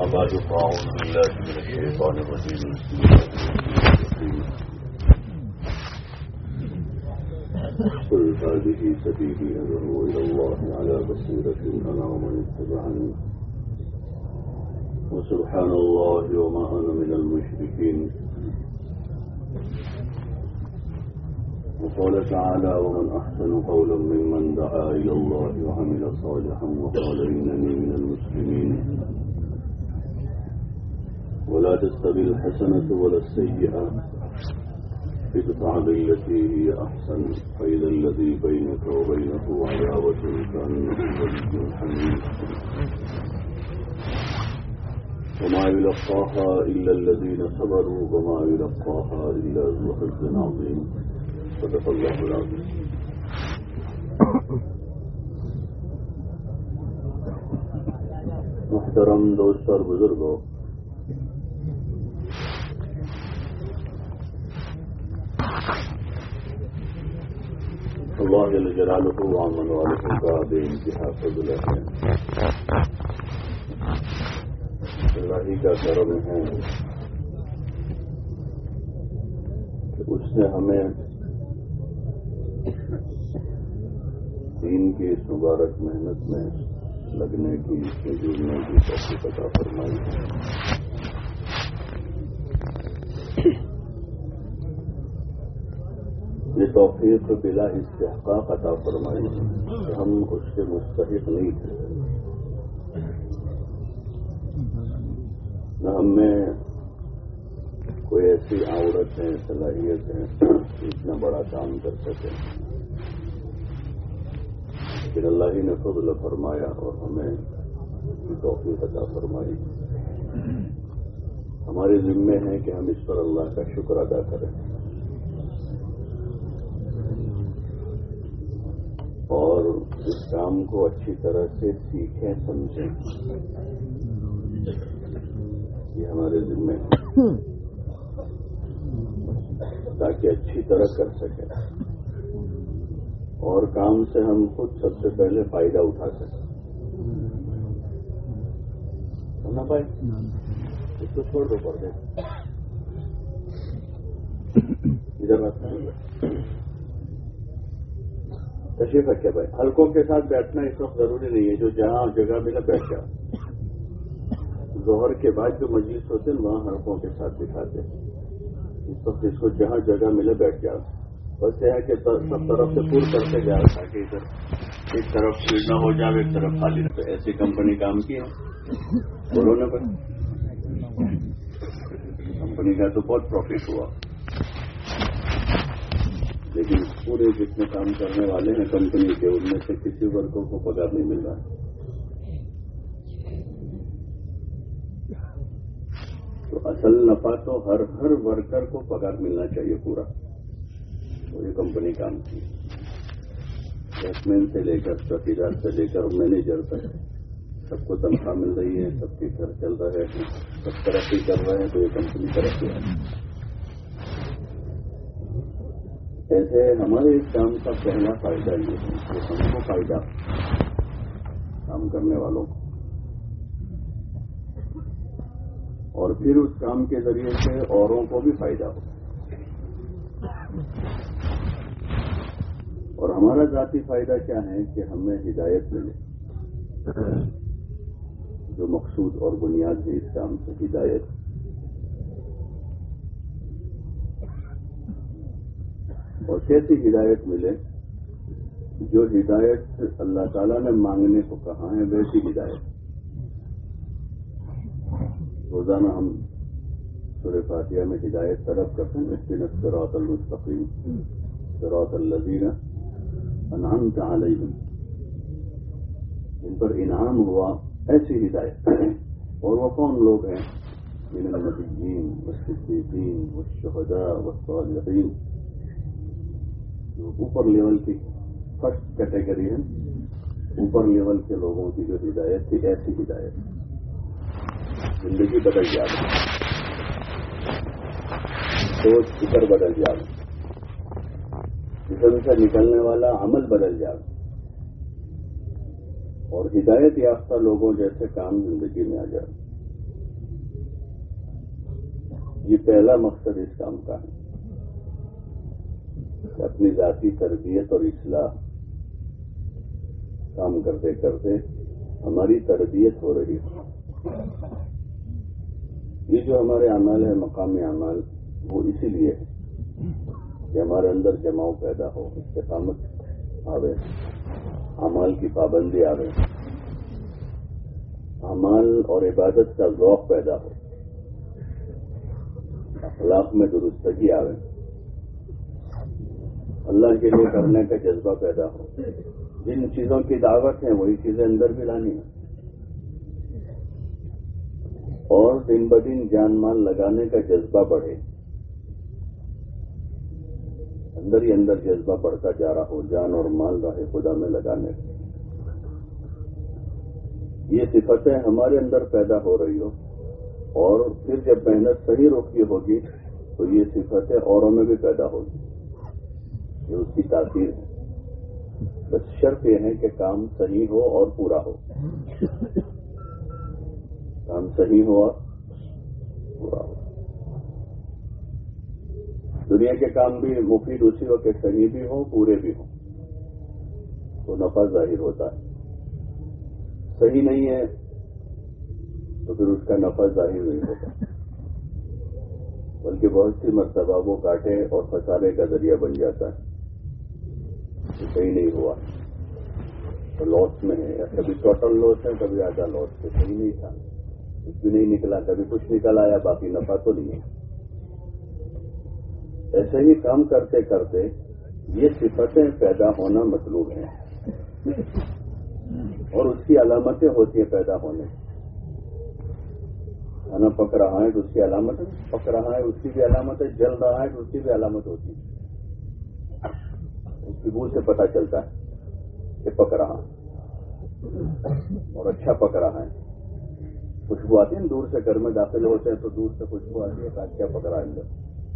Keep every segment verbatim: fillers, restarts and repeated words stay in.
بعد فأعوذ بالله من الشيطان الرجيم بسم الله الرحمن الرحيم قل هذه سبيلي أدعو إلى الله على بصيرة أنا ومن اتبعني وسبحان الله وما أنا من المشركين. وقال تعالى ومن أحسن قولا ممن دعا إلى الله وعمل صالحا وقال إنني من المسلمين. ولا تستوي الحسنة ولا السيئة ادفع بالتي هي أحسن فإذا الذي بينك وبينه عداوة كأنه ولي حميم. وما يلقاها إلا الذين صبروا وما يلقاها إلا ذو حظ عظيم. صدق اللہ العظیم. محترم دوست اور بزرگوں، اللہ جل جلالہ وعمن والہ کا بے انتہا فضل ہے، اللہ ہی کا کرم ہے کہ اس نے ہمیں دین کی اس مبارک محنت میں لگنے کی، اس میں جڑنے کی توفیق عطا فرمائی ہے. یہ توفیق بلا استحقاق عطا فرمائی ہے کہ ہم اس کے مستحق نہیں تھے، نہ ہم میں کوئی ایسی عورتیں صلاحیتیں اتنا بڑا کام کر سکے، لیکن اللہ ہی نے فضل فرمایا اور ہمیں توفیق عطا فرمائی. ہمارے ذمے ہیں کہ ہم اس پر اللہ کا شکر ادا کریں اور اس کام کو اچھی طرح سے سیکھیں سمجھیں. یہ ہمارے ذمے ہے تاکہ اچھی طرح کر سکیں اور کام سے ہم خود سب سے پہلے فائدہ اٹھا سکیں. سننا بھائی اس کو چھوڑ دو پردے ادھر بات کریں گے. تشریف رکھے بھائی. حلقوں کے ساتھ بیٹھنا اس وقت ضروری نہیں ہے، جو جہاں جگہ ملا بیٹھ جاؤ. ظہر کے بعد جو مجلس ہوتے ہیں وہاں حلقوں کے ساتھ بٹھاتے ہیں. اس وقت اس کو جہاں جگہ ملے بیٹھ جاؤ. بس یہ ہے کہ سب طرف سے پور کرتے جاؤ تاکہ ادھر ایک طرف بھیڑ نہ ہو جائے ایک طرف خالی نہ. ایسی کمپنی کام کی ہے بولو نا بھائی. کمپنی کا تو بہت پروفٹ ہوا، لیکن پورے جتنے کام کرنے والے ہیں کمپنی کے ان میں سے کسی ورکر کو پگار نہیں مل رہا ہے. تو اصل نفع تو ہر ہر ورکر کو پگار ملنا چاہیے پورا. تو یہ کمپنی کام کی بیٹسمین سے لے کر چوکیدار سے لے کر مینیجر تک سب کو تنخواہ مل رہی ہے، سب کے گھر چل رہے ہیں، سب ترقی کر رہے ہیں. تو یہ کمپنی ترقی ہے. ایسے ہمارے اس کام کا پہلا فائدہ یہ ہے کہ ہم کو فائدہ کام کرنے والوں کو، اور پھر اس کام کے ذریعے سے اوروں کو بھی فائدہ ہو. اور ہمارا ذاتی فائدہ کیا ہے کہ ہمیں ہدایت ملے. جو مقصود اور بنیاد ہے اس کام سے ہدایت. اور کیسی ہدایت ملے؟ جو ہدایت اللہ تعالیٰ نے مانگنے کو کہا ہے ویسی ہدایت. روزانہ ہم سورہ فاتحہ میں ہدایت طلب کرتے ہیں. اهدنا الصراط المستقیم صراط الذین انعمت علیہم، جن پر انعام ہوا ایسی ہدایت. اور وہ کون لوگ ہیں؟ من النبیین والصدیقین والشہداء والصالحین. جو اوپر لیول کی فرسٹ کیٹیگری ہے، اوپر لیول کے لوگوں کی جو ہدایت تھی ایسی ہدایت. زندگی بدل جائے، سوچ فکر بدل جائے، جسم سے نکلنے والا عمل بدل جائے، اور ہدایت یافتہ لوگوں جیسے کام زندگی میں آ جائے. یہ پہلا مقصد اس کام کا ہے کہ اپنی ذاتی تربیت اور اصلاح کام کرتے کرتے ہماری تربیت ہو رہی ہے. یہ جو ہمارے اعمال ہے مقامی اعمال وہ اسی لیے ہے کہ ہمارے اندر جماؤ پیدا ہو، استقامت آوے، اعمال کی پابندی آوے، اعمال اور عبادت کا ذوق پیدا ہو، اخلاق میں درستگی آوے، اللہ کے لیے کرنے کا جذبہ پیدا ہو. جن چیزوں کی دعوت ہے وہی چیزیں اندر بھی لانی ہیں اور دن بدن جان مال لگانے کا جذبہ بڑھے، اندر ہی اندر جذبہ بڑھتا جا رہا ہو، جان اور مال راہ خدا میں لگانے کا. یہ صفتیں ہمارے اندر پیدا ہو رہی ہو اور پھر جب محنت صحیح رخ کی ہوگی تو یہ صفتیں اوروں میں بھی پیدا ہوگی. یہ اس کی تاثیر ہے. بس شرط یہ ہے کہ کام صحیح ہو اور پورا ہو. کام صحیح ہو اور پورا ہو. دنیا کے کام بھی مفید اسی ہو کہ صحیح بھی ہوں پورے بھی ہوں تو نفع ظاہر ہوتا ہے. صحیح نہیں ہے تو پھر اس کا نفع ظاہر نہیں ہوتا، بلکہ بہت سی مرتبہ وہ کاٹے اور پھنسانے کا ذریعہ بن جاتا ہے. صحیح نہیں ہوا تو لاس میں ہے، یا کبھی ٹوٹل لاس ہے کبھی آدھا لاس ہے. صحیح نہیں تھا، کچھ بھی نہیں نکلا، کبھی کچھ نکل آیا باقی نفع تو نہیں ہے. ایسے ہی کام کرتے کرتے یہ صفتیں پیدا ہونا مطلوب ہیں اور اس کی علامتیں ہوتی ہیں پیدا ہونے. کھانا پک رہا ہے تو اس کی علامت، پک رہا ہے اس کی بھی علامت ہے، جل رہا ہے تو اس کی بھی علامت ہوتی ہے. اس کی بو سے پتہ چلتا ہے کہ پک رہا ہے اور اچھا پک رہا ہے. خوشبو آتی ہے، دور سے گھر میں داخل ہوتے ہیں تو دور سے خوشبو آتی ہے کہ کیا پک رہا ہے اندر.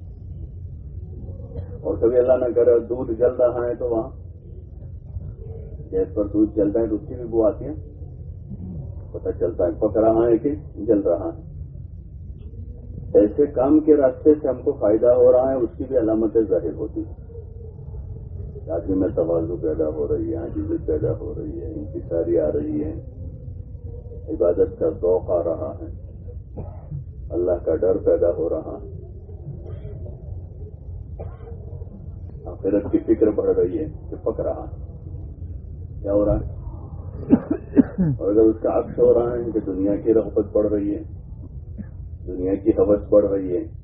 اور کبھی اللہ نہ کرے دودھ جل رہا ہے تو وہاں گیس پر دودھ جلتا ہے تو اس کی بھی بو آتی ہے، پتہ چلتا ہے پک رہا ہے کہ جل رہا ہے. ایسے کام کے راستے سے ہم کو فائدہ ہو رہا ہے، اس کی بھی علامتیں ظاہر ہوتی ہیں. آدمی میں تواضع پیدا ہو رہی ہے، عاجزی پیدا ہو رہی ہے، انکساری آ رہی ہے، عبادت کا ذوق آ رہا ہے، اللہ کا ڈر پیدا ہو رہا ہے، آخرت کی فکر بڑھ رہی ہے کہ پک رہا ہے. کیا ہو رہا ہے؟ اور اگر اس کا عکس ہو رہا ہے کہ دنیا کی رغبت بڑھ رہی ہے، دنیا کی حوث بڑھ رہی ہے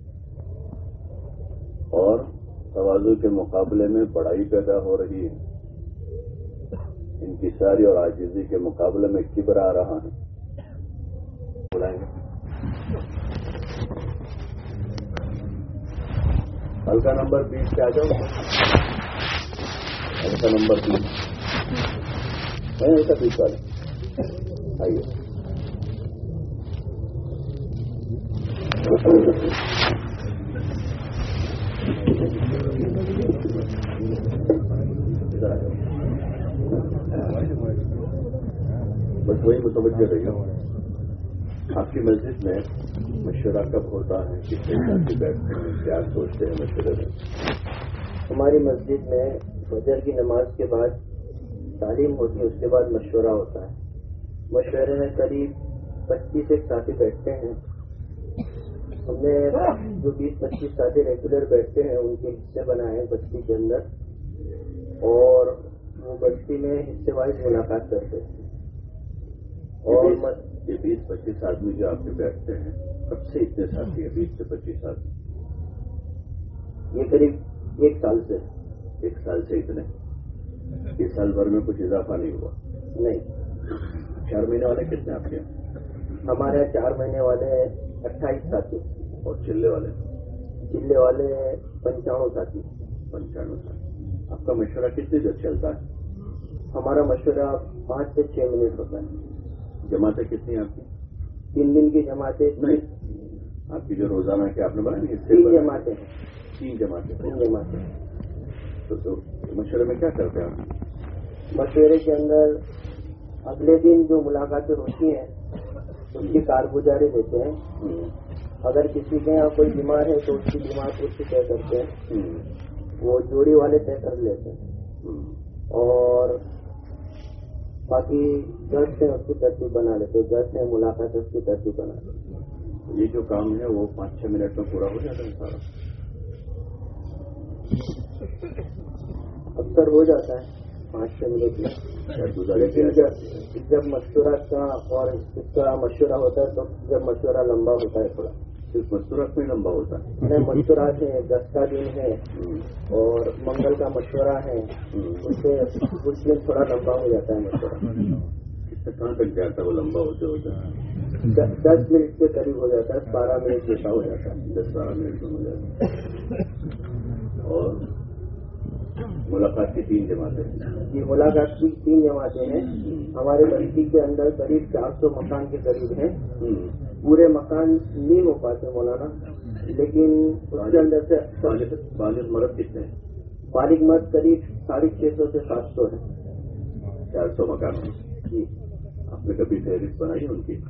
اور تواضع کے مقابلے میں بڑائی پیدا ہو رہی ہے، انکساری اور عاجزی کے مقابلے میں کبر آ رہا ہے. بلائیں گے ہلکا نمبر بیس پہ آ جاؤ. ہلکا نمبر بیس ہے، ہلکا بیس والے آئیے. بس وہی متوجہ رہی ہوں. آپ کی مسجد میں مشورہ کب ہوتا ہے، کس طرح سے بیٹھتے ہیں، کیا سوچتے ہیں مشورے میں؟ ہماری مسجد میں فجر کی نماز کے بعد تعلیم ہوتی ہے، اس کے بعد مشورہ ہوتا ہے. مشورے میں قریب پچیس ایک ساتھی بیٹھتے ہیں. ہم نے جو بیس پچیس ساتھی ریگولر بیٹھتے ہیں ان کے حصے بنائے ہیں بستی کے اندر اور وہ بستی میں حصے وائز ملاقات کرتے ہیں. اور یہ بیس پچیس آدمی جو آپ کے بیٹھتے ہیں کب سے اتنے ساتھی ہیں؟ بیس سے پچیس آدمی یہ قریب ایک سال سے ایک سال سے اتنے. اس سال بھر میں کچھ اضافہ نہیں ہوا؟ نہیں. چار مہینے والے کتنے آپ کے؟ ہمارے یہاں چار مہینے والے اٹھائیس ساتھی اور چلے والے چلے والے پنچانوے ساتھی. پنچانوے ساتھی. آپ کا مشورہ کتنی دیر چلتا ہے؟ ہمارا مشورہ پانچ سے چھ منٹ ہوتا ہے. جماعتیں کتنی آپ کی؟ تین دن کی جماعتیں نہیں، آپ کی جو روزانہ کے آپ نے بنائی تین جماعتیں تین جماعتیں تین جماعتیں تو مشورے میں کیا کرتے ہیں آپ؟ مشورے کے اندر اگلے دن جو ملاقاتیں ہوتی ہیں اس کی کارگزاری دیتے ہیں اگر کسی کے یہاں کوئی بیمار ہے تو اس کی بیمار پوچھ طے کرتے ہیں، وہ جوڑی والے طے کر لیتے ہیں، اور باقی جج سے اس کی ترتیب بنا لیتے، جج سے ملاقات اس کی ترتیب بنا لیتے۔ یہ جو کام ہے وہ پانچ چھ منٹ میں پورا ہو جاتا ہے سارا؟ اکثر ہو جاتا ہے پانچ چھ منٹ میں، لیکن جب مشورہ کا اور اس کا مشورہ ہوتا ہے تو جب مشورہ لمبا ہوتا ہے تھوڑا، صرف مشورت میں لمبا ہوتا ہے؟ نہیں، مشورات ہیں، دس کا دن ہے اور منگل کا مشورہ ہے، اس سے کچھ دن تھوڑا لمبا ہو جاتا ہے مشورہ۔ اس سے کہاں تک جاتا ہے وہ لمبا ہوتے ہوتا ہے؟ دس منٹ کے قریب ہو جاتا ہے، بارہ منٹ جیسا ہو جاتا ہے، دس بارہ منٹ میں ہو جاتا ہے۔ اور ملاقات کی تین جماعتیں؟ یہ ملاقات کی تین جماعتیں ہیں۔ ہمارے بستی کے اندر قریب چار سو مکان کے قریب ہیں، پورے مکان نہیں ہو پاتے مولانا، لیکن اس کے اندر سے بالغ مرد کتنے ہیں؟ بالغ مرد قریب ساڑھے چھ سو سے سات سو ہے، چار سو مکان میں۔ جی، آپ نے کبھی فہرست بنائی ان کی؟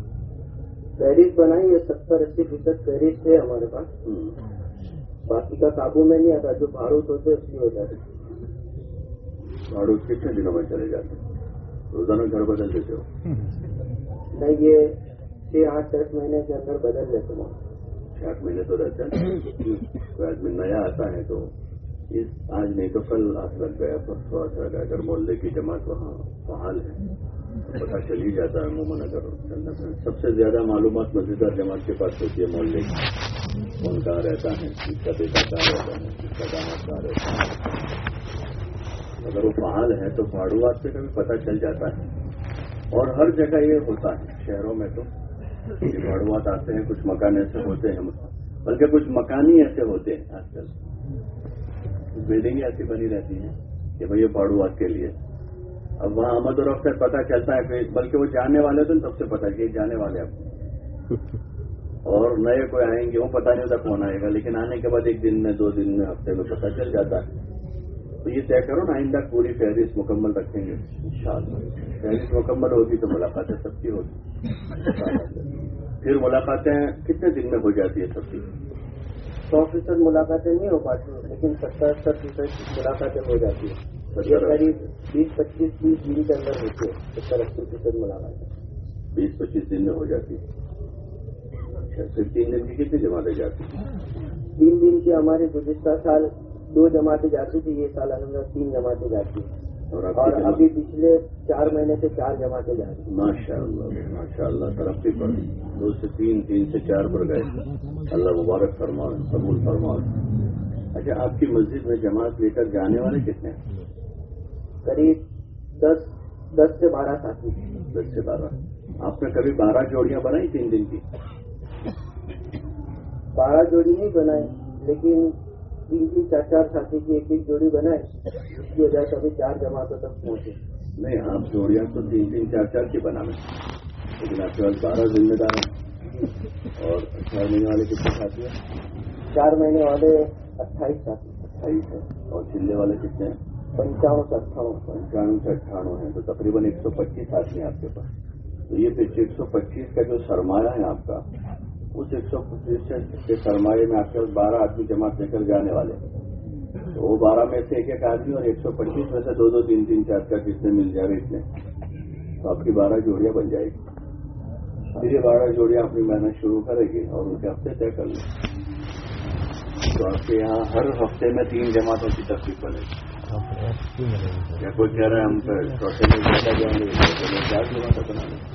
فہرست بنائی ہے، ستر اسی فیصد فہرست ہے ہمارے پاس، باقی کا قابو میں نہیں آتا، جو بھاروت ہوتے اس کی وجہ سے۔ بھاروت کتنے دنوں میں چلے جاتے ہیں؟ روزانہ گھر بدل دیتے ہو؟ نہیں، یہ چھ آٹھ دس مہینے کے اندر بدل لیتے ہیں۔ چھ آٹھ مہینے تو رہتے ہیں، کوئی آدمی نیا آتا ہے تو اس آج نہیں تو کل ہاتھ لگ گیا، پرسوں ہاتھ لگ گیا۔ اگر محلے کی جماعت وہاں فعال ہے تو پتہ چل ہی جاتا ہے عموماً۔ اگر سب سے زیادہ معلومات مزیدار جماعت کے پاس ہوتی ہے محلے کی، کون کہاں رہتا ہے، اس کا بیٹا کہاں رہتا ہے، اس کا داماد کہاں رہتا ہے۔ اگر وہ فعال ہے تو بھاڑوات سے کبھی پتہ چل جاتا ہے، اور ہر جگہ یہ ہوتا ہے شہروں میں تو بھاڑوات آتے ہیں، کچھ مکان ایسے ہوتے ہیں، بلکہ کچھ مکان ہی ایسے ہوتے ہیں آج کل، بلڈنگیں ایسی بنی رہتی ہیں کہ بھئی یہ بھاڑوات کے لیے۔ اب وہاں آمد و رفت سے پتہ چلتا ہے کہ بلکہ وہ جانے والے تو سب سے پتہ کہ جانے والے آپ، اور نئے کوئی آئیں گے وہ پتہ نہیں ہوتا کون آئے گا، لیکن آنے کے بعد ایک دن میں، دو دن میں، ہفتے میں پتہ چل جاتا ہے۔ تو یہ طے کرو نا، آئندہ پوری فہرست مکمل رکھیں گے انشاءاللہ۔ فہرست مکمل ہوگی تو ملاقاتیں سب کی ہوگی، پھر ملاقاتیں کتنے دن میں ہو جاتی ہے سب کی؟ سو فیصد ملاقاتیں نہیں ہو پاتی، لیکن ستر ستر فیصد ملاقاتیں ہو جاتی ہیں۔ یہ قریب بیس پچیس تیس دن کے اندر ہوتی ہے، ستر اسی فیصد ملاقاتیں بیس پچیس دن میں ہو جاتی ہے۔ اچھا، پھر تین دن کی کتنی جماعتیں جاتی ہیں؟ تین دن کی ہمارے گزشتہ سال دو جماعتیں جاتی تھی، یہ سال الحمد للہ تین جماعتیں جاتی ہیں، اور ابھی پچھلے چار مہینے سے چار جماعتیں جا رہی ہیں۔ ماشاء اللہ ماشاء اللہ، ترقی پر دو سے تین، تین سے چار پر گئے، اللہ مبارک فرمائے، قبول فرمائے۔ اچھا، آپ کی مسجد میں جماعت لے کر جانے والے کتنے ہیں؟ قریب دس دس سے بارہ ساتھی۔ دس سے بارہ۔ آپ نے کبھی بارہ جوڑیاں بنائی تین دن کی؟ بارہ جوڑی نہیں بنائی، لیکن تین تین چار چار ساتھی کی ایک ایک جوڑی بنائے، اس کی وجہ سے ابھی چار جماعتوں تک پہنچے۔ نہیں، آپ جوڑیاں تو تین تین چار چار کی بنا لیں، لیکن آپ کے پاس بارہ ذمہ دار ہیں۔ اور چار مہینے والے کتنے ساتھی ہیں؟ چار مہینے والے اٹھائیس ساتھی۔ اٹھائیس ہے۔ اور چلے والے کتنے ہیں؟ پنچاون سے اٹھاون پنچانوے سے اٹھانوے ہیں، تو تقریباً ایک سو پچیس ساتھی ہیں آپ کے پاس۔ تو یہ پھر ایک سو پچیس کا جو سرمایہ ہے آپ کا، اس ایک سو پچیس کے سرمایہ میں آپ کے پاس بارہ آدمی جماعت لے کر جانے والے، تو وہ بارہ میں سے ایک ایک آدمی، اور ایک سو پچیس میں سے دو دو تین تین چار چار جتنے مل جائے گا اتنے، تو آپ کی بارہ جوڑیاں بن جائے گی۔ پھر یہ بارہ جوڑیاں اپنی محنت شروع کرے گی اور ان کے ہفتے طے کر لیں، تو آپ کے یہاں ہر ہفتے میں تین جماعتوں کی ترتیب بنے گی۔ یا کوئی کہہ رہا ہے ہم چوتھے میں زیادہ جائیں گے، چوتھے میں چار جماعتیں بنا لیں،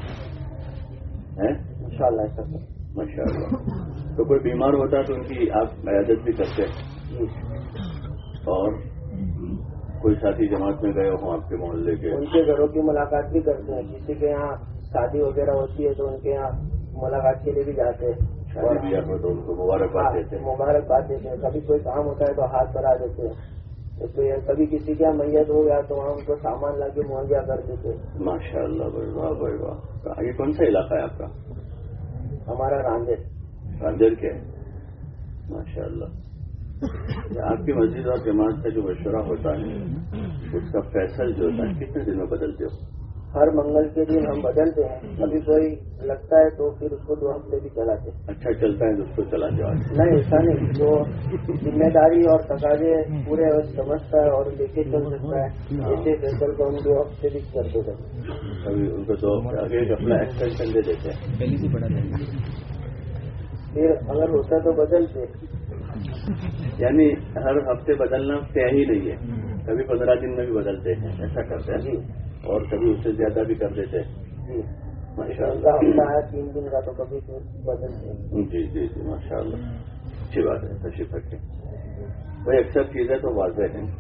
ان شاء اللہ ایسا کریں۔ ماشاء اللہ۔ تو کوئی بیمار ہوتا ہے تو ان کی آپ عیادت بھی کرتے ہیں، اور کوئی ساتھی جماعت میں گئے ہوں آپ کے محلے کے، ان کے گھروں کی ملاقات بھی کرتے ہیں، کسی کے یہاں شادی وغیرہ ہوتی ہے تو ان کے یہاں ملاقات کے لیے بھی جاتے ہیں، شادی بیاہ ہو تو ان کو مبارکباد دیتے ہیں۔ مبارکباد دیتے ہیں، کبھی کوئی کام ہوتا ہے تو ہاتھ بڑھا دیتے ہیں، کبھی کسی کے یہاں میت ہو گیا تو وہاں ان کو سامان لا کے مہیا کر دیتے ہیں۔ ماشاء اللہ، بھائی واہ بھائی واہ۔ یہ کون سا علاقہ ہے آپ کا؟ ہمارا راندر۔ راندر کیا ہے؟ ماشاء اللہ۔ آپ کی مسجد اور جماعت کا جو مشورہ ہوتا ہے، اس کا فیصل جو ہوتا ہے کتنے دن میں بدلتے ہو؟ ہر منگل کے دن ہم بدلتے ہیں. کبھی کوئی لگتا ہے تو پھر اس کو دو ہفتے بھی چلاتے ہیں. اچھا چلتا ہے تو اس کو چلا جاؤ. نہیں ایسا نہیں, جو ذمہ داری اور تقاضے پورے سمجھتا ہے اور لے کے چل سکتا ہے ایسے فیصل کو ہم دو ہفتے بھی کرتے تھے. کبھی ان کو تو آگے اپنا ایکسٹینشن دے دیتے ہیں. پہلے سے بڑا رہے پھر اگر ہوتا تو بدلتے. یعنی ہر ہفتے بدلنا طے ہی نہیں ہے, کبھی پندرہ دن میں بھی بدلتے ہیں, ایسا کرتے ہیں جی, اور کبھی اس سے زیادہ بھی کر دیتے ہیں. جی ماشاء ہفتہ اللہ. ہے تین دن کا تو کبھی پھر بدلتے ہیں. جی جی جی ماشاء اللہ, اچھی بات ہے. تشریف رکھیں. بھائی اکثر چیزیں تو واضح ہیں,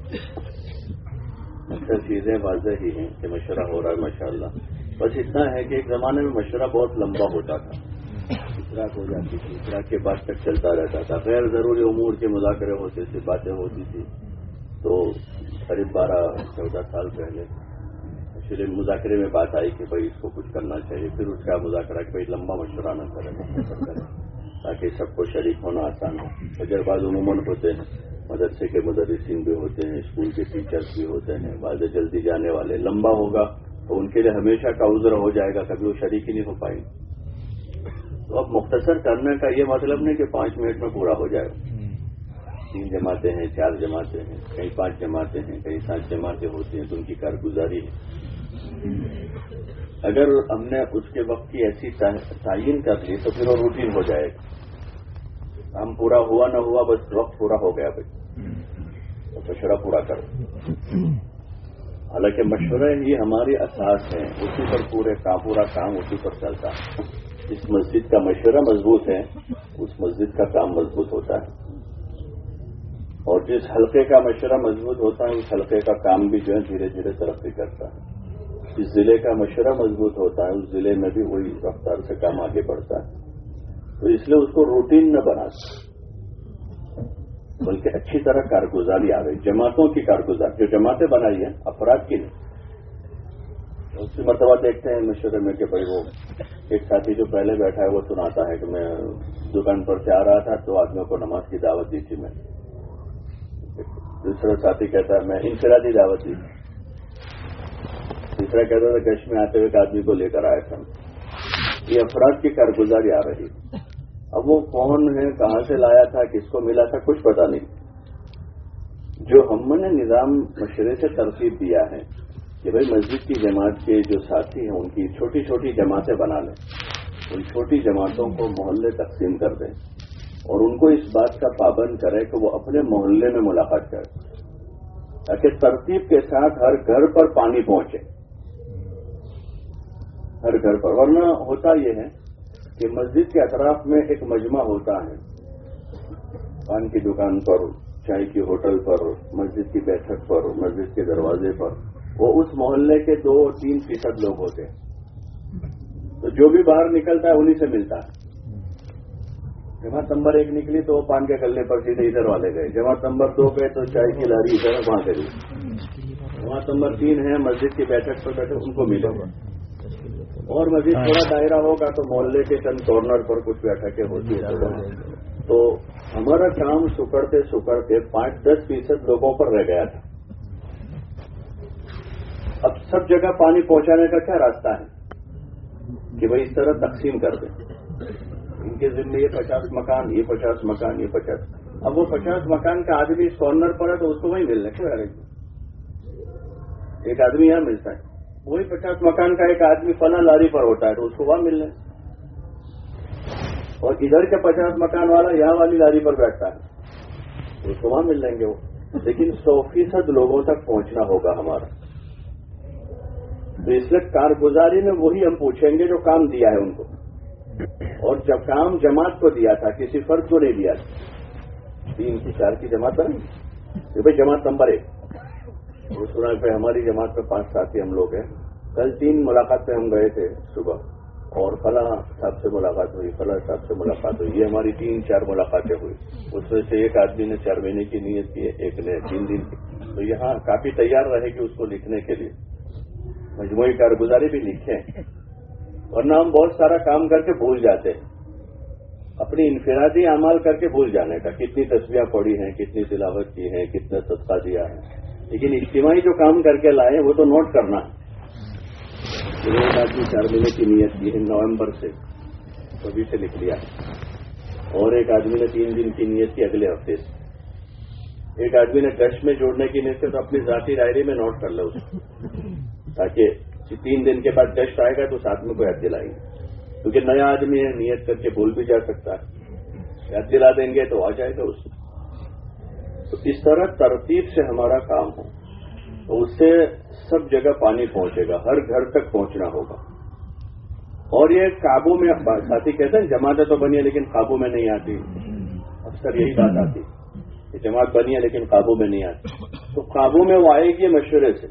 اکثر چیزیں واضح ہی ہیں کہ مشورہ ہو رہا ہے ماشاء اللہ. بس اتنا ہے کہ ایک زمانے میں مشورہ بہت لمبا ہوتا تھا, اشراق ہو جاتی تھی, اشراق کے بعد تک چلتا رہتا تھا. غیر ضروری امور کے مذاکرے ہوتے تھے, باتیں ہوتی تھی. تو قریب بارہ چودہ سال پہلے پھر مذاکرے میں بات آئی کہ بھائی اس کو کچھ کرنا چاہیے. پھر اس کا مذاکرہ کہ بھائی لمبا مشورہ نہ کرے تاکہ سب کو شریک ہونا آسان ہو. تجربات عموماً ہوتے ہیں, مدرسے کے مدرسین بھی ہوتے ہیں, اسکول کے ٹیچرز بھی ہوتے ہیں, بعض جلدی جانے والے. لمبا ہوگا تو ان کے لیے ہمیشہ کا عذر ہو جائے گا, کبھی وہ شریک ہی نہیں ہو پائیں. تو اب مختصر کرنے کا یہ مطلب نہیں کہ پانچ منٹ میں پورا ہو جائے گا. تین جماعتیں ہیں, چار جماعتیں ہیں, کئی پانچ جماعتیں ہیں, کئی سات جماعتیں ہوتی ہیں, تو ان کی کارگزاری ہے. اگر ہم نے اس کے وقت کی ایسی تعین کر لی تو پھر وہ روٹین ہو جائے گا. کام پورا ہوا نہ ہوا, بس وقت پورا ہو گیا بھائی, تو مشورہ پورا کرو. حالانکہ مشورہ ہی ہماری اساس ہے, اسی پر پورے کا پورا کام اسی پر چلتا ہے. جس مسجد کا مشورہ مضبوط ہے اس مسجد کا کام مضبوط ہوتا ہے, اور جس حلقے کا مشورہ مضبوط ہوتا ہے اس حلقے کا کام بھی جو ہے دھیرے دھیرے ترقی کرتا ہے. جس ضلع کا مشورہ مضبوط ہوتا ہے اس ضلع میں بھی وہی رفتار سے کام آگے بڑھتا ہے. تو اس لیے اس کو روٹین نہ بنا بلکہ اچھی طرح کارگزاری آ گئی. جماعتوں کی کارگزاری جو جماعتیں بنائی ہیں افراد کی نہیں. اسی مرتبہ دیکھتے ہیں مشورے میں کہ بھائی وہ ایک ساتھی جو پہلے بیٹھا ہے وہ سناتا ہے کہ میں دکان پر سے آ رہا تھا تو آدمیوں کو نماز کی دعوت دی تھی میں. دوسرا ساتھی کہتا ہے میں انفرادی دعوت دی. تیسرا کہتا تھا گش میں آتے ہوئے ایک آدمی کو لے کر آیا تھا. یہ افراد کی کارگزاری آ رہی. اب وہ کون ہے, کہاں سے لایا تھا, کس کو ملا تھا, کچھ پتا نہیں. جو ہم نے نظام مشورے سے ترتیب دیا ہے کہ بھائی مسجد کی جماعت کے جو ساتھی ہیں ان کی چھوٹی چھوٹی جماعتیں بنا لیں, ان چھوٹی جماعتوں کو محلے تقسیم کر دیں اور ان کو اس بات کا پابند کریں کہ وہ اپنے محلے میں ملاقات کریں تاکہ ترتیب کے ساتھ ہر گھر پر پانی پہنچے, ہر گھر پر. ورنہ ہوتا یہ ہے کہ مسجد کے اطراف میں ایک مجمع ہوتا ہے, پان کی دکان پر, چائے کی ہوٹل پر, مسجد کی بیٹھک پر, مسجد کے دروازے پر. وہ اس محلے کے دو تین فیصد لوگ ہوتے ہیں, تو جو بھی باہر نکلتا ہے انہی سے ملتا ہے. جماعت نمبر ایک نکلی تو وہ پان کے گلے پر سیدھے ادھر والے گئے. جماعت نمبر دو گئے تو چائے کی لاری ادھر وہاں سے گئی. جماعت نمبر تین ہے مسجد کی بیٹھک پر بیٹھے ان کو ملے گا. اور مزید تھوڑا دائرہ ہوگا تو محلے کے چند کارنر پر کچھ بیٹھکیں ہوتی ہیں. تو ہمارا کام سکڑتے سکڑتے پانچ دس فیصد لوگوں پر رہ گیا تھا. اب سب جگہ پانی پہنچانے کا کیا راستہ ہے کہ بھائی اس طرح تقسیم کر دیں. ان کے ذمہ یہ پچاس مکان, یہ پچاس مکان, یہ پچاس. اب وہ پچاس مکان کا آدمی اس کارنر پر ہے تو اس کو وہیں ملنا کیوں ہے. ایک آدمی یہاں ملتا ہے, وہی پچاس مکان کا ایک آدمی فلاں لاری پر ہوتا ہے تو اس کو وہاں ملنا ہے. اور ادھر کے پچاس مکان والا یہاں والی لاری پر بیٹھتا ہے تو اس کو وہاں مل لیں گے وہ. لیکن سو فیصد لوگوں تک پہنچنا ہوگا ہمارا. تو اس لیے کارگزاری میں وہی ہم پوچھیں گے جو کام دیا ہے ان کو. اور جب کام جماعت کو دیا تھا کسی فرد کو نہیں دیا تھا. تین کی چار کی جماعت ہے کہ بھائی جماعت نمبر ایک, اس طرح پہ ہماری جماعت میں پانچ ساتھی ہم لوگ ہیں. کل تین ملاقات پہ ہم گئے تھے صبح, اور فلاں صاحب سے ملاقات ہوئی, فلاں صاحب سے ملاقات ہوئی. یہ ہماری تین چار ملاقاتیں ہوئی. اس میں سے ایک آدمی نے چار مہینے کی نیت کی, ایک نے تین دن کی. تو یہاں کافی تیار رہے گی اس کو لکھنے کے لیے. مجموعی کارگزاری بھی لکھیں, ورنہ ہم بہت سارا کام کر کے بھول جاتے ہیں. اپنی انفرادی اعمال کر کے بھول جانے کا, کتنی تسبیحیں پڑھی ہیں, کتنی تلاوت کی ہے, کتنا صدقہ دیا ہے. لیکن اجتماعی جو کام کر کے لائے وہ تو نوٹ کرنا ہے. ایک آدمی چار مہینے کی نیت کی ہے نومبر سے ابھی سے لکھ لیا، اور ایک آدمی نے تین دن کی نیت کی اگلے ہفتے سے، ایک آدمی نے گشت میں جوڑنے کی نیت سے تو اپنی ذاتی ڈائری میں نوٹ کر لو اس کو، تاکہ تین دن کے بعد گشت آئے گا تو ساتھ میں کوئی یاد دلائیں گے، کیونکہ نیا آدمی ہے نیت کر کے بھول بھی جا سکتا ہے، یاد دلا دیں گے تو آ جائے گا اس کو۔ تو اس طرح ترتیب سے ہمارا کام ہو تو اس سے سب جگہ پانی پہنچے گا، ہر گھر تک پہنچنا ہوگا۔ اور یہ قابو میں ساتھی کہتے ہیں جماعتیں تو بنی ہے لیکن قابو میں نہیں آتی، اکثر یہی بات آتی کہ جماعت بنی ہے لیکن قابو میں نہیں آتی۔ تو قابو میں وہ آئے گی مشورے سے،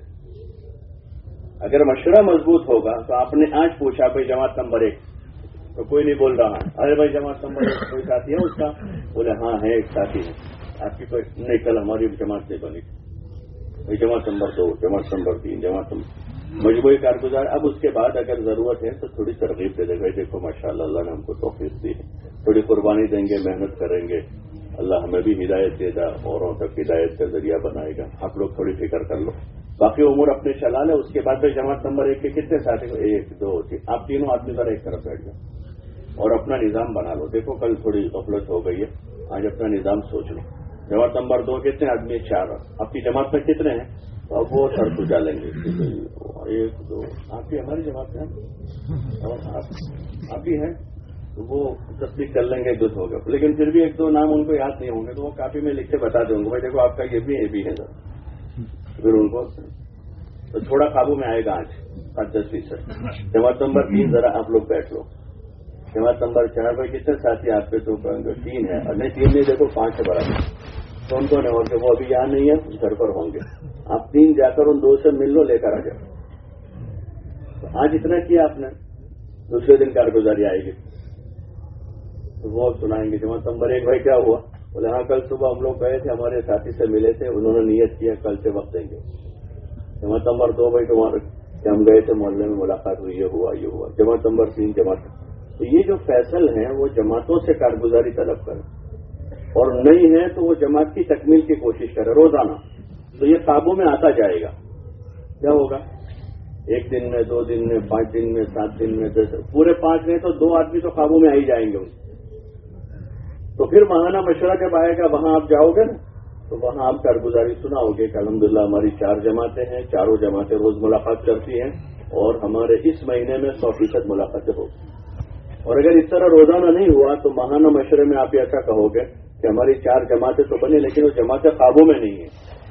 اگر مشورہ مضبوط ہوگا تو آپ نے آج پوچھا بھائی جماعت نمبر ایک، تو کوئی نہیں بول رہا ہے، ارے بھائی جماعت نمبر ایک کوئی ساتھی ہے اس کا؟ بولے ہاں ہے ایک ساتھی ہے، آپ کی کوئی نہیں، کل ہماری جماعت نہیں بنی، بھائی جماعت نمبر دو، جماعت نمبر تین، جماعت نمبر مجموعی کارگزار۔ اب اس کے بعد اگر ضرورت ہے تو تھوڑی ترغیب دے دے گا، دیکھو ماشاء اللہ اللہ نے ہم کو توفیق دی ہے، تھوڑی قربانی دیں گے، محنت کریں گے، اللہ ہمیں بھی ہدایت دے گا، اوروں تک ہدایت کا ذریعہ بنائے گا، آپ لوگ تھوڑی فکر کر لو، باقی امور اپنے چلا لیں۔ اس کے بعد میں جماعت نمبر ایک کے کتنے ساتھی کو؟ ایک دو تین، آپ تینوں آدمی ذرا ایک طرف بیٹھ جاؤ اور اپنا نظام بنا لو، دیکھو کل تھوڑی غفلت ہو گئی ہے، آج اپنا نظام سوچ لو۔ جماعت نمبر دو کتنے آدمی؟ چار، آپ کی جماعت میں کتنے ہیں؟ تو اب وہ سر سجا لیں گے، ایک دو، آپ بھی ہماری جماعت میں اور آپ بھی ہیں، تو وہ تصدیق کر لیں گے دودھ ہوگا، لیکن پھر بھی ایک دو نام ان کو یاد نہیں ہوں گے تو وہ کاپی میں لکھ کے بتا دوں گے، بھائی دیکھو آپ کا یہ بھی یہ بھی ہے سر، پھر ان کو تو تھوڑا قابو میں آئے گا آج پانچ دس فیصد۔ جماعت نمبر تین ذرا آپ لوگ بیٹھ لو، جماعت نمبر چار بھائی کتنے ساتھی آپ پہ؟ تو تین ہے، اور نہیں تین نہیں دیکھو پانچ ہے برابر، کون کون ہے؟ اور وہ ابھی یہاں نہیں ہے، گھر پر ہوں گے، آپ تین جا کر ان دو سے مل لو، لے کر آ جاؤ۔ تو آج اتنا کیا آپ نے، دوسرے دن کارگزاری آئے گی تو وہ سنائیں گے۔ جماعت نمبر ایک بھائی کیا ہوا؟ بولے ہاں کل صبح ہم لوگ گئے تھے، ہمارے ساتھی سے ملے تھے، انہوں نے نیت کیا کل سے وقت دیں گے۔ جماعت نمبر دو بھائی تمہارے کہ ہم گئے تھے محلے میں ملاقات ہوئی، یہ ہوا یہ ہوا۔ جماعت نمبر تین جماعت، تو یہ جو فیصل ہیں وہ جماعتوں سے کارگزاری طلب کریں، اور نہیں ہے تو وہ جماعت کی تکمیل کی کوشش کرے روزانہ، تو یہ قابو میں آتا جائے گا۔ کیا ہوگا؟ ایک دن میں، دو دن میں، پانچ دن میں، سات دن میں، دس، پورے پانچ نہیں تو دو آدمی تو قابو میں آ ہی جائیں گے۔ تو پھر ماہانہ مشورہ جب آئے گا وہاں آپ جاؤ گے نا، تو وہاں آپ کارگزاری سنا ہوگے کہ الحمدللہ ہماری چار جماعتیں ہیں، چاروں جماعتیں روز ملاقات کرتی ہیں، اور ہمارے اس مہینے میں سو فیصد ملاقاتیں ہوگی۔ اور اگر اس طرح روزانہ نہیں ہوا تو ماہانہ مشورے میں آپ ایسا کہو گے کہ ہماری چار جماعتیں تو بنی لیکن وہ جماعتیں قابو میں نہیں ہیں،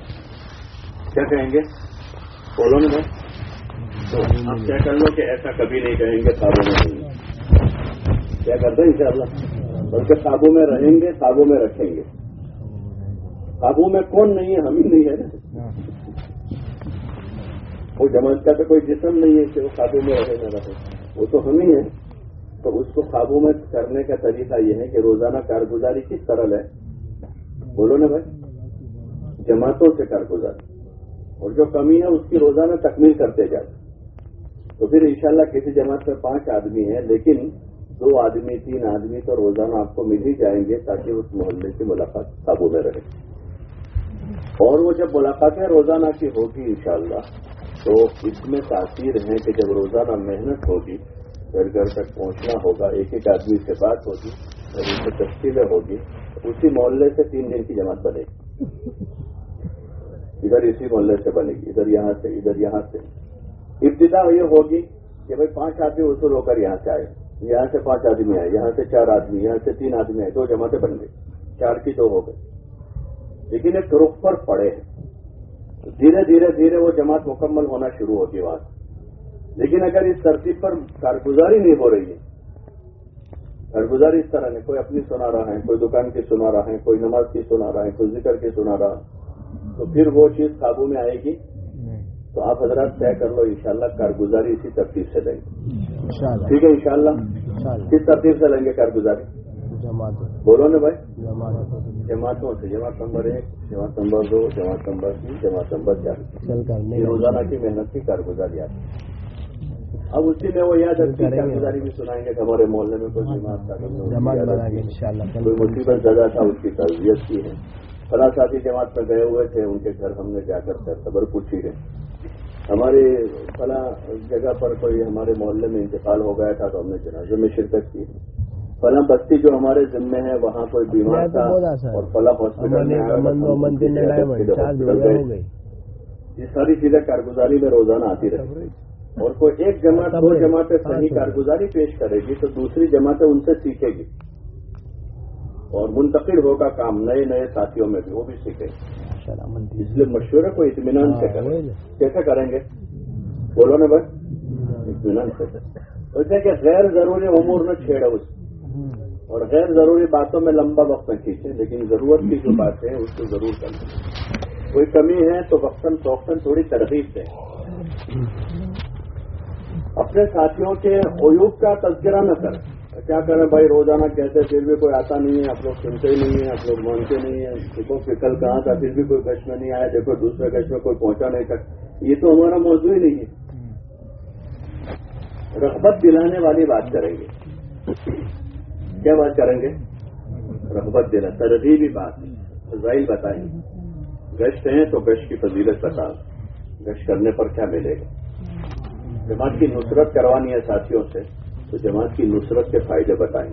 کیا کہیں گے؟ بولو نا، تو آپ کیا کر لو کہ ایسا کبھی نہیں کہیں گے قابو میں نہیں ہے، کیا کرتے ہیں انشاءاللہ، بلکہ قابو میں رہیں گے، قابو میں رکھیں گے۔ قابو میں کون نہیں ہے؟ ہم ہی نہیں ہے نا، وہ جماعت کا تو کوئی جسم نہیں ہے کہ وہ قابو میں رہے نہ رہے، وہ تو ہم ہی ہیں۔ تو اس کو قابو میں کرنے کا طریقہ یہ ہے کہ روزانہ کارگزاری کس طرح ہے؟ بولو نا بھائی، جماعتوں سے کارگزاری، اور جو کمی ہے اس کی روزانہ تکمیل کرتے جائیں۔ تو پھر انشاءاللہ کسی جماعت میں پانچ آدمی ہیں لیکن دو آدمی تین آدمی تو روزانہ آپ کو مل ہی جائیں گے، تاکہ اس محلے کی ملاقات قابو میں رہے۔ اور وہ جب ملاقاتیں روزانہ کی ہوگی انشاءاللہ تو اس میں تاثیر ہے کہ جب روزانہ محنت ہوگی، گھر گھر تک پہنچنا ہوگا، ایک ایک آدمی سے بات ہوگی اور ان سے تفصیلیں ہوگی، اسی محلے سے تین دن کی جماعت بنے گی، ادھر اسی محلے سے بنے گی، ادھر یہاں سے ادھر یہاں سے۔ ابتدا یہ ہوگی کہ بھائی پانچ آدمی وصول ہو کر یہاں سے آئے، یہاں سے پانچ آدمی آئے، یہاں سے چار آدمی، یہاں سے تین آدمی آئے، دو جماعتیں بن گئی، چار کی دو ہو گئی، لیکن ایک رخ پر پڑے ہیں، دھیرے دھیرے دھیرے وہ جماعت مکمل ہونا شروع ہوگی وہاں سے۔ لیکن اگر اس ترتیب پر کارگزاری نہیں ہو رہی ہے، کارگزاری اس طرح نہیں، کوئی اپنی سنا رہا ہے، کوئی دکان کی سنا رہا ہے، کوئی نماز کی سنا رہا ہے، کوئی ذکر کی سنا رہا ہے، تو پھر وہ چیز قابو میں آئے گی۔ تو آپ حضرات طے کر لو انشاءاللہ کارگزاری اسی ترتیب سے لیں گے، ٹھیک ہے انشاءاللہ؟ کس ترتیب سے لیں گے کارگزاری؟ بولو نا بھائی، جماعتوں سے، جماعت نمبر ایک، جماعت نمبر دو، جماعت نمبر تین، جماعت نمبر چار، یہ روزانہ کی محنت کی کارگزاری آتی ہے۔ اب اسی میں وہ یاد رکھتی کارگزاری بھی سنائیں گے کہ ہمارے محلے میں کوئی جماعت کا کوئی مصیبت زیادہ تھا، اس کی تربیت کی ہے، فلاں ساتھی جماعت میں گئے ہوئے تھے، ان کے گھر ہم نے جا کر خبر پوچھی ہے، ہماری فلاں جگہ پر کوئی ہمارے محلے میں انتقال ہو گیا تھا تو ہم نے جنازے میں شرکت کی. فلاں بستی جو ہمارے ذمے ہے وہاں کوئی بیمار تھا اور فلاں ہاسپٹل میں یہ ساری چیزیں کارگزاری میں روزانہ آتی رہی. اور کوئی ایک جماعت دو جماعتیں صحیح کارگزاری پیش کرے گی تو دوسری جماعتیں ان سے سیکھے گی اور منتقل ہوگا کام نئے نئے ساتھیوں میں بھی وہ بھی سیکھیں. اس لیے مشورے کو اطمینان سے کریں. کیسے کریں گے بولو نا بھائی؟ اطمینان سے. ویسے کہ غیر ضروری امور میں چھیڑے اس اور غیر ضروری باتوں میں لمبا وقت نہ کھینچیں لیکن ضرورت کی جو باتیں ہیں اس کو ضرور کریں. کوئی کمی ہے تو وقتاً فوقتاً تھوڑی ترغیب دیں. اپنے ساتھیوں کے عیوب کا تذکرہ نہ کریں. کیا کریں بھائی روزانہ کہتے پھر بھی کوئی آتا نہیں ہے, آپ لوگ سنتے ہی نہیں ہیں, آپ لوگ مانتے نہیں ہیں. دیکھو کہ کل کہاں تھا پھر بھی کوئی گشت میں نہیں آیا, دیکھو دوسرے گشت میں کوئی پہنچا نہیں تک. یہ تو ہمارا موضوع ہی نہیں ہے. رغبت دلانے والی بات کریں گے. کیا بات کریں گے؟ رغبت دلا ترغیبی بات, فضائل بتائیں. گشت ہیں تو گشت کی فضیلت بتا, گشت کرنے پر کیا ملے گا. جماعت کی نصرت کروانی ہے ساتھیوں سے تو جماعت کی نصرت کے فائدے بتائیں.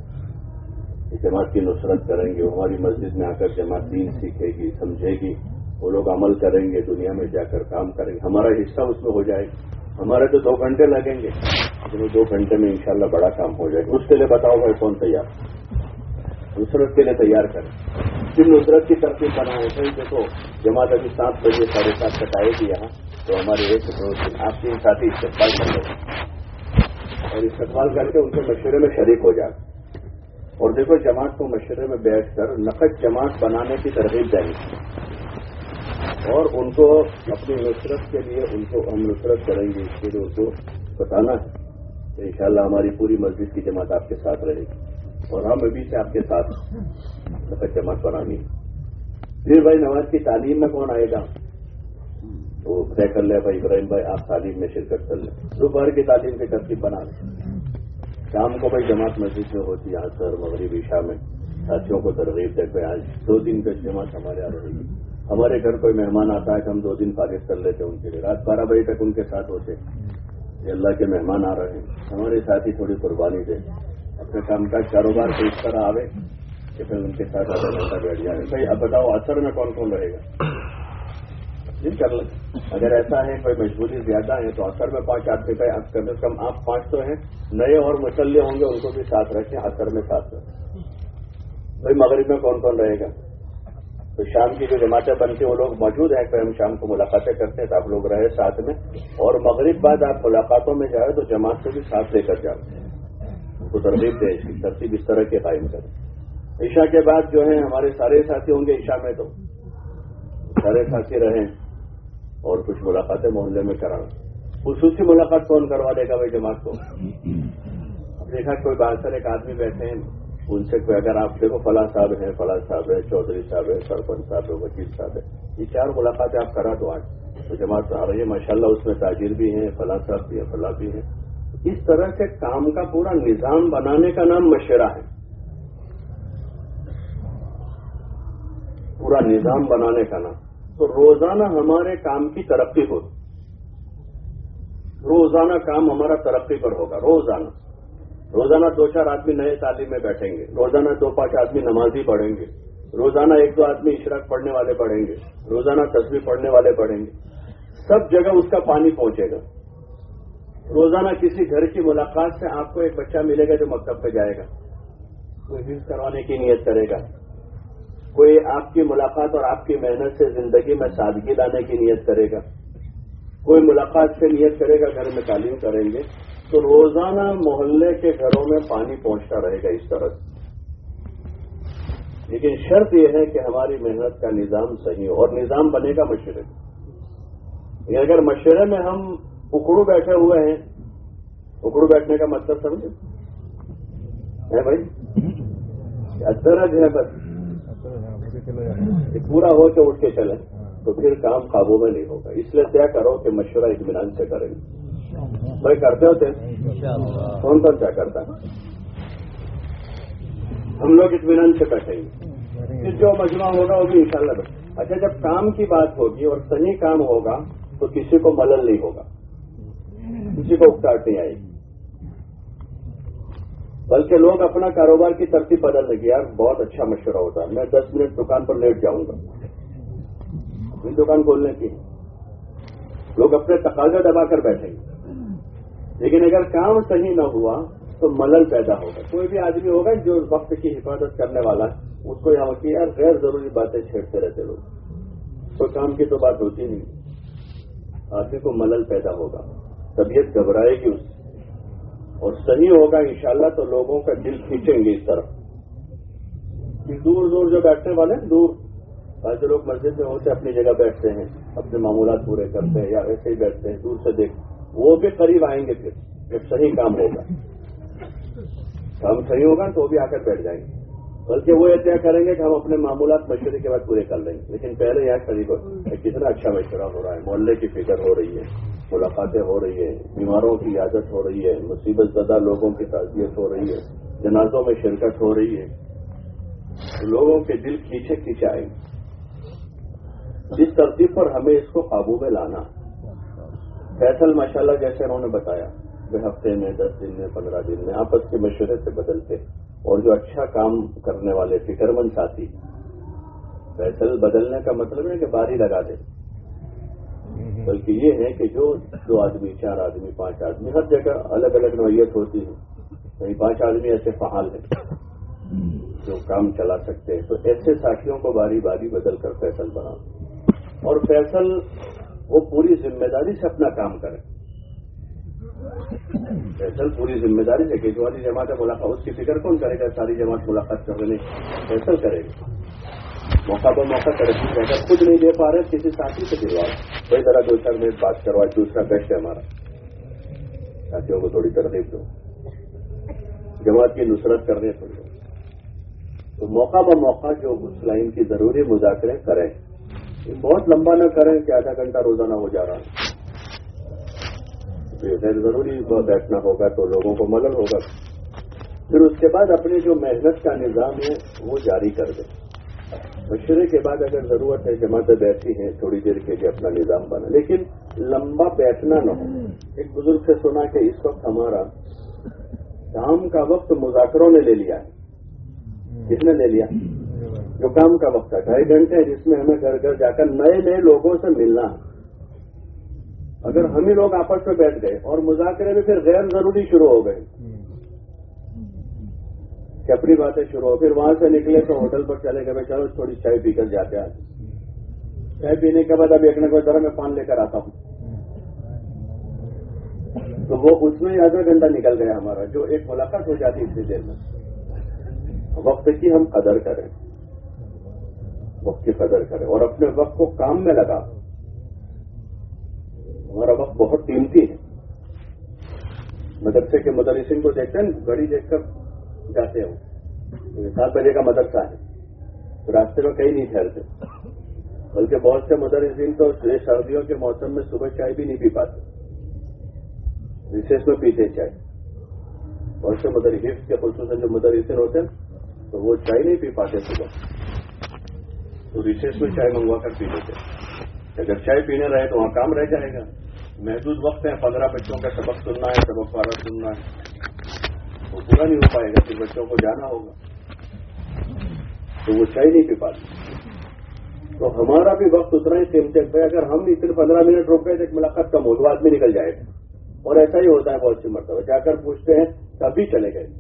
جماعت کی نصرت کریں گے, ہماری مسجد میں آ کر جماعت دین سیکھے گی, سمجھے گی, وہ لوگ عمل کریں گے, دنیا میں جا کر کام کریں گے, ہمارا حصہ اس میں ہو جائے گا. ہمارے تو دو گھنٹے لگیں گے لیکن دو گھنٹے میں انشاءاللہ بڑا کام ہو جائے گا. اس کے لیے بتاؤ بھائی کون تیار؟ نصرت کے لیے تیار کریں. جن نصرت کی ترتیب بنائے تھے دیکھو جماعت ابھی سات بجے ساڑھے سات تک آئے گی یہاں تو ہمارے ایک دو تین آپ تین ساتھی استقبال کر لیں اور استقبال کر کے ان کے مشورے میں شریک ہو جائے. اور دیکھو جماعت کو مشورے میں بیٹھ کر نقد جماعت بنانے کی ترغیب دیں اور ان کو اپنی نصرت کے لیے ان کو ہم نصرت کریں گے اس کے لیے ان کو بتانا ہے کہ انشاءاللہ ہماری پوری مسجد کی جماعت آپ کے ساتھ رہے گی اور ہم ابھی سے آپ کے ساتھ نقد جماعت بنانی. پھر بھائی نماز کی تعلیم میں کون آئے گا تو طے کر لے بھائی ابراہیم بھائی آپ تعلیم میں شرکت کر لیں. دوپہر کی تعلیم کی ترتیب بنا لیں. شام کو بھائی جماعت مسجد میں ہوتی ہے عصر مغرب عشاء میں ساتھیوں کو ترغیب دے پہ آج دو دن کا جماعت ہمارے یہاں رہے گی. ہمارے گھر کوئی مہمان آتا ہے کہ ہم دو دن فارغ کر لیتے ہیں ان کے لیے, رات بارہ بجے تک ان کے ساتھ ہوتے یہ اللہ کے مہمان آ رہے ہیں ہمارے ساتھ ہی تھوڑی قربانی دیں. اپنے کام کاج کاروبار کو اس طرح آوے کہ پھر ان کے ساتھ آدھا گھنٹہ بیٹھ جائے. بھائی اب بتاؤ عصر میں کون کون رہے گا جی کر لیں. اگر ایسا ہے کوئی مجبوری زیادہ ہے تو عصر میں پانچ آدمی کا کم از کم آپ پانچ تو ہیں نئے اور مسلح ہوں گے ان کو بھی ساتھ رکھیں عصر میں ساتھ رکھیں. بھائی مغرب میں کون کون رہے گا تو شام کی جو جماعتیں بنتی ہیں وہ لوگ موجود ہیں کہ ہم شام کو ملاقاتیں کرتے ہیں تو آپ لوگ رہے ساتھ میں اور مغرب بعد آپ ملاقاتوں میں جائے تو جماعت سے بھی ساتھ لے کر جاؤ ان کو ترغیب دیں, اس کی ترتیب اس طرح کے قائم کریں. عشاء کے بعد جو ہے ہمارے سارے ساتھی ہوں گے عشاء میں تو سارے ساتھی رہیں اور کچھ ملاقاتیں محلے میں کرانا. خصوصی ملاقات کون کروا دے گا بھائی جماعت کو؟ اب دیکھا کوئی باہر سے ایک آدمی بیٹھے ہیں ان سے کوئی اگر آپ دیکھو فلاں صاحب ہیں فلاں صاحب ہے چودھری صاحب ہے سرپنچ صاحب ہے وکیل صاحب ہے یہ چار ملاقاتیں آپ کرا دو آج تو جماعت آ رہی ہے ماشاء اللہ. اس میں تاجر بھی ہیں فلاں صاحب بھی ہیں فلاں بھی ہیں. اس طرح سے کام کا پورا نظام بنانے کا نام مشورہ ہے. پورا نظام بنانے کا نام تو روزانہ ہمارے کام کی ترقی ہو. روزانہ کام ہمارا ترقی پر ہوگا. روزانہ روزانہ دو چار آدمی نئے تعلیم میں بیٹھیں گے, روزانہ دو پانچ آدمی نمازی پڑھیں گے, روزانہ ایک دو آدمی اشراق پڑھنے والے پڑھیں گے, روزانہ تسبیح پڑھنے والے پڑھیں گے. سب جگہ اس کا پانی پہنچے گا. روزانہ کسی گھر کی ملاقات سے آپ کو ایک بچہ ملے گا جو مکتب پہ جائے گا, کوئی حفظ کروانے کی نیت کرے گا, کوئی آپ کی ملاقات اور آپ کی محنت سے زندگی میں سادگی لانے کی نیت کرے گا, کوئی ملاقات سے نیت کرے گا گھر میں تعلیم کریں گے. تو روزانہ محلے کے گھروں میں پانی پہنچتا رہے گا اس طرح سے. لیکن شرط یہ ہے کہ ہماری محنت کا نظام صحیح ہو اور نظام بنے گا مشورے میں. اگر مشورے میں ہم اکڑو بیٹھے ہوئے ہیں, اکڑو بیٹھنے کا مطلب سمجھے ہے بھائی ادرج ہے بس پورا ہو کے اٹھ کے چلیں تو پھر کام قابو میں نہیں ہوگا. اس لیے طے کرو کہ مشورہ اطمینان سے کریں گے. بھائی کرتے ہوتے کون کون کیا کرتا ہے ہم لوگ اطمینان سے بیٹھیں گے. پھر جو مجمع ہوگا وہ بھی انشاءاللہ. اچھا جب کام کی بات ہوگی اور صحیح کام ہوگا تو کسی کو ملل نہیں ہوگا، کسی کو اکتاہٹ نہیں آئے گی، بلکہ لوگ اپنا کاروبار کی ترتیب بدل لیں گے. یار بہت اچھا مشورہ ہوتا ہے، میں دس منٹ دکان پر لیٹ جاؤں گا، اپنی دکان کھولنے کی. لوگ اپنے تقاضا دبا کر بیٹھیں گے. لیکن اگر کام صحیح نہ ہوا تو ملل پیدا ہوگا. کوئی بھی آدمی ہوگا جو وقت کی حفاظت کرنے والا ہے، اس کو یہاں کی یار غیر ضروری باتیں چھیڑتے رہتے لوگ، کوئی کام کی تو بات ہوتی نہیں. آدمی کو ملل پیدا ہوگا، طبیعت گھبرائے گی اس سے، اور صحیح ہوگا انشاءاللہ تو لوگوں کا دل کھینچیں گے اس طرف. دور دور جو بیٹھنے والے ہیں، دور بعض لوگ مسجد میں ہوتے اپنی جگہ بیٹھتے ہیں، اپنے معمولات پورے کرتے ہیں یا ایسے ہی بیٹھتے ہیں، دور سے دیکھ، وہ بھی قریب آئیں گے. پھر جب صحیح کام ہوگا، کام صحیح ہوگا تو وہ بھی آ کر بیٹھ جائیں گے. بلکہ وہ یہ طے کریں گے کہ ہم اپنے معمولات مشورے کے بعد پورے کر لیں گے. لیکن پہلے یہاں قریب کتنا اچھا مشورہ ہو رہا ہے، محلے کی فکر ہو رہی ہے، ملاقاتیں ہو رہی ہے، بیماروں کی عیادت ہو رہی ہے، مصیبت زدہ لوگوں کی تعزیت ہو رہی ہے، جنازوں میں شرکت ہو رہی ہے. لوگوں کے دل کھینچے کھینچے آئیں گے. جس ترتیب پر ہمیں اس کو قابو میں لانا. فیصل ماشاءاللہ جیسے انہوں نے بتایا کہ ہفتے میں، دس دن میں، پندرہ دن میں آپس کے مشورے سے بدلتے، اور جو اچھا کام کرنے والے فکر مند ساتھی. فیصل بدلنے کا مطلب ہے کہ باری لگا دے، بلکہ یہ ہے کہ جو دو آدمی، چار آدمی، پانچ آدمی، ہر جگہ الگ الگ نوعیت ہوتی ہے. کہیں پانچ آدمی ایسے فعال ہیں جو کام چلا سکتے ہیں، تو ایسے ساتھیوں کو باری باری بدل کر فیصل بنا، اور فیصل وہ پوری ذمہ داری سے اپنا کام کرے. فیصل پوری ذمہ داری سے کہ جو والی جماعت ملاقات، اس کی فکر کون کرے گا؟ ساری جماعت ملاقات کرنے فیصل کرے گا. موقع پر موقع ترقی اگر خود نہیں دے پا رہے کسی ساتھی سے دلواؤ، کوئی ذرا دو چار منٹ بات کروائے، دوسرا بیسٹ ہے ہمارا. ساتھیوں کو تھوڑی ترغیب دو، جماعت کی نصرت کرنے پڑے. تو موقع ب موقع جو اس لائن کی ضروری مذاکرے کریں، بہت لمبا نہ کریں کہ آدھا گھنٹہ روزانہ ہو جا رہا ہے. غیر ضروری بیٹھنا ہوگا تو لوگوں کو ملل ہوگا. پھر اس کے بعد اپنے جو محنت کا نظام ہے وہ جاری کر دیں. مشورے کے بعد اگر ضرورت ہے جماعتیں بیٹھی ہیں تھوڑی دیر کے لیے اپنا نظام بنا، لیکن لمبا بیٹھنا نہ ہو. ایک بزرگ سے سنا کہ اس وقت ہمارا کام کا وقت مذاکروں نے لے لیا ہے. کس نے لے لیا؟ جو کام کا وقت ہے، ڈھائی گھنٹے جس میں ہمیں گھر گھر جا کر نئے نئے لوگوں سے ملنا. اگر ہم ہی لوگ آپس میں بیٹھ گئے اور مذاکرے میں پھر غیر ضروری شروع ہو گئے کہ اپنی باتیں شروع ہو، پھر وہاں سے نکلے تو ہوٹل پر چلے گئے، چلو تھوڑی چائے پی کر جاتے ہیں. چائے پینے کے بعد اب ایک نہ کوئی طرح میں پان لے کر آتا ہوں، تو وہ اس میں آدھا گھنٹہ نکل گیا ہمارا، جو ایک ملاقات ہو جاتی اتنی دیر میں. وقت کی ہم قدر کریں، وقت کی قدر کریں اور اپنے وقت کو کام میں لگا. ہمارا وقت بہت قیمتی ہے. مدرسے کے مدرسین کو دیکھتے ہیں، گھڑی دیکھ کر جاتے ہوں. سات بجے کا مدرسہ ہے تو راستے میں کہیں نہیں ٹھہرتے، بلکہ بہت سے مدرسین تو سردیوں کے موسم میں صبح چائے بھی نہیں پی پاتے، ریسیس میں پیتے چائے. بہت سے مدرس کے خصوصاً جو مدرسین ہوتے ہیں تو وہ چائے نہیں پی پاتے صبح، تو ریسیس میں چائے منگوا کر پی لیتے. اگر چائے پینے رہے تو وہاں کام رہ جائے گا. محدود وقت ہے، پندرہ بچوں کا سبق سننا ہے، سبق پارا سننا ہے، وہ پورا نہیں ہو پائے گا. پھر بچوں کو جانا ہوگا تو وہ چائے نہیں پی پاتے. تو ہمارا بھی وقت اتنا ہی قیمتی ہے. اگر ہم بھی صرف پندرہ منٹ روک گئے تو ایک ملاقات کا موضوع آدمی نکل جائے گا. اور ایسا ہی ہوتا ہے بہت سی مرتبہ، جا کر پوچھتے ہیں کبھی چلے گئے.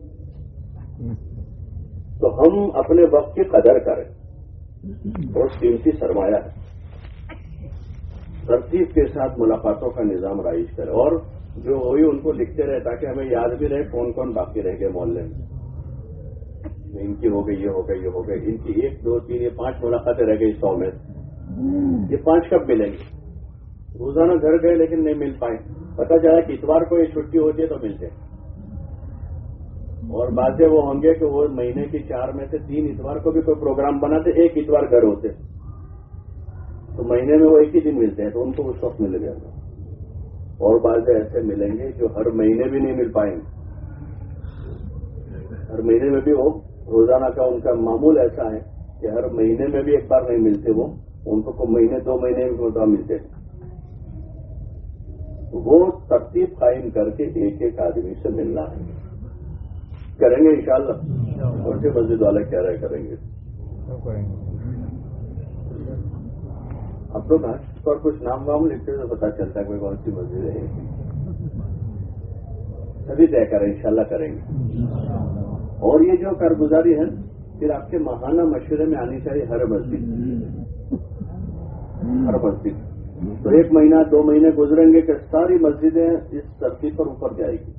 تو ہم اپنے وقت کی قدر کریں، بہت قیمتی سرمایہ ہے. ترتیب کے ساتھ ملاقاتوں کا نظام رائج کرے، اور جو ہوئی ان کو لکھتے رہے تاکہ ہمیں یاد بھی رہے کون کون باقی رہ گئے محلے میں. ان کی ہو گئی، یہ ہو گئی، یہ ہو گئی، ان کی ایک دو تین یہ پانچ ملاقاتیں رہ گئی سو میں. یہ پانچ کب ملیں گے؟ روزانہ گھر گئے لیکن نہیں مل پائے. پتا چلا کہ اتوار کو یہ چھٹی ہوتی ہے تو ملتے ہیں. اور باتیں وہ ہوں گے کہ وہ مہینے کی چار میں سے تین اتوار کو بھی کوئی پروگرام بناتے، ایک اتوار گھر ہوتے تو مہینے میں وہ ایک ہی دن ملتے ہیں تو ان کو اس وقت مل گیا. اور باتیں ایسے ملیں گے جو ہر مہینے بھی نہیں مل پائیں گے. ہر مہینے میں بھی وہ روزانہ کا ان کا معمول ایسا ہے کہ ہر مہینے میں بھی ایک بار نہیں ملتے. وہ ان کو مہینے دو مہینے میں ملتے ہیں. وہ ترتیب قائم کر کے ایک ایک آدمی سے ملنا ہے. کریں گے انشاءاللہ. کون سے مسجد والے کہہ رہے کریں گے؟ اب تو گھاٹ پر کچھ نام وام لکھتے تو پتا چلتا ہے کوئی کون سی مسجد ہے. سبھی طے کریں انشاءاللہ کریں گے. اور یہ جو کارگزاری ہے پھر آپ کے ماہانہ مشورے میں آنی چاہیے ہر مسجد ہر مسجد. تو ایک مہینہ دو مہینے گزریں گے کہ ساری مسجدیں اس ترتیب پر اوپر جائے گی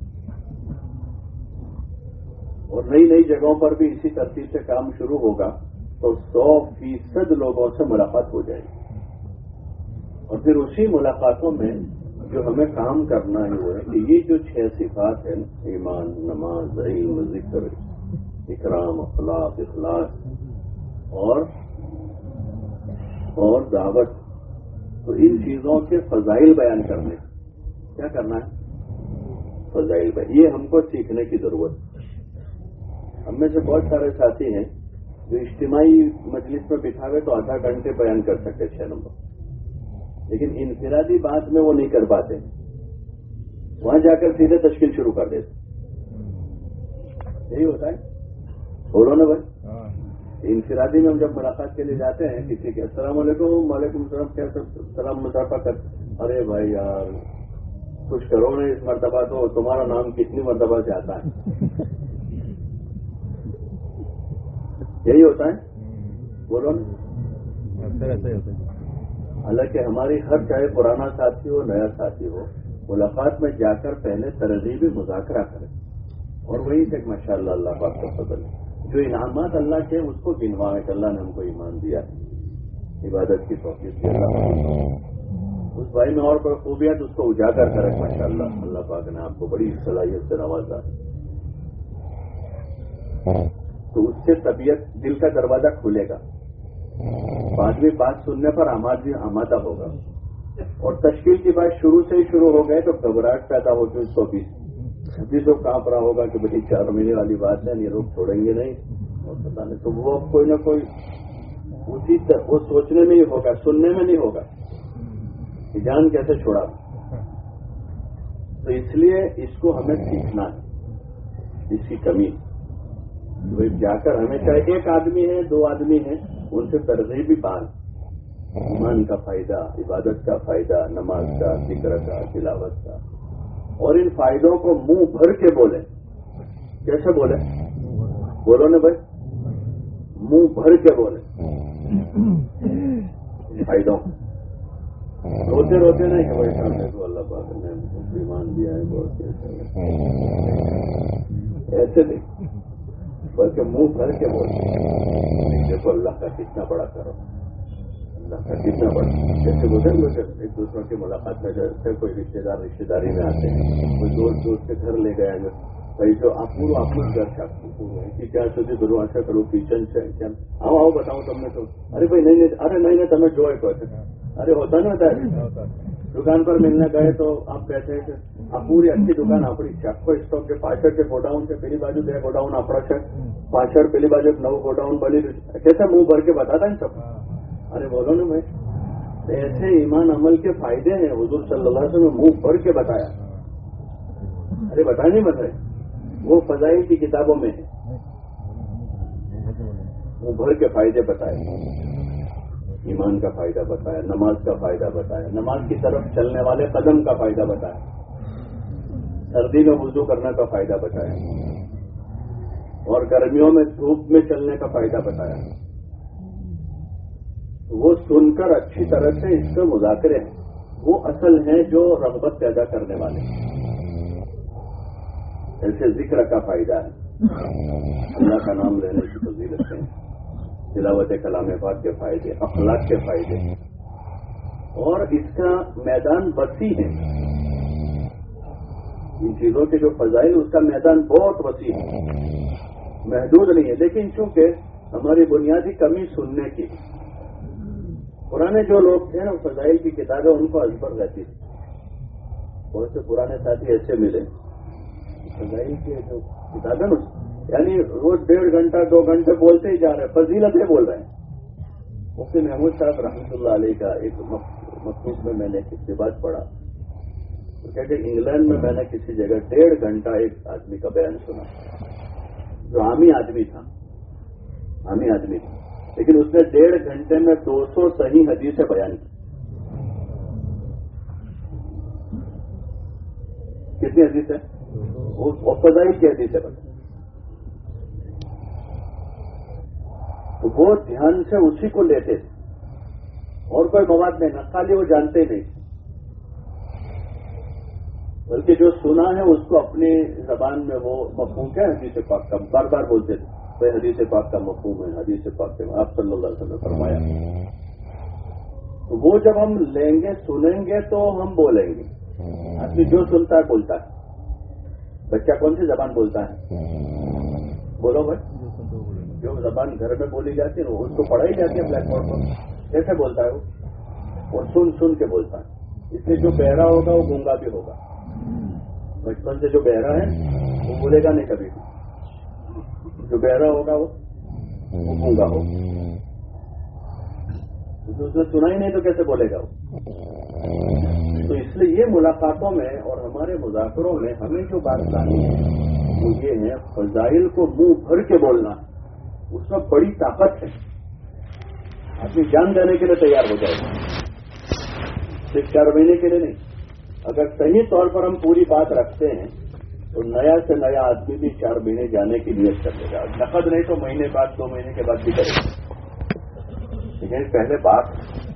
اور نئی نئی جگہوں پر بھی اسی ترتیب سے کام شروع ہوگا تو سو فیصد لوگوں سے ملاقات ہو جائے گی. اور پھر اسی ملاقاتوں میں جو ہمیں کام کرنا ہے وہ ہے کہ یہ جو چھ صفات ہیں ایمان، نماز، علم، ذکر، اکرام، اخلاق، اخلاص اور اور دعوت، تو ان چیزوں کے فضائل بیان کرنے. کیا کرنا ہے؟ فضائل بیان. یہ ہم کو سیکھنے کی ضرورت. ہم میں سے بہت سارے ساتھی ہیں جو اجتماعی مجلس میں بٹھاوے تو آدھا گھنٹے بیان کر سکتے چھ نمبر، لیکن انفرادی بات میں وہ نہیں کر پاتے. وہاں جا کر سیدھے تشکیل شروع کر دیتے. یہی ہوتا ہے. بولو نا بھائی. انفرادی میں ہم جب ملاقات کے لیے جاتے ہیں کسی کے السلام علیکم، وعلیکم السلام، کیسے سلام مسافہ کر، ارے بھائی یار کچھ کرو نا اس مرتبہ، تو تمہارا نام کتنی مرتبہ سے آتا ہے. یہی ہوتا ہے. بولو نا. حالانکہ ہماری ہر چاہے پرانا ساتھی ہو نیا ساتھی ہو ملاقات میں جا کر پہلے ترغیبی مذاکرہ کرے اور وہی سے ماشاء اللہ اللہ پاک کا فضل جو انعامات اللہ کے اس کو گنوائے کہ اللہ نے ہم کو ایمان دیا ہے، عبادت کی توفیق دی اللہ. اس بھائی میں اور کوئی خوبیات اس کو اجاگر کرے ماشاء اللہ اللہ پاک نے آپ کو بڑی صلاحیت سے نوازا ہے. تو اس سے طبیعت دل کا دروازہ کھلے گا. بعد میں بات سننے پر آمادی آمادہ ہوگا. اور تشکیل کی بات شروع سے ہی شروع ہو گئے تو گھبراہٹ پیدا ہوتی ہے. اس کو بھی ابھی تو کانپ رہا ہوگا کہ بھائی چار مہینے والی بات ہے، یہ لوگ چھوڑیں گے نہیں اور پتا نہیں. تو وہ کوئی نہ کوئی اسی وہ سوچنے میں ہی ہوگا، سننے میں نہیں ہوگا کہ جان کیسے چھوڑا. تو اس لیے اس کو ہمیں سیکھنا ہے، اس کی کمی. جا کر ہمیں چاہے ایک آدمی ہے دو آدمی ہیں ان سے ترغیبی بات، ایمان کا فائدہ، عبادت کا فائدہ، نماز کا، ذکر کا، تلاوت کا، اور ان فائدوں کو منہ بھر کے بولیں. کیسے بولیں؟ بولو نا بھائی. منہ بھر کے بولیں فائدوں. روتے روتے نہیں کہ بھائی سامنے تو اللہ پاک نے ایمان دیا ہے بہت ایسے نہیں، بلکہ منہ بھر کے بولیں. دیکھو اللہ کا کتنا بڑا کرو، اللہ کا کتنا بڑا. جیسے گزر گزر ایک دوسروں کی ملاقات میں جیسے کوئی رشتے دار رشتے داری میں آتے ہیں، کوئی دوست دوست کے گھر لے گئے بھائی تو آپ پورو آپ کو گھر چھاپو کیا سوچے کرو ایسا کرو کچن سے آؤ آؤ بتاؤں تم نے تو ارے بھائی نہیں نہیں ارے نہیں نہیں تمہیں جو ہے کوئی ارے ہوتا نا ہوتا ہے. دکان پر ملنے گئے تو آپ کہتے ہیں کہ آپ پوری اچھی دکان اپنی چکو اسٹاک کے پاچڑ کے گوڈاؤن سے پہلی بازو دے گوڈاؤن اپنا ہے پاچڑ پہلی بازو ایک نو گوڈاؤن بنی کیسے منہ بھر کے بتاتا ہے سب. ارے بولو نا بھائی ایسے ایمان عمل کے فائدے ہیں حضور صلی اللہ علیہ وسلم نے منہ بھر کے بتایا. ارے بتائے نہیں بتائے وہ فضائل کی کتابوں میں ہے. منہ بھر کے فائدے بتائے، ایمان کا فائدہ بتایا، نماز کا فائدہ بتایا، نماز کی طرف چلنے والے قدم کا فائدہ بتایا، سردی میں وضو کرنے کا فائدہ بتایا، اور گرمیوں میں دھوپ میں چلنے کا فائدہ بتایا. وہ سن کر اچھی طرح سے اس کے مذاکرے ہیں وہ اصل ہیں جو رغبت پیدا کرنے والے. ایسے ذکر کا فائدہ ہے، اللہ کا نام لینے کی فضیلت ہے، تلاوت کلام پاک کے فائدے، اخلاق کے فائدے، اور اس کا میدان وسیع ہے. ان چیزوں کے جو فضائل اس کا میدان بہت وسیع ہے، محدود نہیں ہے. لیکن چونکہ ہماری بنیادی کمی سننے کی، پرانے جو لوگ تھے نا فضائل کی کتابیں ان کو ازبر رہتی تھی. بہت سے پرانے ساتھی ایسے ملے فضائل کی جو کتابیں نا یعنی روز ڈیڑھ گھنٹہ دو گھنٹے بولتے ہی جا رہے ہیں، فضیلتیں بول رہے ہیں. مفتی محمود صاحب رحمۃ اللہ علیہ کا ایک مکتوب میں میں نے اقتباس پڑھا تو کہتے انگلینڈ میں میں نے کسی جگہ ڈیڑھ گھنٹہ ایک آدمی کا بیان سنا جو عامی آدمی تھا عامی آدمی تھا لیکن اس نے ڈیڑھ گھنٹے میں دو سو صحیح حدیثیں بیان کی. کتنی حدیث ہے؟ وہ فضائل کی حدیثیں بتا. تو وہ دھیان سے اسی کو لیتے تھے اور کوئی مواد نہیں نہ خالی وہ جانتے نہیں بلکہ جو سنا ہے اس کو اپنی زبان میں وہ مفہوم کیا حدیث پاک کا بار بار بولتے تھے بھائی حدیث پاک کا مفہوم ہے حدیث پاک کے آپ صلی اللہ علیہ وسلم نے فرمایا. تو وہ جب ہم لیں گے سنیں گے تو ہم بولیں گے. آدمی جو سنتا ہے بولتا ہے. بچہ کون سی زبان بولتا ہے؟ بولو بھائی. جو زبان گھر میں بولی جاتی ہے اس کو پڑھائی جاتی ہے بلیک بورڈ پر کیسے بولتا ہے وہ وہ سن سن کے بولتا ہے. اس لیے جو بہرا ہوگا وہ گونگا بھی ہوگا. بچپن سے جو بہرا ہے وہ بولے گا نہیں کبھی بھی. جو بہرا ہوگا وہ گونگا ہوگا. تو اس نے سنا ہی نہیں تو کیسے بولے گا وہ. تو اس لیے یہ ملاقاتوں میں اور ہمارے مذاکروں میں ہمیں جو بات لانی ہے وہ یہ ہے فضائل کو منہ بھر کے بولنا. اس میں بڑی طاقت ہے. آدمی جان دینے کے لیے تیار ہو جائے گا صرف چار مہینے کے لیے نہیں. اگر صحیح طور پر ہم پوری بات رکھتے ہیں تو نیا سے نیا آدمی بھی چار مہینے جانے کی نیت کر لے گا. نقد نہیں تو مہینے بعد دو مہینے کے بعد بھی کرے گا. لیکن پہلے بات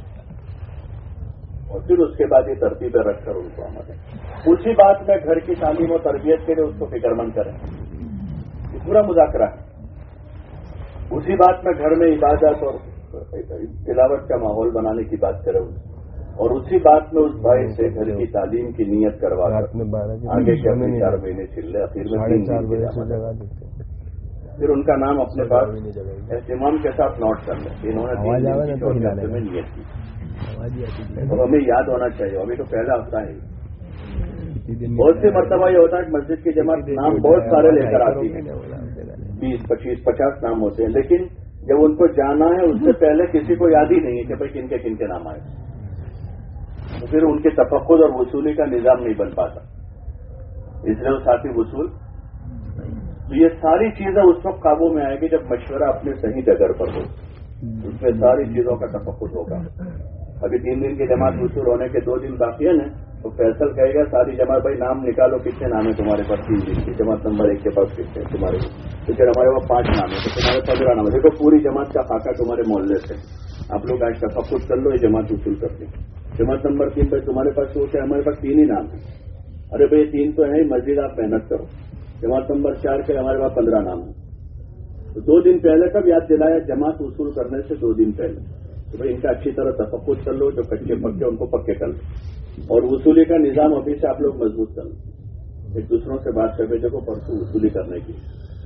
اور پھر اس کے بعد یہ ترتیبیں رکھ کر ان کو عمل ہے. اسی بات میں گھر کی تعلیم و تربیت کے لیے اس کو فکر مند کریں. یہ پورا مذاکرہ ہے. اسی بات میں گھر میں عبادت اور تلاوت کا ماحول بنانے کی بات کریں اور اسی بات میں اس بھائی سے گھر کی تعلیم کی نیت کروا کر آگے کے اپنے چار مہینے چل لے. پھر میں پھر ان کا نام اپنے پاس اہتمام کے ساتھ نوٹ کر لیں. انہوں نے تین گھنٹے میں نیت کی اور ہمیں یاد ہونا چاہیے. ابھی تو پہلا ہفتہ ہے. بہت سی مرتبہ یہ ہوتا ہے کہ مسجد کی جماعت نام بہت سارے لے کر آتی ہے. بیس پچیس پچاس نام ہوتے ہیں لیکن جب ان کو جانا ہے اس سے پہلے کسی کو یاد ہی نہیں ہے کہ بھائی کن کے کن کے نام آئے. تو پھر ان کے تفقد اور وصولی کا نظام نہیں بن پاتا. اس لیے وہ ساتھی وصول تو یہ ساری چیزیں اس وقت قابو میں آئے گی جب مشورہ اپنے صحیح جگہ پر ہو. اس میں ساری چیزوں کا تفقد ہوگا. ابھی تین دن کی جماعت وصول ہونے کے دو دن باقی ہیں تو فیصل کہے گا ساری جماعت بھائی نام نکالو کتنے نام ہے تمہارے پاس. تین دن کی جماعت نمبر ایک کے پاس کتنے ہیں تمہارے تو پھر ہمارے پاس پانچ نام ہے تو تمہارے پندرہ نام ہے. دیکھو پوری جماعت کا خاکہ تمہارے محلے سے آپ لوگ آج تفقد کر لو. یہ جماعت وصول کرتے ہیں. جماعت نمبر تین پہ تمہارے پاس وہ کیا ہمارے پاس تین ہی نام ہیں. ارے بھائی تین تو ہے مسجد آپ محنت کرو. جماعت نمبر چار کے ہمارے پاس پندرہ نام ہیں. تو دو دن پہلے کب یاد دلایا جماعت وصول کرنے سے دو دن پہلے تو بھائی ان کا اچھی طرح تفقد کر لو. جو کچے پکے ان کو پکے کر لو اور وصولی کا نظام ابھی سے آپ لوگ مضبوط کر لو. ایک دوسروں سے بات کر کے دیکھو پرسوں وصولی کرنے کی.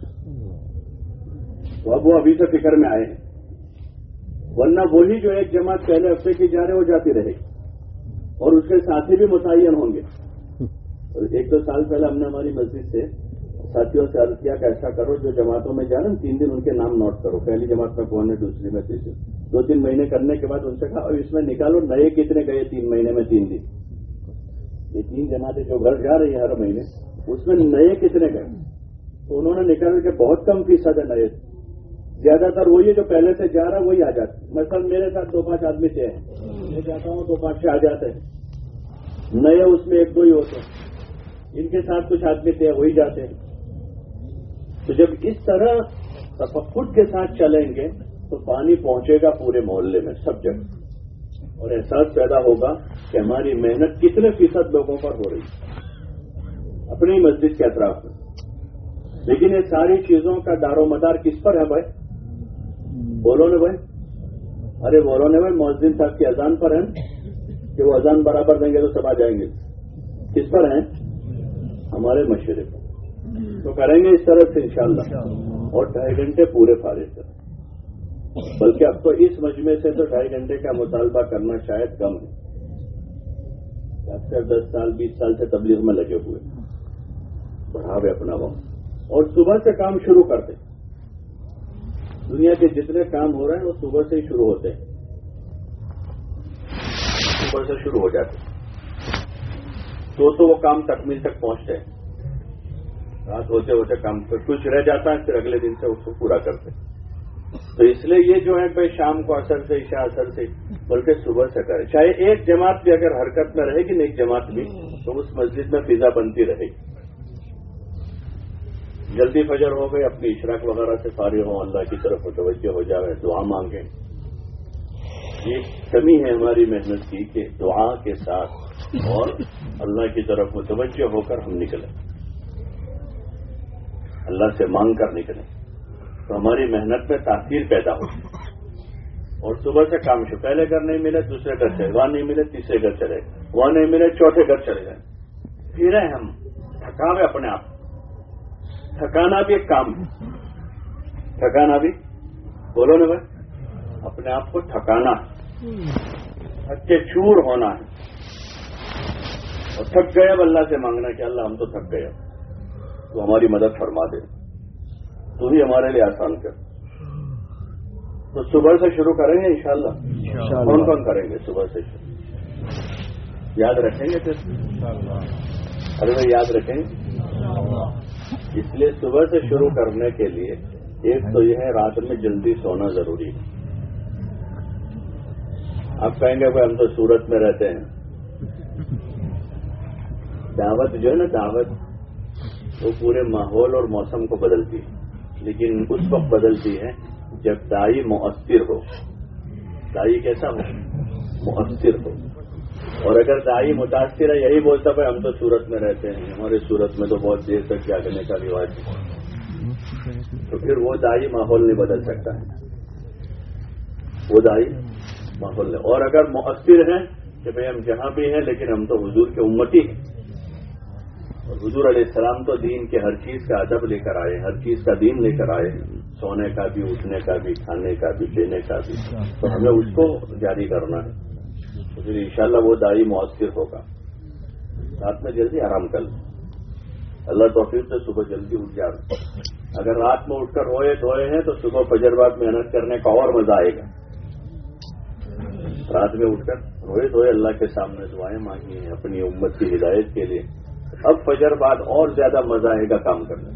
تو اب وہ ابھی سے فکر میں آئے ہیں. ورنہ وہی جو ایک جماعت پہلے ہفتے کی جا رہے وہ جاتی رہے گی اور اس کے ساتھی بھی متعین ہوں گے. ایک دو سال پہلے ہم نے ہماری مسجد سے ساتھیوں سے عرض کیا کہ ایسا کرو جو جماعتوں میں جا رہے ہیں تین دن ان کے نام نوٹ کرو. پہلی جماعت میں کون ہے دوسری میں تیسری. دو تین مہینے کرنے کے بعد ان سے کہا اس میں نکالو نئے کتنے گئے تین مہینے میں تین دن. یہ تین جماعتیں جو گھر جا رہی ہیں ہر مہینے اس میں نئے کتنے گئے. تو انہوں نے نکالا کہ بہت کم فیصد ہے نئے. زیادہ تر وہی ہے جو پہلے سے جا رہا ہے وہی آ جاتے. مثلا میرے ساتھ دو پانچ آدمی تھے میں جاتا ہوں دو پانچ سے آ جاتے ہیں. نئے اس میں ایک دو ہی ہوتے ہیں. ان کے ساتھ کچھ آدمی تھے وہی جاتے ہیں. تو جب اس طرح تفقد کے ساتھ چلیں گے تو پانی پہنچے گا پورے محلے میں سب جگہ اور احساس پیدا ہوگا کہ ہماری محنت کتنے فیصد لوگوں پر ہو رہی ہے اپنی مسجد کے اطراف میں. لیکن یہ ساری چیزوں کا دار و مدار کس پر ہے بھائی؟ بولو نے بھائی. ارے بولو نے بھائی مؤذن صاحب کی اذان پر ہے کہ وہ اذان برابر دیں گے تو سب آ جائیں گے. کس پر ہیں؟ ہمارے مشورے پر. تو کریں گے اس طرح سے انشاءاللہ اور ڈھائی گھنٹے پورے فارغ کریں. بلکہ اب تو اس مجمع سے تو ڈھائی گھنٹے کا مطالبہ کرنا شاید کم ہے. اکثر دس سال بیس سال سے تبلیغ میں لگے ہوئے بڑھاوے اپنا وقت اور صبح سے کام شروع کرتے. دنیا کے جتنے کام ہو رہے ہیں وہ صبح سے ہی شروع ہوتے ہیں. صبح سے شروع ہو جاتے تو تو وہ کام تکمیل تک پہنچتے ہیں. رات ہوتے ہوتے کام کچھ رہ جاتا ہے، پھر اگلے دن سے اس کو پورا کرتے. تو اس لیے یہ جو ہے بھائی شام کو اثر سے عشاء اثر سے بلکہ صبح سے کرے. چاہے ایک جماعت بھی اگر حرکت میں رہے گی نا، ایک جماعت بھی، تو اس مسجد میں فضا بنتی رہے گی. جلدی فجر ہو گئی، اپنی اشراق وغیرہ سے فارغ ہوں، اللہ کی طرف متوجہ ہو جائے، دعا مانگیں. یہ کمی ہے ہماری محنت کی کہ دعا کے ساتھ اور اللہ کی طرف متوجہ ہو کر ہم نکلیں، اللہ سے مانگ کر نکلیں، تو ہماری محنت میں تاثیر پیدا ہو. اور صبح سے کام شروع، پہلے گھر نہیں ملے دوسرے گھر چلے، وہاں نہیں ملے تیسرے گھر چلے، وہاں نہیں ملے چوتھے گھر چلے گئے. پھر ہم تھکاوے اپنے آپ. تھکانا بھی ایک کام ہے، تھکانا بھی، بولو نا بھائی، اپنے آپ کو تھکانا ہے، تھک کے چور ہونا ہے. اور تھک گئے اب اللہ سے مانگنا کہ اللہ ہم تو تھک گئے، تو ہماری مدد فرما دے، تو ہی ہمارے لیے آسان کر. تو صبح سے شروع کریں گے انشاءاللہ. کون کون کریں گے صبح سے شروع؟ یاد رکھیں گے پھر؟ ارے بھائی یاد رکھیں گے. اس لیے صبح سے شروع کرنے کے لیے ایک تو یہ ہے رات میں جلدی سونا ضروری ہے. آپ کہیں گے بھائی ہم تو سورت میں رہتے ہیں. دعوت جو ہے نا، دعوت وہ پورے ماحول اور موسم کو بدلتی ہے، لیکن اس وقت بدلتی ہے جب دائی مؤثر ہو. دائی کیسا ہو؟ مؤثر ہو. اور اگر دائی متاثر ہے، یہی بولتا بھائی ہم تو سورت میں رہتے ہیں، ہمارے سورت میں تو بہت دیر تک جاگنے کا رواج ہے، تو پھر وہ دائی ماحول نہیں بدل سکتا ہے. وہ دائی ماحول نہیں. اور اگر مؤثر ہیں کہ بھائی ہم جہاں بھی ہیں لیکن ہم تو حضور کے امتی ہیں، اور حضور علیہ السلام تو دین کے ہر چیز کا ادب لے کر آئے، ہر چیز کا دین لے کر آئے، سونے کا بھی، اٹھنے کا بھی، کھانے کا بھی، پینے کا بھی. تو ہمیں اس کو جاری کرنا ہے. تو پھر انشاءاللہ وہ دائی مؤثر ہوگا. رات میں جلدی آرام کر لیں، اللہ توفیق سے صبح جلدی اٹھ جائے. اگر رات میں اٹھ کر روئے دھوئے ہیں تو صبح فجر بعد محنت کرنے کا اور مزہ آئے گا. رات میں اٹھ کر روئے دھوئے اللہ کے سامنے دعائیں مانگی ہیں اپنی امت کی ہدایت کے لیے، اب فجر بعد اور زیادہ مزہ آئے گا کام کرنے.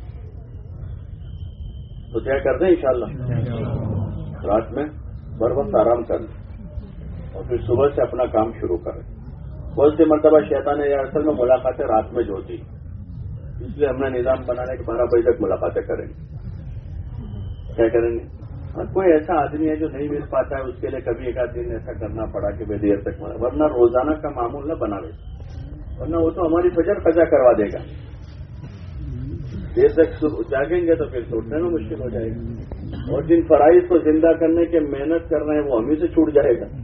تو کیا کرتے ہیں انشاءاللہ رات میں بر وقت آرام کر لیں اور پھر صبح سے اپنا کام شروع کریں. بہت سی مرتبہ شیطان یا اصل میں ملاقاتیں رات میں جو ہوتی، اس لیے ہم نے نظام بنانا کہ بارہ بجے تک ملاقاتیں کریں گے. کیا کریں گے؟ اور کوئی ایسا آدمی ہے جو نہیں مل پاتا ہے، اس کے لیے کبھی ایک آدھ دن ایسا کرنا پڑا کہ بھائی دیر تک ملا، ورنہ روزانہ کا معمول نہ بنا لے، ورنہ وہ تو ہماری فجر قضا کروا دے گا. دیر تک جاگیں گے تو پھر چھوٹنے میں مشکل ہو جائے گا، اور جن فرائض کو زندہ کرنے کے محنت کر رہے ہیں وہ ہمیں سے چھوٹ جائے گا.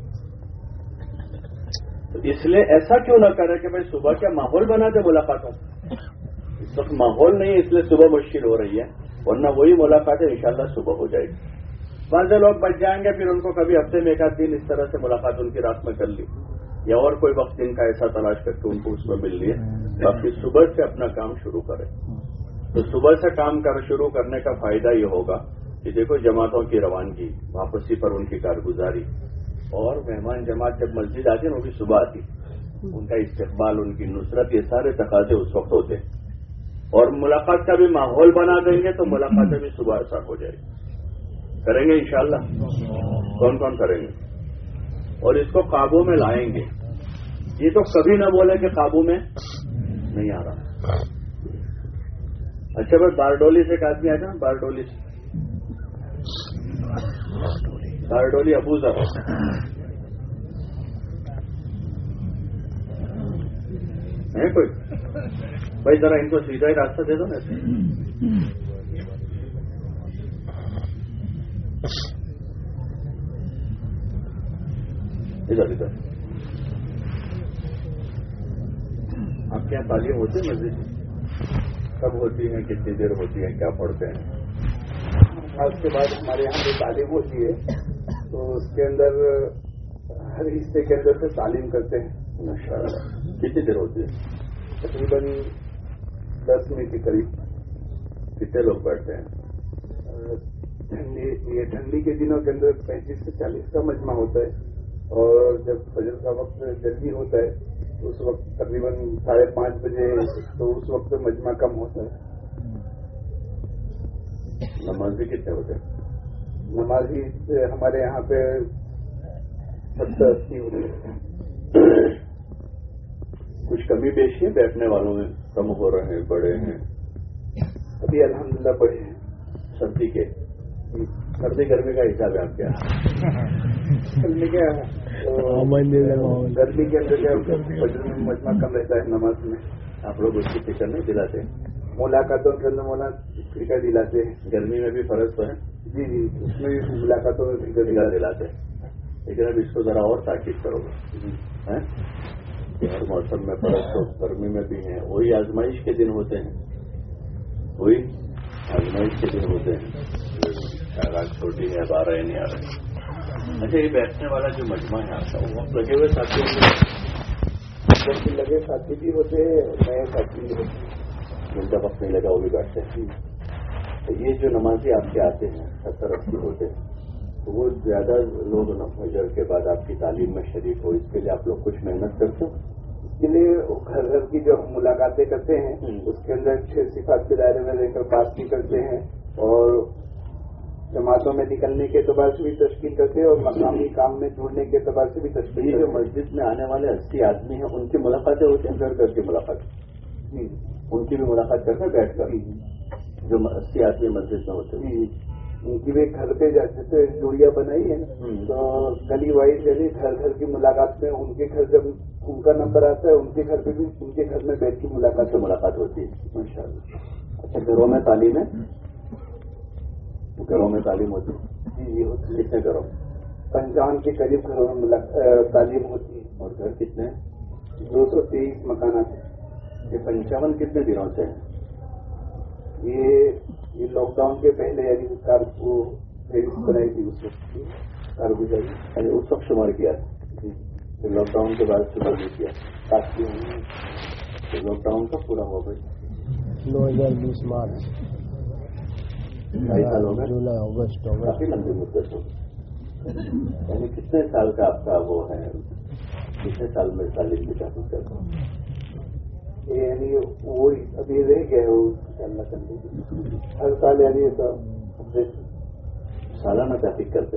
تو اس لیے ایسا کیوں نہ کرے کہ بھائی صبح کیا ماحول بنا دے ملاقاتوں. اس وقت ماحول نہیں ہے، اس لیے صبح مشکل ہو رہی ہے، ورنہ وہی ملاقاتیں انشاءاللہ صبح ہو جائے گی. بعض لوگ بچ جائیں گے، پھر ان کو کبھی ہفتے میں ایک آدھ دن اس طرح سے ملاقات ان کی رات میں کر لی، یا اور کوئی وقت دن کا ایسا تلاش کر کے ان کو اس میں مل لیے. باقی صبح سے اپنا کام شروع کریں. تو صبح سے کام کر شروع کرنے کا فائدہ یہ ہوگا کہ دیکھو جماعتوں کی روانگی، واپسی پر ان کی کارگزاری، اور مہمان جماعت جب مسجد آتی ہے وہ بھی صبح آتی، ان کا استقبال، ان کی نصرت، یہ سارے تقاضے اس وقت ہوتے ہیں. اور ملاقات کا بھی ماحول بنا دیں گے تو ملاقاتیں بھی صبح ایسا ہو جائے گی. کریں گے انشاءاللہ. کون کون کریں گے؟ اور اس کو قابو میں لائیں گے. یہ تو کبھی نہ بولے کہ قابو میں نہیں آ رہا. اچھا بھائی بارڈولی سے ایک آدمی آیا تھا، بارڈولی سے، بارڈولی ابو ذر ہے کوئی؟ بھائی ذرا ان کو سیدھا ہی راستہ دے دو نا. ادھر ادھر آپ کے یہاں تعلیم ہوتی ہے مسجد؟ کب ہوتی ہے، کتنی دیر ہوتی ہے، کیا پڑھتے ہیں؟ اس کے بعد ہمارے یہاں جو تعلیم ہوتی ہے تو اس کے اندر ہر حصے کے اندر سے تعلیم کرتے ہیں. ماشاءاللہ. کتنی دیر ہوتی ہے؟ تقریباً دس منٹ کے قریب. کتنے لوگ بیٹھتے ہیں؟ ٹھنڈی یہ ٹھنڈی کے دنوں کے اندر پینتیس سے چالیس کا مجمع ہوتا ہے، اور جب فجر کا وقت جلدی ہوتا ہے اس وقت تقریباً ساڑھے پانچ بجے، تو اس وقت مجمع کم ہوتا ہے. نمازی کتنے ہوتے ہیں؟ نمازی ہمارے یہاں پہ ستر اسی ہوتے ہیں. کچھ کمی بیشی ہے بیٹھنے والوں میں؟ کم ہو رہے ہیں، بڑے ہیں؟ ابھی الحمدللہ بڑے ہیں. سردی کے سردی گرمی کا حساب ہے آپ کیا؟ گرمی کے گرمی کے اندر کیا مجمع کم رہتا ہے نماز میں. آپ لوگ اس کی فکر نہیں دلاتے؟ ملاقاتوں کے اندر مولا فکر دلاتے ہیں. گرمی میں بھی فرض تو ہے؟ جی جی اس میں بھی ملاقاتوں میں فکر دلا دلاتے ہیں. لیکن اب اس کو ذرا اور تاکید کرو گے کہ ہر موسم میں فرض تو گرمی میں بھی ہیں. وہی آزمائش کے دن ہوتے ہیں، وہی آزمائش کے دن ہوتے ہیں. رات چھوٹی ہے، اب آ رہے نہیں آ رہے. اچھا، یہ بیٹھنے والا جو مجمع ہے آپ کا، وہ وقت لگے ہوئے ساتھی وقت لگے ساتھی بھی ہوتے ہیں، نئے ساتھی بھی ہوتے ہیں. جن کا وقت نہیں لگا وہ بھی بیٹھتے ہیں. تو یہ جو نمازی آپ کے آتے ہیں ستر اسی ہوتے ہیں، تو وہ زیادہ لوگ فجر کے بعد آپ کی تعلیم میں شریک ہو، اس کے لیے آپ لوگ کچھ محنت کرتے ہو؟ اس کے لیے گھر گھر کی جو ملاقاتیں کرتے ہیں اس کے اندر چھ صفات کے دائرے میں رہ کر بات بھی کرتے ہیں، اور جماعتوں میں نکلنے کے اعتبار سے بھی تشکیل کرتے ہیں، اور مقامی کام میں جڑنے کے اعتبار سے بھی تشکیل. یہ جو مسجد میں آنے والے اسی آدمی ہیں، ان کی ملاقاتیں ہوتی ہیں؟ گھر گھر کی ملاقات؟ جی ان کی بھی ملاقات کرتے ہیں بیٹھ کر؟ جو اسی آدمی مسجد میں ہوتے ہیں ان کی بھی گھر پہ جیسے جوڑیاں بنائی ہے تو گلی وائز یعنی گھر گھر کی ملاقات میں ان کے گھر جب ان کا نمبر آتا ہے ان کے گھر پہ بھی ان کے گھر میں بیٹھ کی ملاقات سے ملاقات ہوتی ہے. ماشاء اللہ. اچھا، گھروں میں تعلیم ہے؟ گھروں میں تعلیم ہوتی ہے؟ جی جی ہوتی ہے. کتنے گھروں؟ پنچاون کے قریب گھروں میں تعلیم ہوتی ہے. اور گھر کتنے ہیں؟ دو سو تیئیس مکانات ہیں. یہ پنچاون کتنے دنوں سے ہیں؟ یہ یہ لاک ڈاؤن کے پہلے یعنی کار وہ فہرست بنائی تھی اس وقت کارگزاری، یعنی اس وقت شمار کیا تھا. لاک ڈاؤن کے بعد شمار نہیں کیا. تاکہ لاک ڈاؤن کب پورا ہو گئی؟ دو ہزار بیس مارچ ڈھائی سال ہو گئے. جولائی اگست کافی لمبی مدت ہو گئی. یعنی کتنے سال کا آپ کا وہ ہے؟ کتنے سال میں تعلیم کی تحقیق کرتا ہوں؟ یعنی وہ ابھی رہ گیا ہے وہ اللہ کرنے ہر سال یعنی سالانہ تحقیق کرتے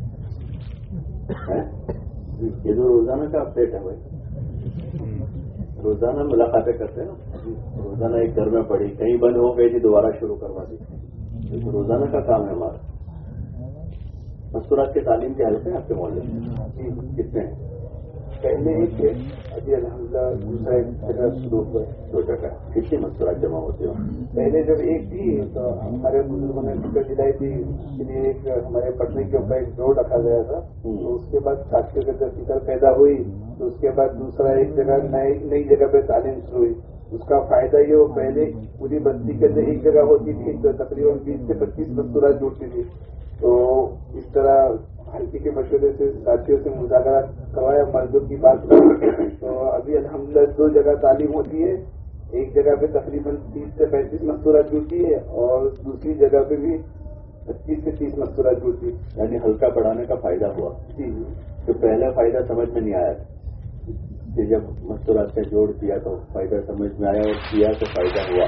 ہیں. یہ جو روزانہ کا اپڈیٹ ہے بھائی، روزانہ ملاقاتیں کرتے ہیں نا. روزانہ ایک گھر میں پڑی، کہیں بند ہو گئی تھی دوبارہ شروع کروا دی. روزانہ کا کام ہے ہمارا. مستورات کے تعلیم کے حلقے ہیں آپ کے محلے میں کتنے ہیں؟ پہلے ایک ہے، ابھی الحمدللہ دوسرا ایک جگہ شروع ہوا ہے. دو جگہ کتنی مستورات جمع ہوتی ہوں؟ پہلے جب ایک تھی تو ہمارے بزرگوں نے فکر دلائی تھی، اس کے لیے ایک ہمارے پٹنے کے اوپر ایک روڈ رکھا گیا تھا. تو اس کے بعد ساتھیوں کے اندر فکر پیدا ہوئی تو اس کے بعد دوسرا ایک جگہ نئی نئی جگہ پہ تعلیم شروع ہوئی. اس کا فائدہ یہ ہو، پہلے پوری بستی کے اندر ایک جگہ ہوتی تھی تو تقریباً بیس سے پچیس مستورات جڑتی تھی. تو اس طرح ہلکی کے مشورے سے ساتھیوں سے مذاکرہ کروایا، مردوں کی بات تو ابھی الحمدللہ دو جگہ تعلیم ہوتی ہے. ایک جگہ پہ تقریباً تیس سے پینتیس مستورات جڑتی ہے اور دوسری جگہ پہ بھی پچیس سے تیس مستورات جڑتی ہے. یعنی ہلکا پڑھانے کا فائدہ ہوا. جی تو پہلا فائدہ سمجھ میں نہیں آیا کہ جب مستورات سے جوڑ دیا تو فائدہ سمجھ میں آیا اور کیا تو فائدہ ہوا.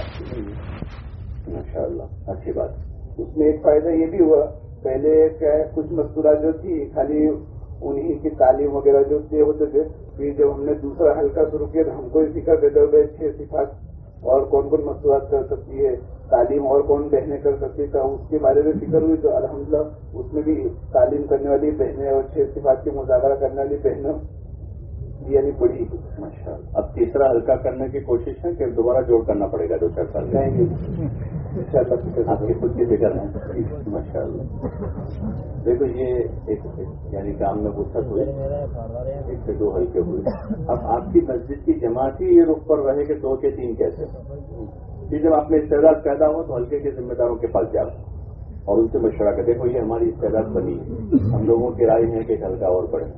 ماشاء اللہ، اچھی بات. اس میں ایک فائدہ یہ بھی ہوا، پہلے کیا ہے کچھ مستورات جو تھی خالی انہی کی تعلیم وغیرہ جو یہ ہوتے تھے. پھر جب ہم نے دوسرا حلقہ شروع کیا تو ہم کو فکر پیدا ہوئے چھ صفات اور کون کون مستورات کر سکتی ہے، تعلیم اور کون بہنیں کر سکتی ہے، اس کے بارے میں فکر ہوئی. تو الحمدللہ اس میں بھی تعلیم کرنے والی بہنیں اور چھ صفات کی مذاکرہ کرنے والی بہنیں یعنی بڑی. ماشاء اللہ. اب تیسرا حلقہ کرنے کی کوشش ہے کہ دوبارہ جوڑ کرنا پڑے گا دو چار سال نہیں نہیں آپ کی خود کی فکر ہے. ماشاء اللہ. دیکھو یہ ایک یعنی کام میں فرصت ہوئی، ایک سے دو حلقے ہوئے. اب آپ کی مسجد کی جماعت ہی یہ رخ پر رہے کہ دو کے تین کیسے. پھر جب آپ میں استعداد پیدا ہو تو حلقے کے ذمہ داروں کے پاس جاؤ اور ان سے مشورہ کر دیکھو یہ ہماری استعداد بنی ہے، ہم لوگوں کی رائے ہے کہ ایک حلقہ اور بڑھے.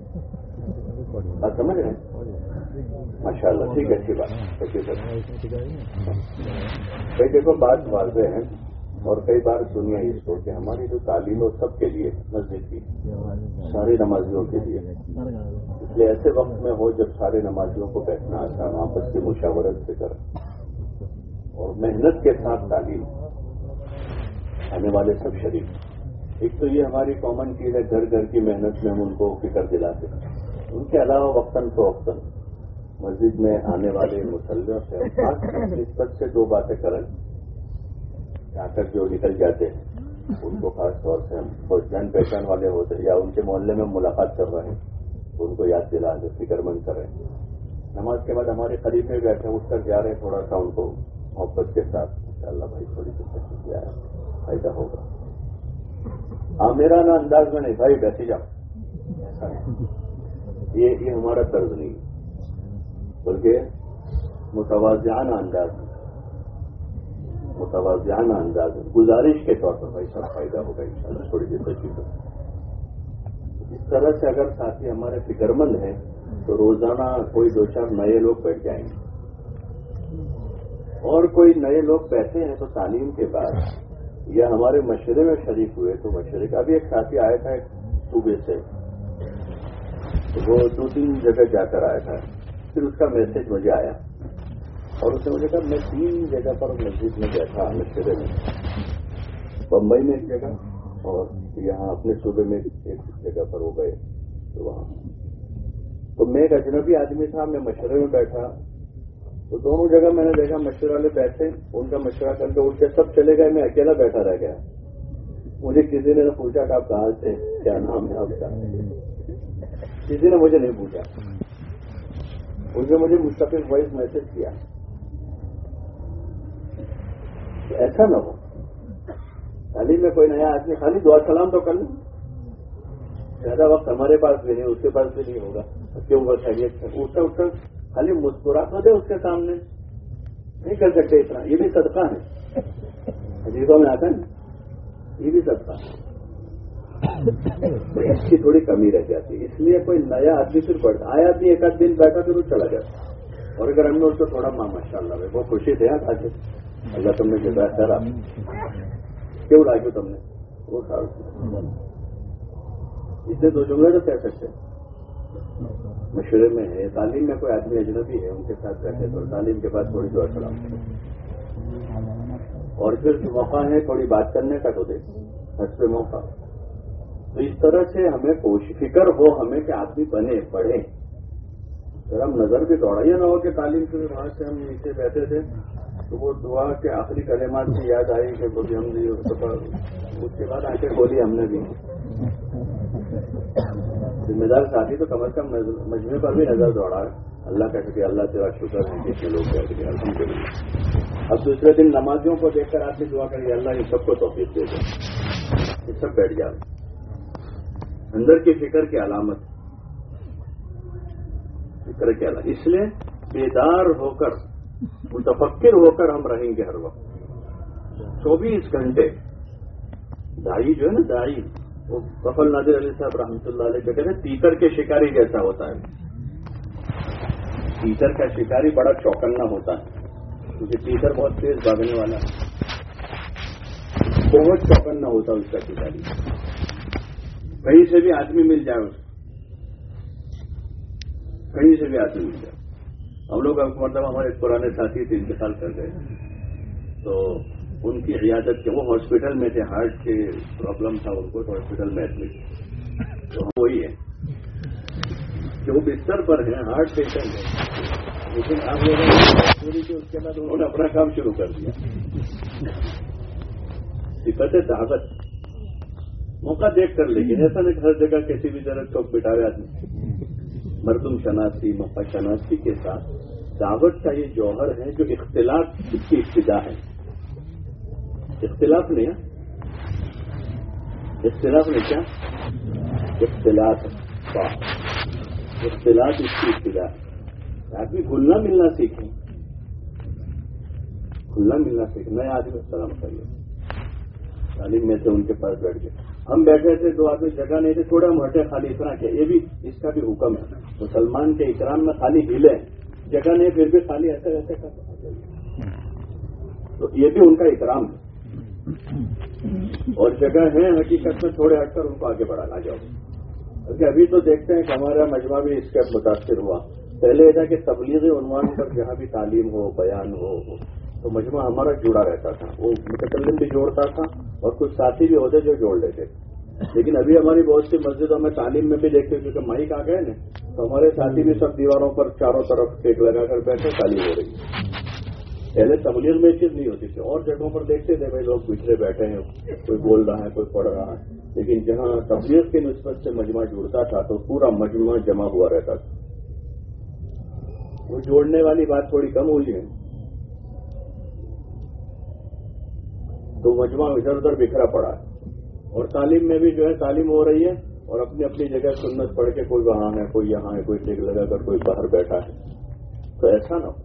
بات سمجھ رہے ہیں؟ ماشاء اللہ. ٹھیک ہے، اچھی بات. بھائی دیکھو بات واضح ہے اور کئی بار سنیا اس کو کہ ہماری جو تعلیم ہے سب کے لیے مسجد کی سارے نمازیوں کے لیے، اس لیے ایسے وقت میں ہو جب سارے نمازیوں کو بیٹھنا آسان آپس کی مشاورت سے کریں اور محنت کے ساتھ تعلیم آنے والے سب شریک۔ ایک تو یہ ہماری کامن چیز ہے، گھر گھر کی محنت میں ہم ان کو فکر دلاتے ہیں، ان کے علاوہ وقتاً فوقتاً مسجد میں آنے والے مسلموں سے خاص نسبت سے دو باتیں کریں، جہاں تک جو نکل جاتے ہیں ان کو خاص طور سے ہم کوئی جان پہچان والے ہوتے ہیں یا ان کے محلے میں ملاقات کر رہے ہیں ان کو یاد دلا دیں، فکر مند کریں۔ نماز کے بعد ہمارے قریب میں بیٹھے اٹھ کر جا رہے ہیں، تھوڑا سا ان کو محبت کے ساتھ انشاءاللہ بھائی تھوڑی سی تشریف کیا ہے فائدہ ہوگا۔ ہاں میرا نا انداز میں نہیں بھائی بیٹھے جاؤ، ایسا نہیں، یہ یہ ہمارا طرز نہیں بلکہ متوازیانہ انداز متوازیانہ انداز گزارش کے طور پر بھائی سب فائدہ ہوگا انشاءاللہ تھوڑی دیر تشریف۔ اس طرح سے اگر ساتھی ہمارے فکر مند ہیں تو روزانہ کوئی دو چار نئے لوگ بیٹھ جائیں گے، اور کوئی نئے لوگ بیٹھے ہیں تو تعلیم کے بعد یا ہمارے مشورے میں شریک ہوئے تو مشورے کا بھی ایک ساتھی آیا تھا ایک صوبے سے، وہ دو تین جگہ جا کر آیا تھا، پھر اس کا میسج مجھے آیا اور اس نے مجھے کہا میں تین جگہ پر مسجد میں بیٹھا مشورے میں، بمبئی میں ایک جگہ اور یہاں اپنے صوبے میں ایک جگہ پر ہو گئے تو وہاں تو میں ایک اجنبی آدمی تھا، میں مشورے میں بیٹھا تو دونوں جگہ میں نے دیکھا مشورے والے بیٹھے، ان کا مشورہ کر کے اٹھ کے سب چلے گئے، میں اکیلا بیٹھا رہ گیا۔ مجھے کسی نے پوچھا کہ آپ کہاں سے، کیا نام ہے آپ کا، کسی نے مجھے نہیں پوچھا، ان نے مجھے مستقل وائس میسج کیا۔ ایسا نہ ہو تعلیم میں کوئی نیا آدمی خالی دعا سلام تو کر لیں، زیادہ وقت ہمارے پاس بھی نہیں اس کے پاس بھی نہیں ہوگا، کیوں وہ خیریت سے اٹھتا اٹھتا خالی مسکرا تو دے اس کے سامنے، نہیں کر سکتے اتنا، یہ بھی صدقہ ہے، حدیثوں میں آتا ہے نا، یہ بھی صدقہ ہے، اس کی تھوڑی کمی رہ جاتی ہے، اس لیے کوئی نیا آدمی پھر بڑھتا آیا آدمی ایک آدھ دن بیٹھا پھر وہ چلا جاتا، اور اگر ہم نے اس کو تھوڑا ماں ماشاء اللہ بہت خوشی تھے آ کے اللہ تم نے جزا کرا، کیوں لاگو تم نے وہ سال اتنے دو جملے تو کہہ سکتے مشورے میں ہے، تعلیم میں کوئی آدمی اجنبی ہے ان کے ساتھ بیٹھے تو تعلیم کے بعد تھوڑی دعا سلام اور پھر موقع ہے تھوڑی بات کرنے کا تو دے حج پہ موقع، تو اس طرح سے ہمیں کوشش فکر ہو ہمیں کہ آدمی بنے پڑھیں، پھر ہم نظر بھی دوڑائیے نہ ہو کہ تعلیم سے وہاں سے ہم نیچے بیٹھے تھے تو وہ دعا کے آخری کلمات سے یاد آئی کہ وہ بھی ہم نے اس کے بعد آ کے کھولی ہم نے بھی، ذمہ دار ساتھی تو کم از کم مجموعے پر بھی نظر دوڑا ہے، اللہ کا شکریہ، اللہ تیرا شکر ہے جتنے لوگ بیٹھ گئے الحمد للہ۔ اب دوسرے دن نمازیوں کو دیکھ کر آدمی دعا کریے اللہ یہ سب کو توفیق دے دے، یہ سب بیٹھ جائے، اندر کی فکر کی علامت، فکر کی علامت، اس لیے بیدار ہو کر متفکر ہو کر ہم رہیں گے ہر وقت چوبیس گھنٹے۔ دائی جو ہے نا دائی، وہ غفل نادر علی صاحب رحمۃ اللہ علیہ کہتے ہیں تیتر کے شکاری جیسا ہوتا ہے، تیتر کا شکاری بڑا چوکنا ہوتا ہے کیونکہ تیتر بہت تیز بھاگنے والا ہے، بہت چوکنا ہوتا ہے اس کا شکاری، کہیں سے بھی آدمی مل جائے اس کہیں سے بھی آدمی مل جائے۔ ہم لوگ مطلب ہمارے پرانے ساتھی تھے انتقال کر گئے تو ان کی عیادت کے وہ ہاسپٹل میں تھے، ہارٹ کے پرابلم تھا ان کو تو ہاسپٹل میں ایڈمٹ، تو ہم وہی ہے کہ وہ بستر پر ہیں، ہارٹ پیشنٹ ہے، لیکن آپ لوگوں نے پوری کی اس کے بعد انہوں نے اپنا کام شروع کر دیا۔ صفت طاقت موقع دیکھ کر لیکن ایسا نہیں ہر جگہ کسی بھی طرح چوک پٹاوے آدمی، مردم شناسی موقع شناسی کے ساتھ دعوت کا یہ جوہر ہے جو اختلاف اس کی ابتدا ہے، اختلاف نہیں ہے، اختلاف نہیں کیا اختلاف ہے، اختلاف اس کی ابتدا ہے، آدمی گھلنا ملنا سیکھیں، گھلنا ملنا سیکھیں، نئے آدمی السلام کریے، تعلیم میں سے ان کے پاس بیٹھ گئے، ہم بیٹھے تھے دو آدمی جگہ نہیں تھے، تھوڑا ہم ہٹے خالی اتنا کیا، یہ بھی اس کا بھی حکم ہے، مسلمان کے اکرام میں خالی ہلے جگہ نہیں پھر بھی خالی ایسے ایسے کر، تو یہ بھی ان کا اکرام ہے، اور جگہ ہے حقیقت میں تھوڑے ہٹ کر ان کو آگے بڑھانا جاؤ. کیونکہ ابھی تو دیکھتے ہیں کہ ہمارا مجمع بھی اس کا متاثر ہوا. پہلے یہ تھا کہ تبلیغی عنوان پر جہاں بھی تعلیم ہو بیان ہو تو مجمع ہمارا جڑا رہتا تھا. وہ متکلم بھی جوڑتا تھا اور کچھ ساتھی بھی ہوتے جو جوڑ لیتے. لیکن ابھی ہماری بہت سی مسجدوں میں تعلیم میں بھی دیکھتے کیونکہ مائک آ گئے نا تو ہمارے ساتھی بھی سب دیواروں پر چاروں طرف ٹیک لگا کر بیٹھے تعلیم ہو رہی ہے. پہلے تبلیغ میں چیز نہیں ہوتی تھی. اور جگہوں پر دیکھتے تھے بھائی لوگ بچھڑے بیٹھے ہیں, کوئی بول رہا ہے کوئی پڑھ رہا ہے. لیکن جہاں تبلیغ کی نسبت سے مجمع جڑتا تھا تو پورا مجمع جمع ہوا رہتا تھا. وہ جوڑنے والی بات تھوڑی کم ہوئی ہے تو مجمع ادھر ادھر بکھرا پڑا ہے. اور تعلیم میں بھی جو ہے تعلیم ہو رہی ہے اور اپنی اپنی جگہ سنت پڑھ کے کوئی وہاں ہے کوئی یہاں ہے کوئی ٹیک لگا کر کوئی باہر بیٹھا ہے. تو ایسا نہ ہو,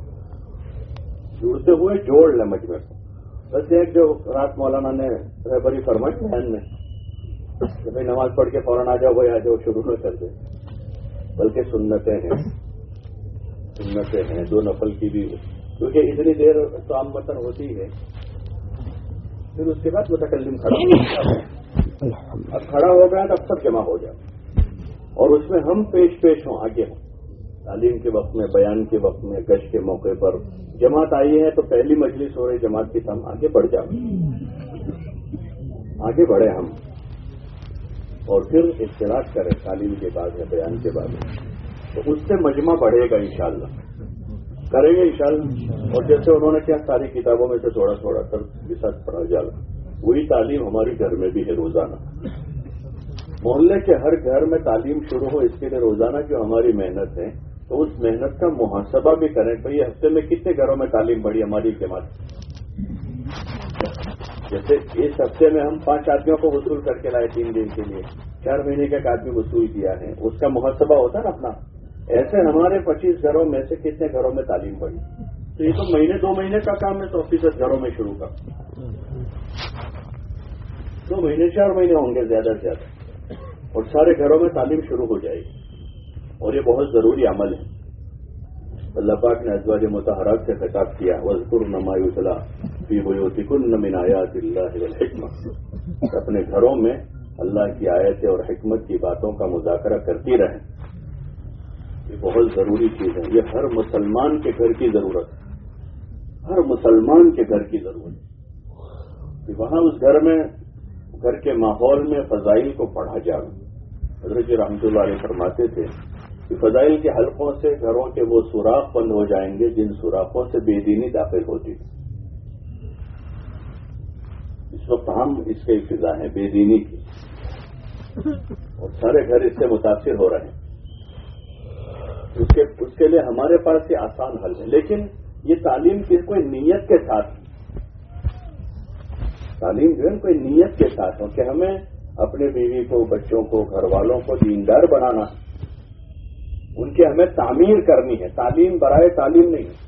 جڑتے ہوئے جوڑ لیں مجمع کو. بس ایک جو رات مولانا نے رہبری فرمائی بہن نے کہ بھائی نماز پڑھ کے فوراً آ جاؤ بھائی آ جاؤ شروع نہ کر دیں, بلکہ سنتیں ہیں سنتیں ہیں دو نفل کی بھی, کیونکہ اتنی دیر تو عام وطن ہوتی ہے. پھر اس کے بعد متکلم کھڑا ہو اب کھڑا ہو گیا تو اب سب جمع ہو جائے اور اس میں ہم پیش پیش ہوں آگے ہوں. تعلیم کے وقت میں بیان کے وقت میں گشت کے موقع پر جماعت آئی ہے تو پہلی مجلس ہو رہی جماعت کی ہم آگے بڑھ جائیں آگے بڑھے ہم اور پھر اختلاف کریں تعلیم کے بعد یا بیان کے بعد تو اس سے مجمع بڑھے گا انشاءاللہ. کریں گے انشاءاللہ. اور جیسے انہوں نے کیا ساری کتابوں میں سے تھوڑا تھوڑا کر کے ساتھ پڑھا جانا وہی تعلیم ہماری گھر میں بھی ہے روزانہ. محلے کے ہر گھر میں تعلیم شروع ہو اس کے لیے روزانہ جو ہماری محنت ہے تو اس محنت کا محاسبہ بھی کریں. بھائی ہفتے میں کتنے گھروں میں تعلیم بڑھی ہماری جماعت. جیسے اس ہفتے میں ہم پانچ آدمیوں کو وصول کر کے لائے تین دن کے لیے, چار مہینے کا ایک آدمی وصول کیا ہے, اس کا محاسبہ ہوتا ہے نا اپنا. ایسے ہمارے پچیس گھروں میں سے کتنے گھروں میں تعلیم بڑھی. تو یہ تو مہینے دو مہینے کا کام ہے تو فیصد گھروں میں شروع کا دو مہینے چار مہینے ہوں گے زیادہ سے زیادہ اور سارے گھروں میں تعلیم شروع ہو جائے گی. اور یہ بہت ضروری عمل ہے. اللہ پاک نے ازواج مطہرات سے خطاب کیا وَاذْكُرْنَ مَا يُتْلَىٰ فِي بُيُوتِكُنَّ مِنْ آيَاتِ اللَّهِ وَالْحِكْمَةِ. اپنے گھروں میں اللہ کی آیتیں اور حکمت کی باتوں کا مذاکرہ کرتی رہیں. یہ بہت ضروری چیز ہے. یہ ہر مسلمان کے گھر کی ضرورت ہے, ہر مسلمان کے گھر کی ضرورت ہے کہ وہاں اس گھر میں گھر کے ماحول میں فضائل کو پڑھا جائے. حضرت جی رحمۃ اللہ علیہ فرماتے تھے کہ فضائل کے حلقوں سے گھروں کے وہ سوراخ بند ہو جائیں گے جن سوراخوں سے بے دینی داخل ہوتی ہے. اس وقت ہم اس کے فضا ہیں بے دینی کی اور سارے گھر اس سے متاثر ہو رہے ہیں. اس کے اس کے لیے ہمارے پاس یہ آسان حل ہے. لیکن یہ تعلیم کی کوئی نیت کے ساتھ تعلیم جو ہے کوئی نیت کے ساتھ ہو کہ ہمیں اپنے بیوی کو بچوں کو گھر والوں کو دیندار بنانا, ان کی ہمیں تعمیر کرنی ہے. تعلیم برائے تعلیم نہیں ہے.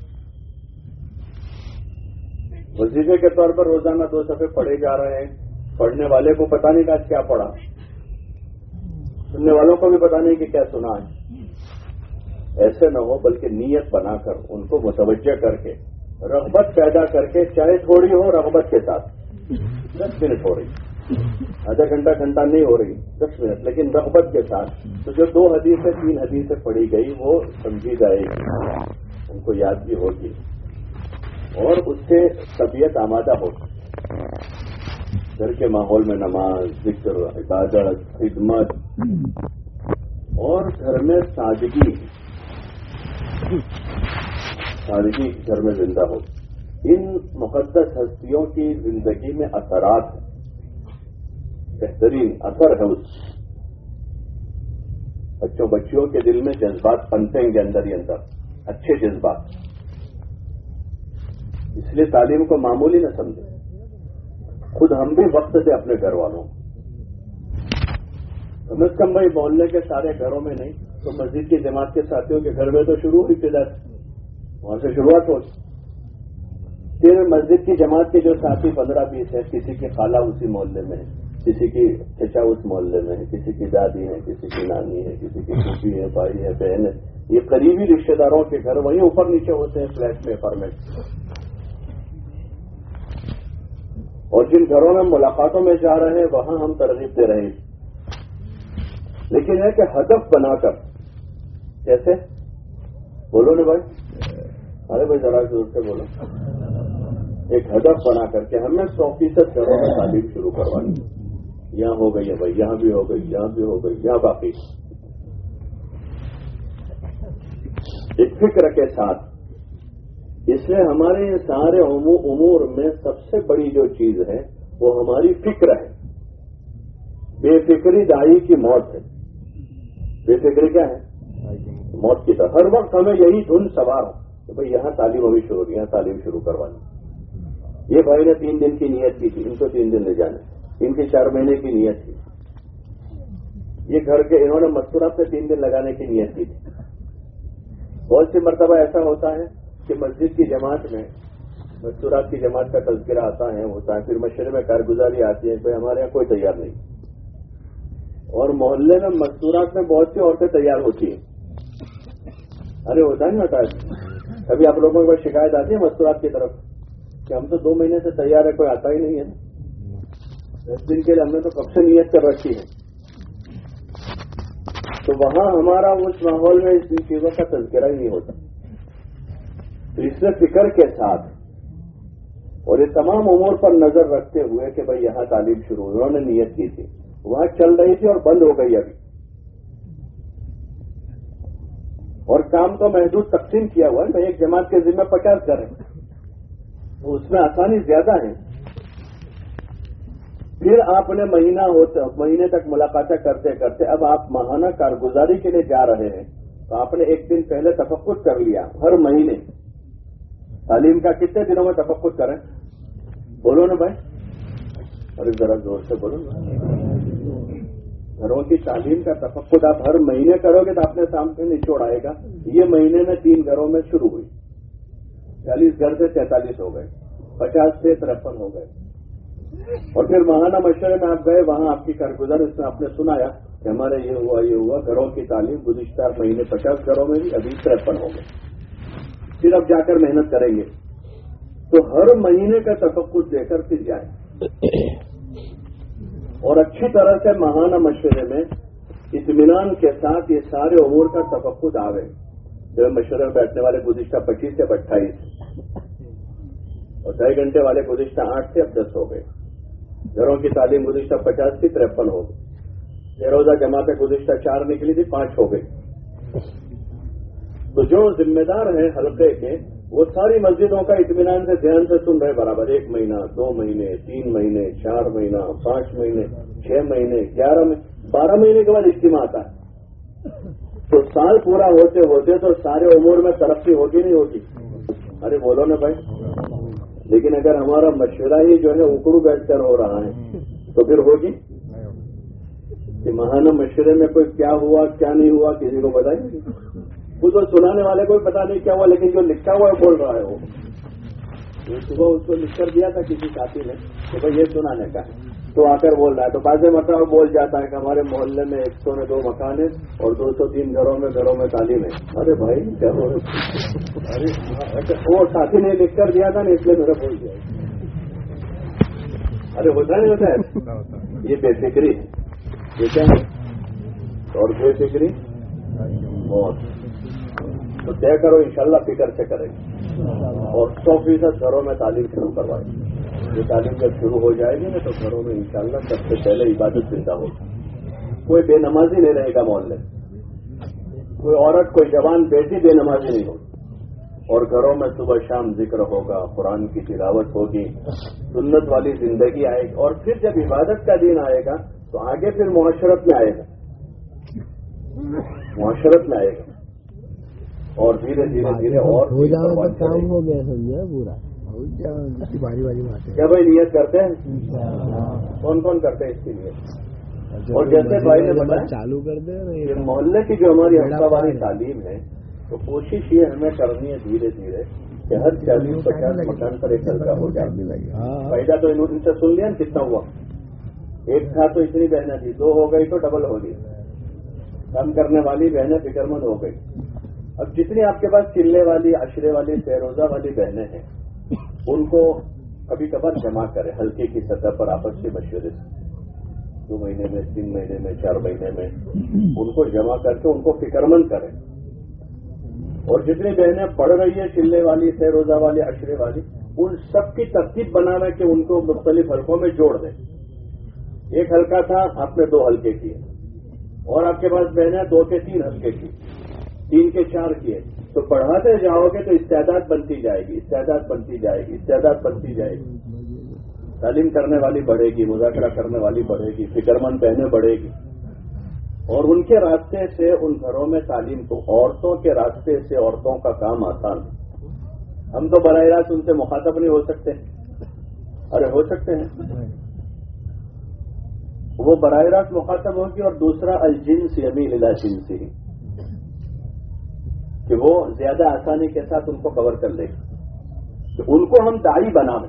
وظیفے کے طور پر روزانہ دو صفحے پڑھے جا رہے ہیں, پڑھنے والے کو پتہ نہیں کہ آج کیا پڑھا, سننے والوں کو بھی پتہ نہیں کہ کیا سنا ہے. ایسے نہ ہو بلکہ نیت بنا کر ان کو متوجہ کر کے رغبت پیدا کر کے چاہے تھوڑی ہو رغبت کے ساتھ دس منٹ ہو رہی آدھا گھنٹہ گھنٹہ نہیں ہو رہی دس منٹ لیکن رغبت کے ساتھ تو جو دو حدیثیں تین حدیثیں پڑھی گئی وہ سمجھی جائے گی, ان کو یاد بھی ہوگی اور اس سے طبیعت آمادہ ہوگی. گھر کے ماحول میں نماز ذکر عبادت خدمت اور گھر میں سادگی سادگی گھر میں زندہ ہو. ان مقدس ہستیوں کی زندگی میں اثرات ہیں, بہترین اثر ہے اس بچوں بچیوں کے دل میں جذبات پنپیں گے اندر ہی اندر, اچھے جذبات. اس لیے تعلیم کو معمولی نہ سمجھیں. خود ہم بھی وقت دیں اپنے گھر والوں کم از کم بھائی محلے کے سارے گھروں میں نہیں تو مسجد کی جماعت کے ساتھیوں کے گھر میں تو شروع ہوئی ابتدا وہاں سے شروعات ہو. پھر مسجد کی جماعت کے جو ساتھی پندرہ بیس ہے, کسی کی خالہ اسی محلے میں ہے, کسی کی چچا اس محلے میں ہے, کسی کی دادی ہے, کسی کی نانی ہے, کسی کی پھوپھی ہے, بھائی ہے, بہن ہے. یہ قریبی رشتے داروں کے گھر وہیں اوپر نیچے ہوتے ہیں فلیٹ میں اپارٹمنٹ. اور جن گھروں میں ملاقاتوں میں جا رہے ہیں وہاں ہم ترغیب دے رہے ہیں. لیکن ہے کہ ہدف بنا کر، جیسے بولو نا بھائی، ارے بھائی ذرا زور سے بولو. ایک ہدف بنا کر کے ہمیں سو فیصد گھروں میں تعلیم شروع کروانی. یہاں ہو گئی ہے بھائی، یہاں بھی ہو گئی، یہاں بھی ہو گئی، یہاں باقی. ایک فکر کے ساتھ. اس لیے ہمارے سارے امور میں سب سے بڑی جو چیز ہے وہ ہماری فکر ہے. بے فکری دائی کی موت ہے. بے فکری کیا ہے؟ موت کی طرح. ہر وقت ہمیں یہی دھن سوار ہو کہ بھائی یہاں تعلیم ابھی شروع کی، یہاں تعلیم شروع کروانی. یہ بھائی نے تین دن کی نیت کی تھی، ان کو تین دن لے جانے. ان کی چار مہینے کی نیت تھی. یہ گھر کے انہوں نے مستورات سے تین دن لگانے کی نیت کی تھی. بہت سی مرتبہ ایسا ہوتا ہے کہ مسجد کی جماعت میں مستورات کی جماعت کا تذکرہ آتا ہے ہوتا ہے پھر مشورے میں کارگزاری آتی ہے کہ ہمارے یہاں کوئی تیار نہیں. اور محلے میں مستورات میں بہت سی عورتیں تیار ہوتی ہیں. ارے ہوتا نہیں ہوتا ہے. کبھی آپ لوگوں کو شکایت آتی ہے مستورات کی طرف کہ ہم تو دو مہینے سے تیار ہے، کوئی آتا ہی نہیں ہے. دس دن کے لیے ہم نے تو کب سے نیت کر رکھی ہے. تو وہاں ہمارا اس ماحول میں اس چیزوں کا تذکرہ ہی نہیں ہوتا. تو اس سے فکر کے ساتھ اور یہ تمام امور پر نظر رکھتے ہوئے کہ بھائی یہاں تعلیم شروع ہوئی، انہوں نے نیت کی تھی، وہاں چل رہی تھی اور بند ہو گئی ابھی. اور کام تو محدود تقسیم کیا ہوا ہے. میں ایک جماعت کے ذمہ پچاس گھر ہیں، اس میں آسانی زیادہ ہے. پھر آپ نے مہینہ ہوتے مہینے تک ملاقاتیں کرتے کرتے اب آپ ماہانہ کارگزاری کے لیے جا رہے ہیں تو آپ نے ایک دن پہلے تفقد کر لیا. ہر مہینے تعلیم کا کتنے دنوں میں تفقد کریں؟ بولو نا بھائی، ارے ذرا زور سے بولو نا. گھروں کی تعلیم کا تفقد آپ ہر مہینے کرو گے تو اپنے سامنے نچوڑ آئے گا. یہ مہینے میں تین گھروں میں شروع ہوئی، چالیس گھر سے تینتالیس ہو گئے، پچاس سے ترپن ہو گئے. اور پھر ماہانہ مشورے میں آپ گئے، وہاں آپ کی کارگزار اس میں آپ نے سنایا کہ ہمارے یہ ہوا یہ ہوا. گھروں کی تعلیم گزشتہ مہینے پچاس گھروں میں بھی ابھی ترپن ہو گئے. پھر اب جا کر محنت کریں گے. تو ہر مہینے کا تفقد دے کر پھر جائیں اور اچھی طرح سے ماہانہ مشورے میں اطمینان کے ساتھ یہ سارے امور کا تفقد آوے. جو مشورے میں بیٹھنے والے گزشتہ پچیس سے اٹھائیس اور ڈھائی گھنٹے والے گزشتہ آٹھ سے اب دس ہو گئے. گھروں کی تعلیم گزشتہ پچاس سے ترپن ہو گئی. چھ روزہ جماعتیں گزشتہ چار نکلی تھی، پانچ ہو گئی. تو جو ذمہ دار ہیں حلقے کے وہ ساری مسجدوں کا اطمینان سے دھیان سے سن رہے برابر. ایک مہینہ، دو مہینے، تین مہینے، چار مہینہ، پانچ مہینے، چھ مہینے، گیارہ مہینے، بارہ مہینے کے بعد اجتماع آتا ہے. تو سال پورا ہوتے ہوتے تو سارے امور میں ترقی ہوتی نہیں ہوتی. ارے بولو نا بھائی. لیکن اگر ہمارا مشورہ ہی جو ہے اکڑو بیٹھ کر ہو رہا ہے تو پھر ہوگی کہ ماہانہ مشورے میں کوئی کیا ہوا کیا نہیں ہوا کسی کو بتائیں گے. وہ تو سنانے والے کو بھی پتا نہیں کیا ہوا، لیکن جو لکھا ہوا ہے بول رہا ہے. وہ صبح اس کو لکھ کر دیا تھا کسی ساتھی نے کہ بھائی یہ سنانے کا ہے، تو آ کر بول رہا ہے. تو بعض مرتبہ بول جاتا ہے کہ ہمارے محلے میں ایک سو میں دو مکان ہے اور دو سو تین گھروں میں گھروں میں تعلیم ہے. ارے بھائی کیا ہو رہا؟ ارے وہ ساتھی نے لکھ کر دیا تھا نا اس لیے میرا بول دیا. ارے ہوتا نہیں ہوتا ہے. یہ بے فکری ہے. یہ کیا ہے؟ اور بے فکری موت. تو طے کرو انشاءاللہ فکر سے کریں اور سو فیصد گھروں میں تعلیم شروع کروائیں. یہ تعلیم جب شروع ہو جائے گی نا تو گھروں میں انشاءاللہ سب سے پہلے عبادت زندہ ہوگی. کوئی بے نمازی نہیں رہے گا محلے. کوئی عورت کوئی جوان بیٹی بے نمازی نہیں ہوگی. اور گھروں میں صبح شام ذکر ہوگا، قرآن کی تلاوت ہوگی، سنت والی زندگی آئے گی. اور پھر جب عبادت کا دن آئے گا تو آگے پھر معاشرت میں آئے گا. معاشرت میں آئے گا اور دھیرے دھیرے دھیرے اور کام ہو گیا سمجھا پورا. باری باری بات ہے. کیا بھائی نیت کرتے ہیں؟ کون کون کرتے ہیں اس کے لیے؟ اور جیسے بھائی نے بتایا چالو کر دیں یہ محلے کی جو ہماری ہفتہ واری تعلیم ہے تو کوشش یہ ہمیں کرنی ہے دھیرے دھیرے کہ ہر چالیس پچاس مکان پر ایک ہلکا ہو جائے. فائدہ تو انہوں نے سن لیا کتنا ہوا. ایک تھا تو اتنی بہنیں تھی، دو ہو گئی تو ڈبل ہو گئی. کم کرنے والی بہنیں فکر مند ہو گئی. اب جتنی آپ کے پاس چلے والی، عشرے والی، فیروزہ والی بہنیں ہیں ان کو کبھی کبھار جمع کریں ہلکے کی سطح پر آپس کے مشورے سے، دو مہینے میں، تین مہینے میں، چار مہینے میں ان کو جمع کر کے ان کو فکرمند کریں. اور جتنی بہنیں پڑھ رہی ہیں چلے والی، سہ روزہ والی، عشرے والی، ان سب کی ترتیب بنانا کہ ان کو مختلف حلقوں میں جوڑ دیں. ایک حلقہ تھا، آپ نے دو حلقے کیے، اور آپ کے پاس بہنیں دو کے تین حلقے کی، تین کے چار کیے، تو پڑھاتے جاؤ گے تو استعداد بنتی جائے گی، استعداد بنتی جائے گی، استعداد بنتی جائے گی. تعلیم کرنے والی بڑھے گی، مذاکرہ کرنے والی بڑھے گی، فکرمند بہنیں بڑھے گی. اور ان کے راستے سے ان گھروں میں تعلیم کو، عورتوں کے راستے سے عورتوں کا کام آسان ہے. ہم تو براہ راست ان سے مخاطب نہیں ہو سکتے، ارے ہو سکتے ہیں، وہ براہ راست مخاطب ہوگی. اور دوسرا الجنس یمیل الی جنسی، کہ وہ زیادہ آسانی کے ساتھ ان کو کور کر لے گی. تو ان کو ہم داعی بنائیں.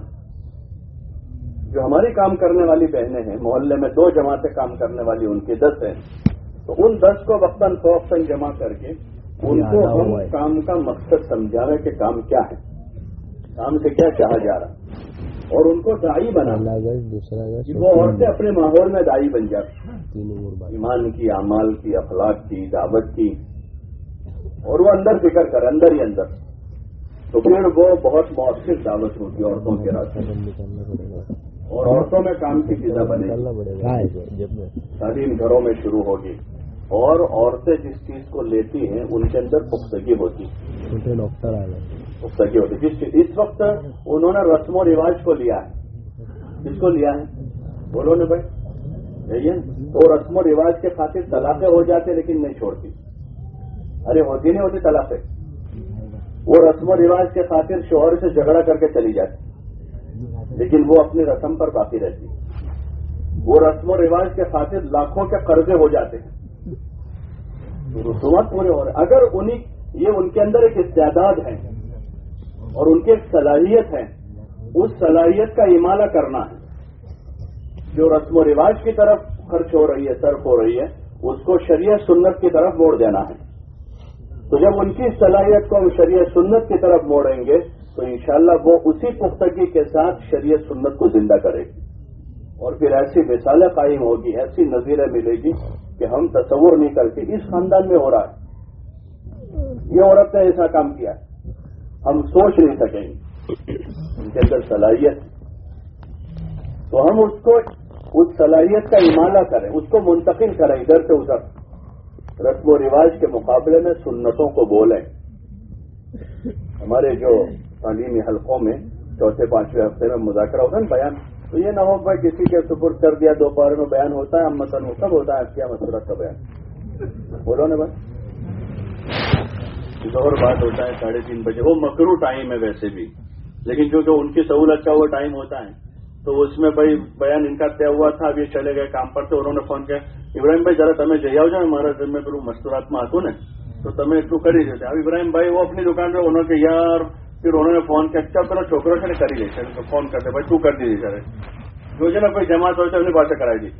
جو ہماری کام کرنے والی بہنیں ہیں، محلے میں دو جماعتیں کام کرنے والی ان کی دس ہیں، تو ان دس کو وقتاً فوقتاً جمع کر کے ان کو ہم کام کا مقصد سمجھاویں کہ کام کیا ہے، کام سے کیا چاہا جا رہا، اور ان کو داعی بنانا کہ وہ عورتیں اپنے ماحول میں داعی بن جاتی، ایمان کی، اعمال کی، اخلاق کی، دعوت کی، اور وہ اندر فکر کرے، اندر ہی اندر. تو پھر وہ بہت مؤثر دعوت ہوگی عورتوں کے راستے، اور عورتوں میں کام کی فضا بنے گی. تعلیم گھروں میں شروع ہوگی، اور عورتیں جس چیز کو لیتی ہیں ان کے اندر پختگی ہوتی، ڈاکٹر آ گئے پختگی ہوتی. جس اس وقت انہوں نے رسم و رواج کو لیا ہے، کس کو لیا ہے بولو نا بھائی، یہی ہے. تو رسم و رواج کے خاطر طلاقیں ہو جاتے لیکن نہیں چھوڑتی. ارے ہوتی نہیں ہوتی طلاقیں، وہ رسم و رواج کے خاطر شوہر سے جھگڑا کر کے چلی جاتی لیکن وہ اپنی رسم پر باقی رہتی. وہ رسم و رواج کے خاطر لاکھوں کے قرضے ہو جاتے ہیں، رسومات پورے ہو رہے. اگر انہیں یہ ان کے اندر ایک استعداد ہے اور ان کی ایک صلاحیت ہے، اس صلاحیت کا امالہ کرنا ہے. جو رسم و رواج کی طرف خرچ ہو رہی ہے، صرف ہو رہی ہے، اس کو شریعت سنت کی طرف موڑ دینا ہے. تو جب ان کی صلاحیت کو ہم شریعت سنت کی طرف موڑیں گے تو انشاءاللہ وہ اسی پختگی کے ساتھ شریعت سنت کو زندہ کرے گی، اور پھر ایسی مثالیں قائم ہوگی، ایسی نظیریں ملے گی کہ ہم تصور نہیں کرتے اس خاندان میں ہو رہا ہے، یہ عورت نے ایسا کام کیا، ہم سوچ نہیں سکیں گے. ان کے اندر صلاحیت، تو ہم اس کو، اس صلاحیت کا امالہ کریں، اس کو منتقل کریں ادھر سے ادھر. رسم و رواج کے مقابلے میں سنتوں کو بولیں. ہمارے جو تعلیمی حلقوں میں چوتھے پانچویں ہفتے میں مذاکرہ ہوتا ہے نا، بیان، تو یہ نہ ہو کہ کسی کے سپرد کر دیا، دوپہر میں بیان ہوتا ہے، امتن کب ہوتا ہے کیا مسورت کا بیان، بولو نا بھائی. ظہر بات ہوتا ہے ساڑھے تین بجے، وہ مکرو ٹائم ہے ویسے بھی، لیکن کیونکہ ان کی سہولت کا وہ ٹائم ہوتا ہے تو اس میں بھائی بیان ان کا طے ہوا تھا. اب یہ چلے گئے کام پر، تو انہوں نے فون کیا، ابراہیم بھائی ذرا تمہیں جی آؤ جائے ہمارا ذمہ پر مستورات میں آتوں نے تو تمہیں اتو کر ہی دیتے. اب ابراہیم بھائی وہ اپنی دکان پہ انہوں نے یار، پھر انہوں نے فون کیا، اچھا کرو چھوکروں سے کر ہی دیتے، فون کرتے بھائی تو کر دیجیے سر، جو جو نا کوئی جماعت ہوتا ہے انہیں باتیں کرائی دی.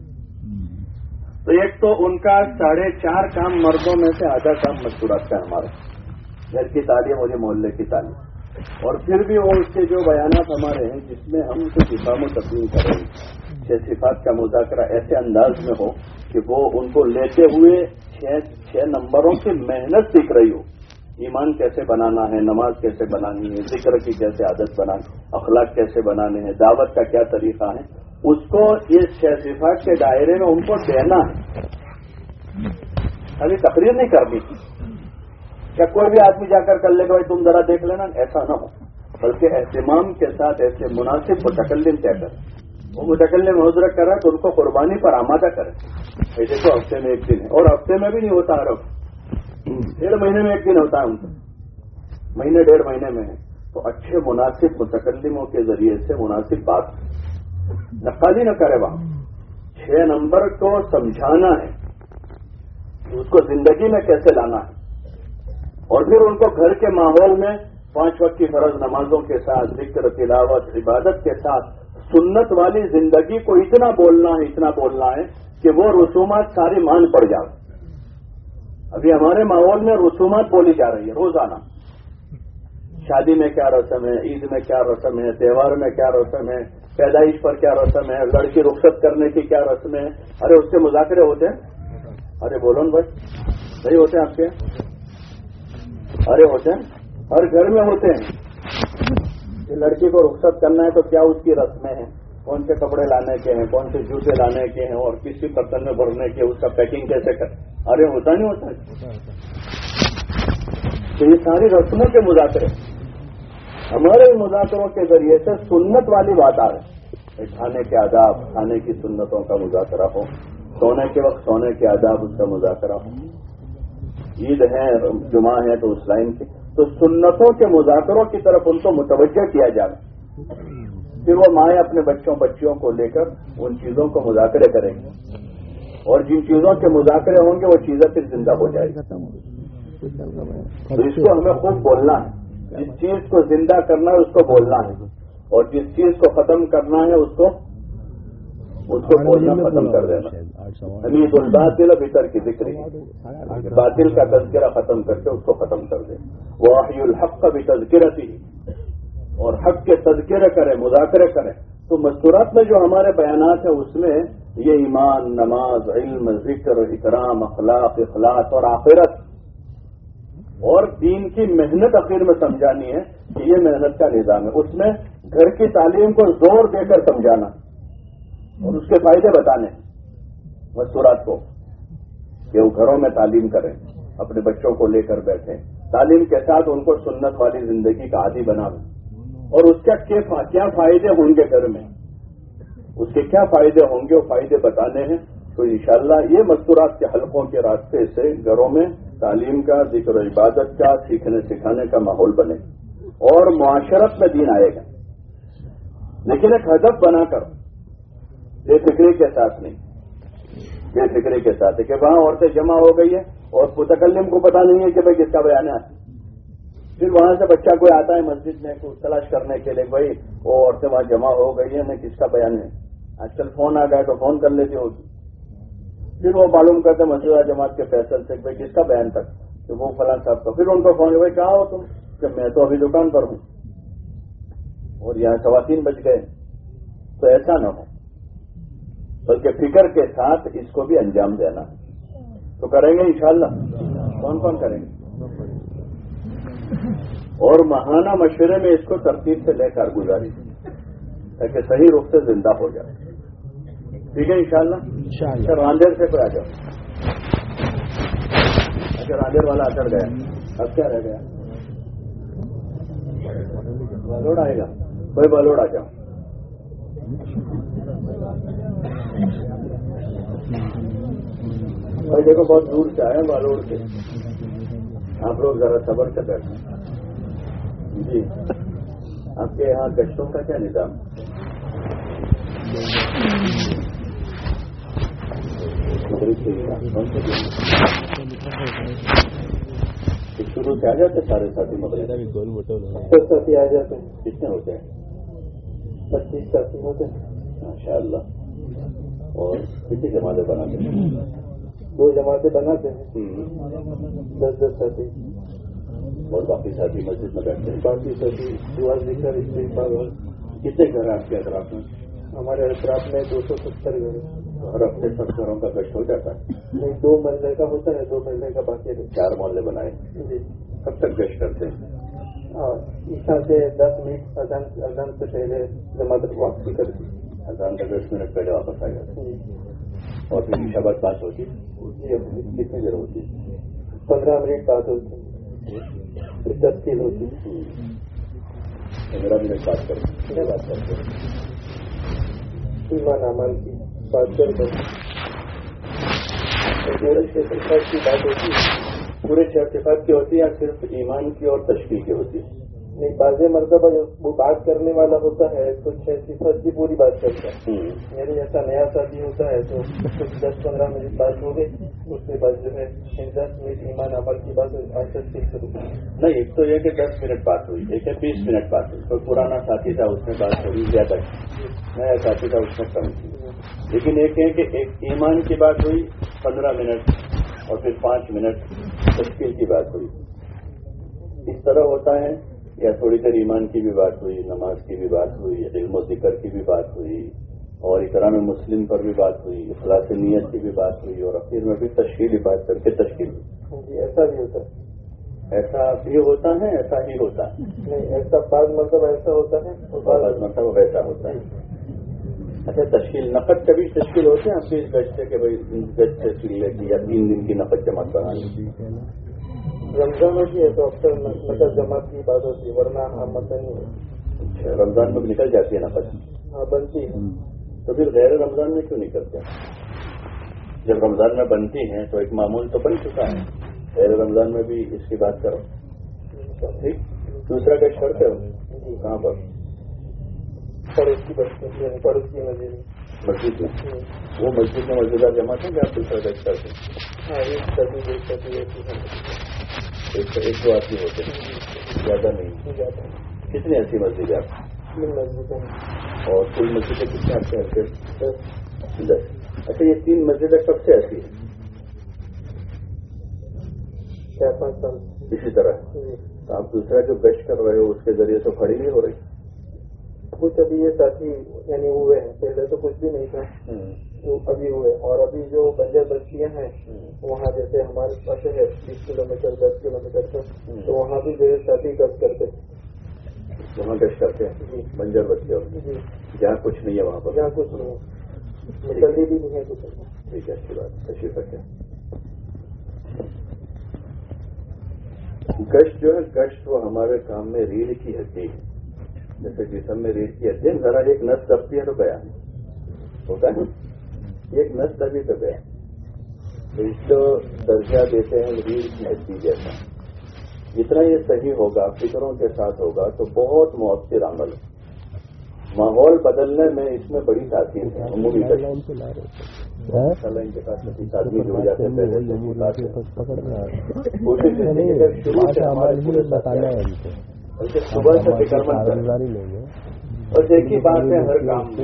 تو ایک تو ان کا ساڑھے چار کام مردوں میں سے آدھا کام مستورات کا ہے ہمارا، گھر کی تعلیم اور یہ محلے کی تعلیم. اور پھر بھی وہ اس کے جو بیانات ہمارے ہیں جس میں ہم کچھ افہام و تفہیم کریں، چھ صفات کا مذاکرہ ایسے انداز میں ہو کہ وہ ان کو لیتے ہوئے چھ چھ نمبروں کی محنت سیکھ رہی ہو. ایمان کیسے بنانا ہے، نماز کیسے بنانی ہے، ذکر کی کیسے عادت بنانی، اخلاق کیسے بنانے ہیں، دعوت کا کیا طریقہ ہے، اس کو یہ چھ صفات کے دائرے میں ان کو دینا ہے. ابھی تقریر نہیں کرنی کیا کوئی بھی آدمی جا کر کر لے گا بھائی تم ذرا دیکھ لینا، ایسا نہ ہو، بلکہ اہتمام کے ساتھ ایسے مناسب متکلم طے کریں. وہ متکلم حضرت کر رہا ہے تو ان کو قربانی پر آمادہ کریں. ایسے تو ہفتے میں ایک دن ہے، اور ہفتے میں بھی نہیں ہوتا عرب، ڈیڑھ مہینے میں ایک دن ہوتا ہے ان کا، مہینے ڈیڑھ مہینے میں ہے. تو اچھے مناسب متکلموں کے ذریعے سے مناسب بات نقالی نہ کرے. وہاں چھ نمبر کو سمجھانا ہے، اس کو زندگی میں کیسے لانا ہے، اور پھر ان کو گھر کے ماحول میں پانچ وقت کی فرض نمازوں کے ساتھ، ذکر، تلاوت، عبادت کے ساتھ سنت والی زندگی کو اتنا بولنا ہے، اتنا بولنا ہے کہ وہ رسومات ساری مان پڑ جائے. ابھی ہمارے ماحول میں رسومات بولی جا رہی ہے روزانہ، شادی میں کیا رسم ہے، عید میں کیا رسم ہے، تہوار میں کیا رسم ہے، پیدائش پر کیا رسم ہے، لڑکی رخصت کرنے کی کیا رسم ہے. ارے اس کے مذاکرے ہوتے ہیں. ارے بولو نا بھائی، نہیں ہوتے ہیں آپ کے؟ ارے ہوتے ہیں، ہر گھر میں ہوتے ہیں. کہ لڑکی کو رخصت کرنا ہے تو کیا اس کی رسمیں ہیں، کون سے کپڑے لانے کے ہیں، کون سے جوتے لانے کے ہیں، اور کسی برتن میں بھرنے کے، اس کا پیکنگ کیسے کر. ارے ہوتا نہیں ہوتا ہے. تو یہ ساری رسموں کے مذاکرے ہمارے مذاکروں کے ذریعے سے سنت والی بات آ رہی ہے. کھانے کے آداب، کھانے کی سنتوں کا مذاکرہ ہو، سونے کے وقت سونے کے آداب اس کا مذاکرہ ہو. عید ہے، جمعہ ہے تو اس لائن کی تو سنتوں کے مذاکروں کی طرف ان کو متوجہ کیا جائے. پھر وہ مائیں اپنے بچوں بچیوں کو لے کر ان چیزوں کو مذاکرے کریں گے، اور جن چیزوں کے مذاکرے ہوں گے وہ چیزیں پھر زندہ ہو جائیں گی. تو اس کو ہمیں خوب بولنا ہے. جس چیز کو زندہ کرنا ہے اس کو بولنا ہے، اور جس چیز کو ختم کرنا ہے اس کو اس کو بولنا ختم کر دینا. حمید الباطل بھیتر کی ذکر باطل کا تذکرہ ختم کر کے اس کو ختم کر دیں. وحی الحق کا بھی تذکرتی، اور حق کے تذکرے کریں، مذاکرے کریں. تو مستورات میں جو ہمارے بیانات ہیں اس میں یہ ایمان، نماز، علم، ذکر، اکرام، اخلاق، اخلاص اور آخرت اور دین کی محنت اخیر میں سمجھانی ہے کہ یہ محنت کا نظام ہے. اس میں گھر کی تعلیم کو زور دے کر سمجھانا اور اس کے فائدے بتانے مستورات کو کہ وہ گھروں میں تعلیم کریں، اپنے بچوں کو لے کر بیٹھیں، تعلیم کے ساتھ ان کو سنت والی زندگی کا عادی بنا دیں، اور اس کا کیا فائدے ہوں گے گھر میں، اس کے کیا فائدے ہوں گے وہ فائدے بتانے ہیں. تو انشاءاللہ یہ مستورات کے حلقوں کے راستے سے گھروں میں تعلیم کا، ذکر و عبادت کا، سیکھنے سکھانے کا ماحول بنے اور معاشرت میں دین آئے گا. لیکن ایک ہدف بنا کر، بے فکری کے ساتھ نہیں، بے فکری کے ساتھ ہے کہ وہاں عورتیں جمع ہو گئی ہے اور متکلم کو پتا نہیں ہے کہ بھائی کس کا بیان ہے. پھر وہاں سے بچہ کوئی آتا ہے مسجد میں کچھ تلاش کرنے کے لیے، بھائی وہ عورتیں وہاں جمع ہو گئی ہیں، میں کس کا بیان ہے. آج کل فون آ گیا تو فون کر لیتی ہوگی. پھر وہ معلوم کرتے مسجد جماعت کے فیصل سے بھائی کس کا بیان تک، کہ وہ فلاں صاحب کا. پھر ان کو فون، بھائی کہاں ہو تم، کہ میں تو ابھی دکان پر ہوں اور یہاں سوا تین بج گئے. تو ایسا نہ ہو، بلکہ فکر کے ساتھ اس کو بھی انجام دینا. تو کریں گے انشاءاللہ. کون کون کریں گے؟ اور ماہانہ مشورے میں اس کو ترتیب سے لے کر گزاری تاکہ صحیح رخ سے زندہ ہو جائے. ٹھیک ہے انشاءاللہ. اچھا راندیر سے پھر آ جاؤ. اچھا راندیر والا اثر گیا، اب کیا رہ گیا؟ بالوڑ آئے گا، کوئی بالوڑ آ جاؤ. بھائی دیکھو بہت دور سے آئے بالوڑ سے، آپ لوگ ذرا صبر سے بیٹھیں. جی آپ کے یہاں گشتوں کا کیا نظام؟ شروع سے آ جاتے سارے ساتھی مغرب ساتھی آ جاتے ہیں. کتنے ہوتے ہیں؟ پچیس ساتھی ہوتے ہیں ماشاء اللہ. اور کتنی جماعتیں بناتے ہیں؟ دو جماعتیں بناتے ہیں، دس دس ساتھی. اور باقی ساتھی مسجد میں بیٹھتے ہیں. باقی ساتھی دعا ذکر استغفار. کتنے گھر ہیں آپ کے اطراف میں؟ ہمارے اطراف میں دو سو ستر گھر. ہر ہفتے سب گھروں کا گشت ہو جاتا ہے؟ نہیں، دو محلے کا ہوتا ہے، دو محلے کا باقی ہے. چار محلے بنائے جی. کب تک گشت کرتے ہیں؟ عشاء سے دس منٹ اذان اذان سے پہلے جماعت واپسی کرتی. اذان سے دس منٹ پہلے واپس آ جاتے ہیں. اور پھر عشاء بعد بات ہوتی ہے؟ کتنی دیر ہوتی ہے؟ پندرہ منٹ بات ہوتی ہے. دس کل ہوتی ہے. پندرہ منٹ بات کریں. کیا بات کرتے ہیں؟ ایمان اعمال کی بات کرتے ہیں. پورے چھ صفات کی بات ہوتی ہے. پورے چھ صفات کی ہوتی ہے یا صرف ایمان کی اور تشریح کی ہوتی ہے؟ نہیں، بعض مرتبہ جب وہ بات کرنے والا ہوتا ہے تو چھ صفات کی پوری بات کرتا ہے. یعنی ایسا نیا ساتھی ہوتا ہے تو کچھ دس پندرہ منٹ بات ہو گئی، اس کے بعد جو ہے دس منٹ ایمان عمل کی بات شروع. نہیں، ایک تو یہ کہ دس منٹ بات ہوئی، ایک ہے بیس منٹ بات ہوئی. کوئی پرانا ساتھی تھا اس میں بات ہوئی زیادہ، نیا ساتھی تھا اس میں کم تھی. لیکن ایک ہے کہ ایک ایمان کی بات ہوئی پندرہ منٹ اور پھر پانچ منٹ تشکیل کی بات ہوئی. اس طرح ہوتا ہے یا تھوڑی دیر ایمان کی بھی بات ہوئی, نماز کی بھی بات ہوئی, علم و ذکر کی بھی بات ہوئی, اور اکرام مسلم پر بھی بات ہوئی, اخلاص نیت کی بھی بات ہوئی, اور اخیر میں بھی تشکیلی بات کر کے تشکیل ہوئی. جی ایسا بھی ہوتا ہے. ایسا بھی ہوتا ہے, ایسا ہی ہوتا ہے. نہیں, ایسا بعض مطلب ایسا ہوتا ہے اور بعض مطلب ویسا ہوتا ہے. اچھا, تشکیل نقد کبھی تشکیل ہوتے ہیں آپ کے اس گز سے کہ بھائی گز تشکیل کی یا تین دن کی نقد جمع کرانی. رمضان ہوتی ہے تو اکثر نقد جماعت کی بات ہوتی ہے, ورنہ ہم مطلب نہیں ہے. اچھا, رمضان میں نکل جاتی ہے نقد. ہاں بنتی ہے. تو پھر غیر رمضان میں کیوں نہیں کرتے؟ جب رمضان میں بنتی ہیں تو ایک معمول تو بن چکا ہے, غیر رمضان میں بھی اس کی بات کرو. ٹھیک. دوسرا گش کرتے ہو کہاں پر؟ پڑوس کی بستی, پڑوس کی مسجد مسجد میں. وہ مسجد میں مسجدہ جمع تھے کہ آپ دوسرا گش کرتے ہیں؟ ہاں, ایک سبھی ایک سبھی ایک دو آدمی ہوتے ہیں, زیادہ نہیں. کتنی ایسی مسجد ہے آپ؟ تین مسجدیں. اور کل مسجدیں کتنے آتے ہیں؟ دس. اچھا, یہ تین مسجدیں کب سے ایسی ہیں؟ چار پانچ سال. اسی طرح تو آپ دوسرا جو گشت کر رہے ہو اس کے ذریعے تو کھڑی نہیں ہو رہی. کچھ ابھی یہ ساتھی یعنی ہوئے ہیں, پہلے تو کچھ بھی نہیں تھا, ابھی ہوئے. اور ابھی جو بنجر بستیاں ہیں وہاں جیسے ہمارے پاس ہے بیس کلو میٹر دس کلو میٹر تک, تو وہاں بھی جو ہے ساتھی گشت کرتے ہیں. وہاں گشت کرتے ہیں بنجر بستیوں میں, جہاں کچھ نہیں ہے وہاں پر. جہاں کچھ نہیں ہے, مسلی بھی نہیں ہے کچھ. ٹھیک ہے, اچھی بات. تشریف رکھیں. گشت جو ہے, گشت وہ ہمارے کام میں ریڑھ کی ہڈی ہے. جیسے جسم میں ریڑھ کی ہڈی ہے, ذرا ایک نس دبتی ہے تو گیا ہوتا ہے, ایک نس دبی تو گیا. تو اس کو درجہ دیتے ہیں ریڑھ کی ہڈی جیسا. جتنا یہ صحیح ہوگا, فکروں کے ساتھ ہوگا, تو بہت مؤثر عمل ہے. ماحول بدلنے میں اس میں بڑی تاثیر ہے. عمومی ان کے ساتھ پچیس آدمی جڑ جاتے ہیں کوشش شروع سے ہمارے پورے بتانا ہے بلکہ صبح سے فکر مند کریں. اور دیکھیے بات ہے ہر کام میں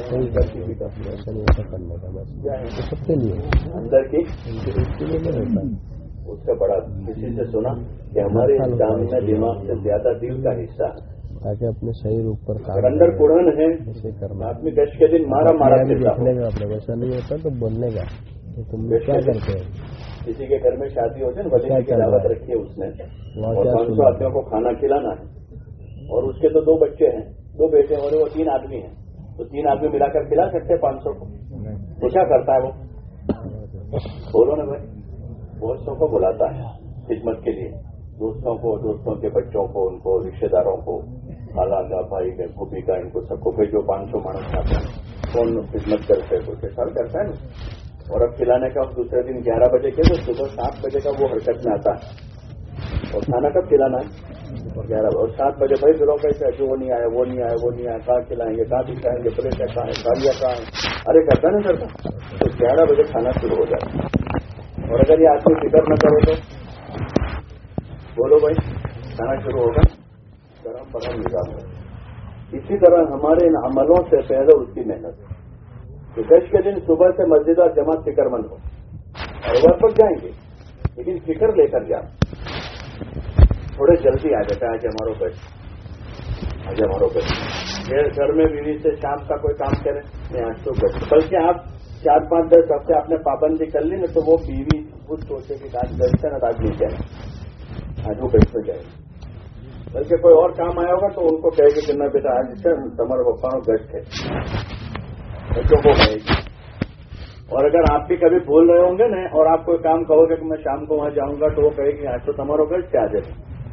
سب کے لیے اندر کی اس کا بڑا کسی سے سنا کہ ہمارے اسلام میں دماغ سے زیادہ دل کا حصہ ہے, تاکہ اپنے شریر اوپر اندر کڑن ہے. آدمی گشت کے دن مارا مارا دیکھنے کا اپنے ویسا نہیں ہوتا تو بولنے کا تم کیا کرتے ہیں. کسی کے گھر میں شادی ہوتی ہے, ولیمے کی دعوت رکھی ہے اس نے, اور پانچ سو آدمیوں کو کھانا کھلانا ہے, اور اس کے تو دو بچے ہیں, دو بیٹے ہو رہے, وہ تین آدمی ہیں, تو تین آدمی ملا کر کھلا سکتے ہیں پانچ سو کو. تو کیا کرتا ہے وہ؟ بولو نا بھائی. دوستوں کو بلاتا ہے خدمت کے لیے, دوستوں کو, دوستوں کے بچوں کو, ان کو, رشتے داروں کو, خالہ کا, بھائی کا, پھوپھی کا, ان کو سب کو بھیجو. پانچ سو مانس کھاتا ہے, کون خدمت کرتے ہیں, کوئی سال کرتا ہے نا. اور اب کھلانے کا دوسرے دن گیارہ بجے کے, تو صبح سات بجے کا وہ حرکت میں آتا ہے. اور کھانا کب کھلانا ہے؟ گیارہ بجے. اور سات بجے بھائی پھر کیسے جو وہ نہیں آیا, وہ نہیں آیا, وہ نہیں آیا, کہاں کھلائیں گے, کہاں دکھائیں گے, پلیٹ کہاں ہے, تھالیا کہاں ہے, ارے کرتا نہیں کرتا. تو گیارہ بجے کھانا شروع ہو جاتا ہے. اور اگر یہ آدمی فکر نہ کرے تو بولو بھائی کھانا شروع ہوگا گرم پرم نظام ہے. اسی طرح ہمارے ان عملوں سے پہلے اس کی محنت ہے. تو گشت کے دن صبح سے مسجد اور جماعت فکر مند ہو, اور وقت پر جائیں گے لیکن فکر لے کر جائیں. تھوڑے جلدی آ جاتا ہے آج ہماروں گشت, آج ہماروں گشت. گھر میں بیوی سے شام کا کوئی کام کرے نہیں آج تو گشت, بلکہ آپ چار پانچ دس ہفتے آپ نے پابندی کر لی نا, تو وہ بیوی خود سوچے کہ آج گشت ہے نا, آج نہیں جائے, آج وہ گشت میں جائے. بلکہ کوئی اور کام آیا ہوگا تو ان کو کہے گی کہ میں بیٹا آج سے تمہارے پپا گشت ہے, بچوں کو کہے گی. اور اگر آپ بھی کبھی بھول رہے ہوں گے نا, اور آپ کوئی کام کہو گے کہ میں شام کو وہاں جاؤں گا, تو وہ کہے گی آج تو تمہارا گشت کیا جائے.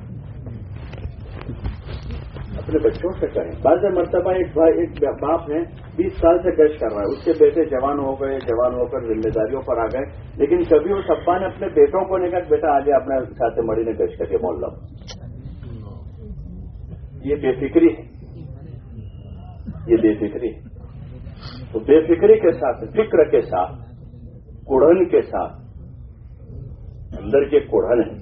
اپنے بچوں سے کہیں. بعض مرتبہ ایک بھائی ایک باپ ہے بیس سال سے گشت کر رہا ہے, اس کے بیٹے جوان ہو گئے, جوان ہو کر ذمہ داریوں پر آ گئے, لیکن کبھی اس ابا نے اپنے بیٹوں کو نہیں کہا بیٹا آج اپنے ساتھ مڑی نے گشت کر کے مول لاؤ. یہ بے فکری ہے, یہ بے فکری ہے. تو بے فکری کے ساتھ, فکر کے ساتھ, کڑھن کے ساتھ, اندر کے کڑھن ہے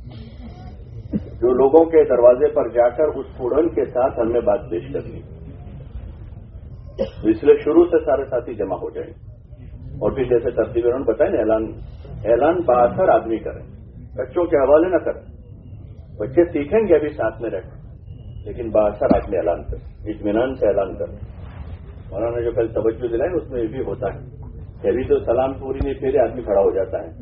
جو لوگوں کے دروازے پر جا کر اس کڑھن کے ساتھ ہمیں بات پیش کرنی. تو اس لیے شروع سے سارے ساتھی جمع ہو جائیں, اور پھر جیسے ترتیب انہوں نے بتایا نا, اعلان اعلان باثر آدمی کریں, بچوں کے حوالے نہ کریں. بچے سیکھیں گے ابھی ساتھ میں رہیں, لیکن باثر آدمی اعلان کر، اطمینان سے اعلان کر. مولانا نے جو کل توجہ دلائی اس میں یہ بھی ہوتا ہے کہ ابھی تو سلام پوری نہیں پھیرے آدمی کھڑا ہو جاتا ہے،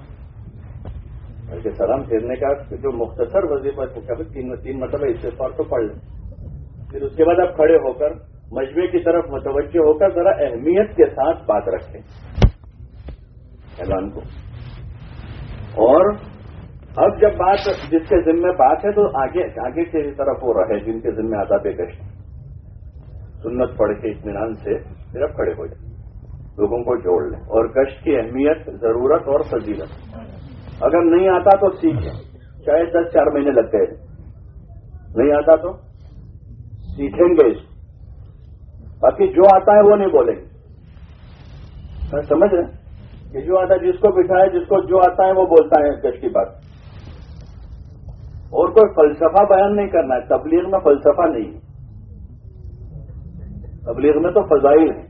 بلکہ سلام پھیرنے کا جو مختصر وظیفہ کبھی تین تین مرتبہ استغفار تو پڑھ لیں، پھر اس کے بعد آپ کھڑے ہو کر مجمع کی طرف متوجہ ہو کر ذرا اہمیت کے ساتھ بات رکھیں اعلان کو. اور اب جب بات جس کے ذمہ بات ہے تو آگے آگے کی طرف وہ رہے جن کے ذمہ آداب گشت سنت پڑھ کے اطمینان سے پھر اب کھڑے ہو جائیں، لوگوں کو جوڑ لیں. اور گشت کی اہمیت، ضرورت اور فضیلت اگر نہیں آتا تو سیکھیں، چاہے دس چار مہینے لگ گئے، نہیں آتا تو سیکھیں گے اس. باقی جو آتا ہے وہ نہیں بولیں گے. سمجھ رہے ہیں کہ جو آتا ہے جس کو بٹھائے، جس کو جو آتا ہے وہ بولتا ہے گشت کی بات. اور کوئی فلسفہ بیان نہیں کرنا ہے، تبلیغ میں فلسفہ نہیں ہے، تبلیغ میں تو فضائل ہیں،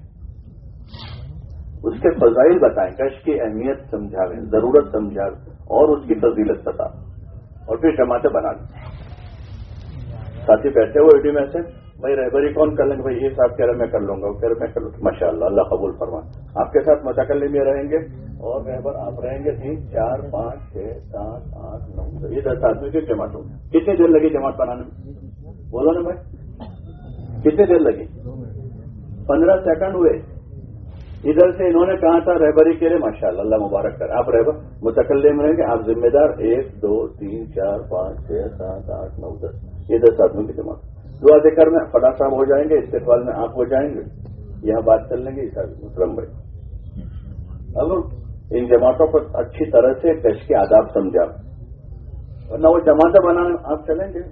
اس کے فضائل بتائیں، گشت کی اہمیت سمجھاویں، ضرورت سمجھاویں اور اس کی فضیلت بتا، اور پھر جماعتیں بنا دیں. ساتھی بیٹھے ہوئے اٹھی میں سے بھائی رہبری کون کر لیں گے؟ بھائی یہ صاحب کہہ رہے میں کر لوں گا، وہ کہہ رہے میں کر لوں گا. ماشاء اللہ، اللہ قبول فرمائے. آپ کے ساتھ متکلم یہ رہیں گے اور رہبر آپ رہیں گے. تین چار پانچ چھ سات آٹھ نو یہ دس آدمی کی جماعت ہوگی. کتنی دیر لگی جماعت بنانے میں؟ بولو نا بھائی، کتنی دیر لگی؟ پندرہ سیکنڈ ہوئے. ادھر سے انہوں نے کہا تھا رہبری کے لیے، ماشاء اللہ، اللہ مبارک کرے. آپ رہبر متکلم رہیں گے، آپ ذمہ دار. ایک دو تین چار پانچ چھ سات آٹھ نو دس، یہ دس آدمیوں کی جماعت. دعا ذکر میں فلاں صاحب ہو جائیں گے، استقبال میں آپ ہو جائیں گے، یہاں بات کر لیں گے مسلم بھائی. اب ان جماعتوں کو اچھی طرح سے گشت کے آداب سمجھا، ورنہ وہ جماعتیں بنانے آپ چلیں گے.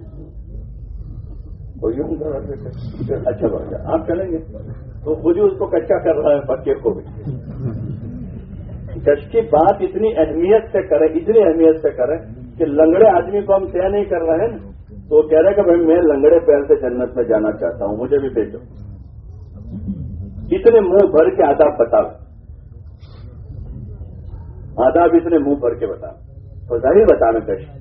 اچھا بات آپ چلیں گے تو خود ہی اس کو کچا کر رہا ہے بچے کو بھی. گشت کی بات اتنی اہمیت سے کرے، اتنی اہمیت سے کرے کہ لنگڑے آدمی کو ہم طے نہیں کر رہے ہیں تو کہہ رہے کہ بھائی میں لنگڑے پیر سے جنت میں جانا چاہتا ہوں، مجھے بھی بھیجو. اتنے منہ بھر کے آداب بتاؤ، آداب اتنے منہ بھر کے بتاؤ، فضائل بتانا. گشت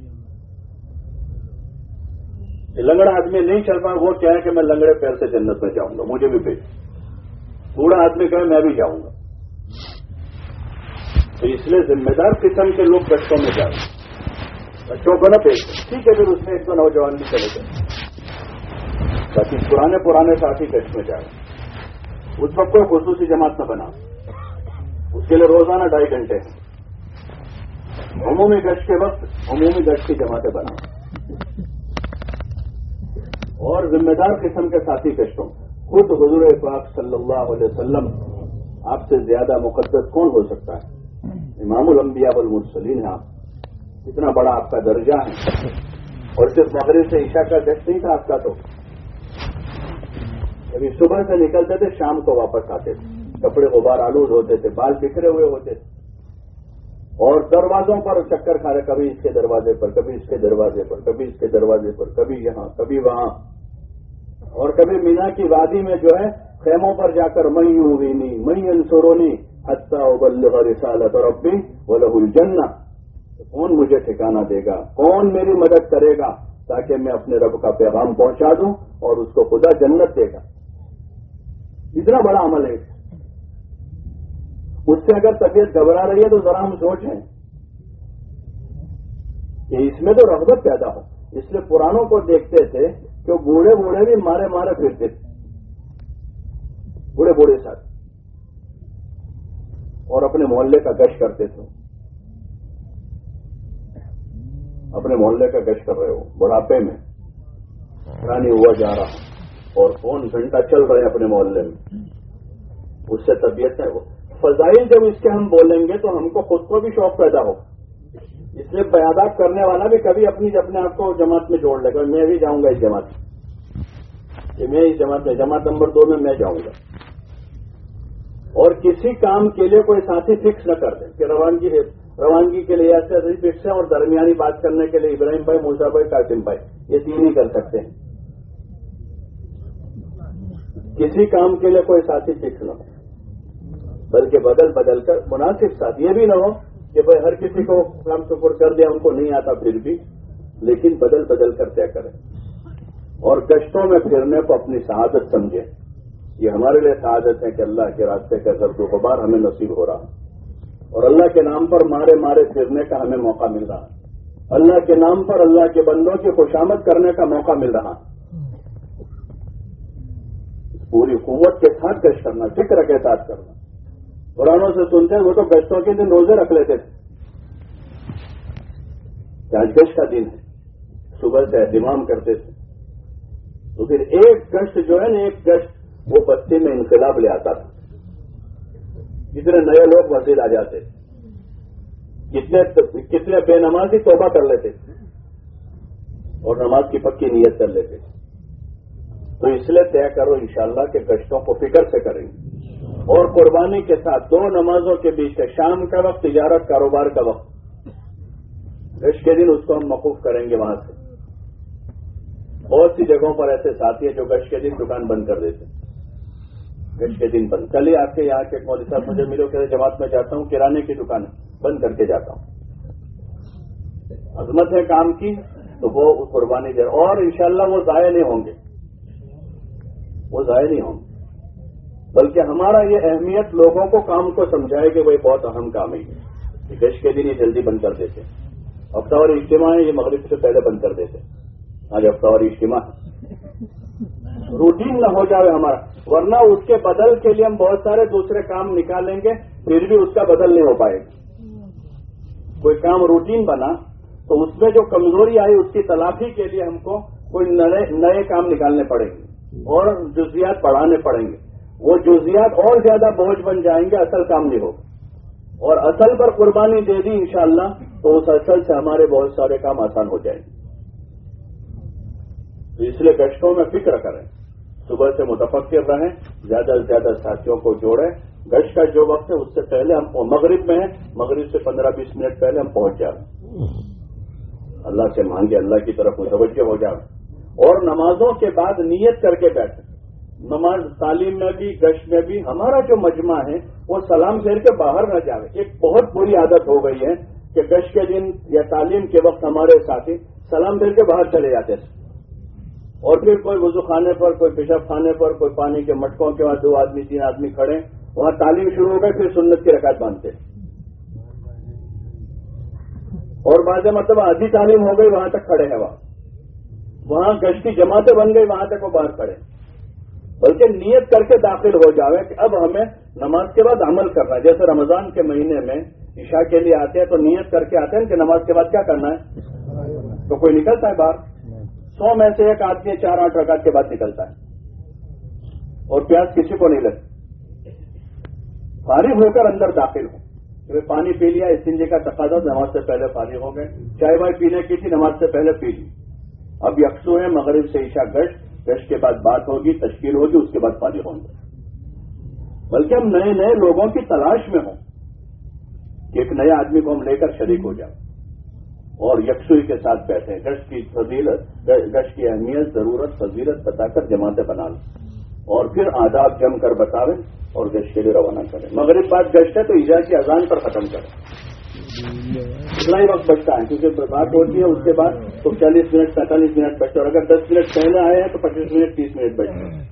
لنگڑا آدمی نہیں چل پا، وہ کہہ ہے کہ میں لنگڑے پیر سے جنت میں جاؤں گا، مجھے بھی بھیجو. بوڑھا آدمی کہے میں بھی جاؤں گا. تو اس لیے ذمہ دار قسم کے لوگ گشتوں میں جائیں، بچوں کو نہ بھیج. ٹھیک ہے، پھر اس میں ایک تو نوجوان بھی چلے گئے، باقی پرانے پرانے ساتھی گشت میں جائیں. اس وقت کوئی خصوصی جماعت نہ بنا، اس کے لیے روزانہ ڈھائی گھنٹے عمومی گشت کے وقت عمومی گشت کی جماعتیں بنا، اور ذمہ دار قسم کے ساتھی گشتوں. خود حضور پاک صلی اللہ علیہ وسلم آپ سے زیادہ مقدس کون ہو سکتا ہے؟ امام الانبیاء والمرسلین ہیں آپ، اتنا بڑا آپ کا درجہ ہے. اور صرف مغرب سے عشاء کا گشت نہیں تھا آپ کا، تو کبھی صبح سے نکلتے تھے شام کو واپس آتے تھے، کپڑے غبار آلود ہوتے تھے، بال بکھرے ہوئے ہوتے تھے، اور دروازوں پر چکر کھا رہے، کبھی اس کے دروازے پر، کبھی اس کے دروازے پر، کبھی اس کے دروازے پر، کبھی یہاں کبھی وہاں. اور کبھی مینا کی وادی میں جو ہے خیموں پر جا کر میں یوینی میں انصرونی حتی ابلغ رسالت ربی ولہ الجنہ، کون مجھے ٹھکانہ دے گا، کون میری مدد کرے گا تاکہ میں اپنے رب کا پیغام پہنچا دوں اور اس کو خدا جنت دے گا. اتنا بڑا عمل ہے. اس سے اگر طبیعت گھبرا رہی ہے تو ذرا ہم سوچیں کہ اس میں تو رغبت پیدا ہو. اس لیے پرانوں کو دیکھتے تھے کہ بوڑھے بوڑھے بھی مارے مارے پھرتے تھے، بوڑھے بوڑھے ساتھ، اور اپنے محلے کا گشت کرتے تھے. اپنے محلے کا گشت کر رہے ہو بڑھاپے میں، رانی ہوا جا رہا اور فون گھنٹہ چل رہے ہیں اپنے محلے میں، اس سے طبیعت ہے. وہ فضائل جب اس کے ہم بولیں گے تو ہم کو خود کو بھی شوق پیدا ہو. اس لیے بیاداب کرنے والا بھی کبھی اپنی اپنے آپ کو جماعت میں جوڑ لے گا، میں بھی جاؤں گا اس جماعت میں، میں اس جماعت میں جماعت نمبر دو میں میں جاؤں گا. اور کسی کام کے لیے کوئی ساتھی فکس نہ کر دیں کہ روانگی روانگی کے لیے ایسے ایسے فکس ہے، اور درمیانی بات کرنے کے لیے ابراہیم بھائی، موسیٰ بھائی، قاسم بھائی، یہ تین ہی کر سکتے ہیں. کسی کام کے لیے کوئی ساتھی فکس نہ ہو، بلکہ بدل بدل کر مناسب ساتھ. یہ بھی نہ ہو کہ بھائی ہر کسی کو کام سپر کر دیا، ان کو نہیں آتا پھر بھی، لیکن بدل بدل کر طے کریں. اور گشتوں میں پھرنے کو اپنی سعادت سمجھیں. یہ ہمارے لیے سعادت ہے کہ اللہ کے راستے کا گرد و غبار ہمیں نصیب ہو رہا اور اللہ کے نام پر مارے مارے پھرنے کا ہمیں موقع مل رہا. اللہ کے نام پر اللہ کے بندوں کی خوشامد کرنے کا موقع مل رہا. پوری قوت کے ساتھ گشت کرنا, فکر کے ساتھ کرنا. قرآنوں سے سنتے ہیں وہ تو گشتوں کے دن روزے رکھ لیتے تھے کہ آج گشت کا دن ہے, صبح سے اہتمام کرتے تھے. تو پھر ایک گشت جو ہے نا, ایک گشت وہ بستی میں انقلاب لے آتا تھا. جتنے نئے لوگ مسجد آ جاتے, کتنے کتنے بے نمازی توبہ کر لیتے اور نماز کی پکی نیت کر لیتے. تو اس لیے طے کرو انشاءاللہ کہ گشتوں کو فکر سے کریں گے اور قربانی کے ساتھ دو نمازوں کے بیچ سے شام کا وقت, تجارت کاروبار کا وقت, گشت کے دن اس کو ہم موقوف کریں گے. وہاں سے بہت سی جگہوں پر ایسے ساتھی ہیں جو گشت کے دن دکان بند کر دیتے, گشت کے دن بند. کل ہی آپ کے یہاں کے ایک مولوی صاحب مجھے ملو کہ جماعت میں جاتا ہوں, کرانے کی دکان بند کر کے جاتا ہوں. عظمت ہے کام کی تو وہ قربانی دے, اور انشاءاللہ وہ ضائع نہیں ہوں گے, وہ ضائع نہیں ہوں گے, بلکہ ہمارا یہ اہمیت لوگوں کو کام کو سمجھائے کہ وہ بہت اہم کام ہے. کہ گشت کے دن یہ جلدی بند کر دیتے, ہفتہ واری اجتماع ہے یہ مغرب سے پہلے بند کر دیتے. آج ہفتہ واری اجتماع روٹین نہ ہو جائے ہمارا, ورنہ اس کے بدل کے لیے ہم بہت سارے دوسرے کام نکالیں گے, پھر بھی اس کا بدل نہیں ہو پائے گا. کوئی کام روٹین بنا تو اس میں جو کمزوری آئی اس کی تلافی کے لیے ہم کو کوئی نئے نئے کام نکالنے پڑیں گے اور جزیات بڑھانے پڑیں گے. وہ جزیات اور زیادہ بوجھ بن جائیں گے, اصل کام نہیں ہوگا. اور اصل پر قربانی دے دی انشاءاللہ تو اس اصل سے ہمارے بہت سارے کام آسان ہو جائیں گے. تو اس لیے گشتوں میں فکر کریں, صبح سے متفکر رہیں, زیادہ سے زیادہ ساتھیوں کو جوڑیں. گشت کا جو وقت ہے اس سے پہلے ہم مغرب میں ہیں, مغرب سے پندرہ بیس منٹ پہلے ہم پہنچ جائیں, اللہ سے مانگے, اللہ کی طرف متوجہ ہو جائیں. اور نمازوں کے بعد نیت کر کے بیٹھیں. نماز تعلیم میں بھی گشت میں بھی ہمارا جو مجمع ہے وہ سلام پھیر کے باہر نہ جائے. ایک بہت بری عادت ہو گئی ہے کہ گشت کے دن یا تعلیم کے وقت ہمارے ساتھی سلام پھیر کے باہر چلے جاتے تھے, اور پھر کوئی وضو خانے پر, کوئی پیشاب خانے پر, کوئی پانی کے مٹکوں کے بعد دو آدمی تین آدمی کھڑے, وہاں تعلیم شروع ہو گئی, پھر سنت کی رکعت باندھتے. اور بعض مطلب آدھی تعلیم ہو گئی وہاں تک کھڑے ہیں, وہاں وہاں گشتی جماعتیں بن گئی, وہاں تک وہ باہر کھڑے. بلکہ نیت کر کے داخل ہو جاوے کہ اب ہمیں نماز کے بعد عمل کرنا ہے. جیسے رمضان کے مہینے میں عشاء کے لیے آتے ہیں تو نیت کر کے آتے ہیں کہ نماز کے بعد کیا کرنا ہے, تو کوئی نکلتا ہے باہر. سو میں سے ایک آدمی چار آٹھ رکعت کے بعد نکلتا ہے, اور پیاس کسی کو نہیں لگتی. فارغ ہو کر اندر داخل ہو, پانی پی لیا, استنجے کا تقاضا, نماز سے پہلے فارغ ہو گئے. چائے وائے پینے کی تھی, نماز سے پہلے پی لی. اب یکسو ہے مغرب سے عشاء گشت, گشت کے بعد بات ہوگی, تشکیل ہوگی, اس کے بعد فارغ ہوں گے. بلکہ ہم نئے نئے لوگوں کی تلاش میں ہوں کہ ایک نئے آدمی کو ہم لے کر شریک ہو جائیں اور یکسوئی کے ساتھ بیٹھیں. گشت کی فضیلت, گشت کی اہمیت, ضرورت, فضیلت بتا کر جماعتیں بنا لیں, اور پھر آداب جم کر بتاویں اور گشت کے لیے روانہ کریں. مغرب بعد گشت ہے تو عشاء کی اذان پر ختم کریں. اتنا ہی وقت بچتا ہے کیونکہ بات ہوتی ہے, اس کے بعد تو چالیس منٹ پینتالیس منٹ بچتے, اور اگر دس منٹ پہلے آئے ہیں تو پچیس منٹ تیس منٹ بچتے ہیں.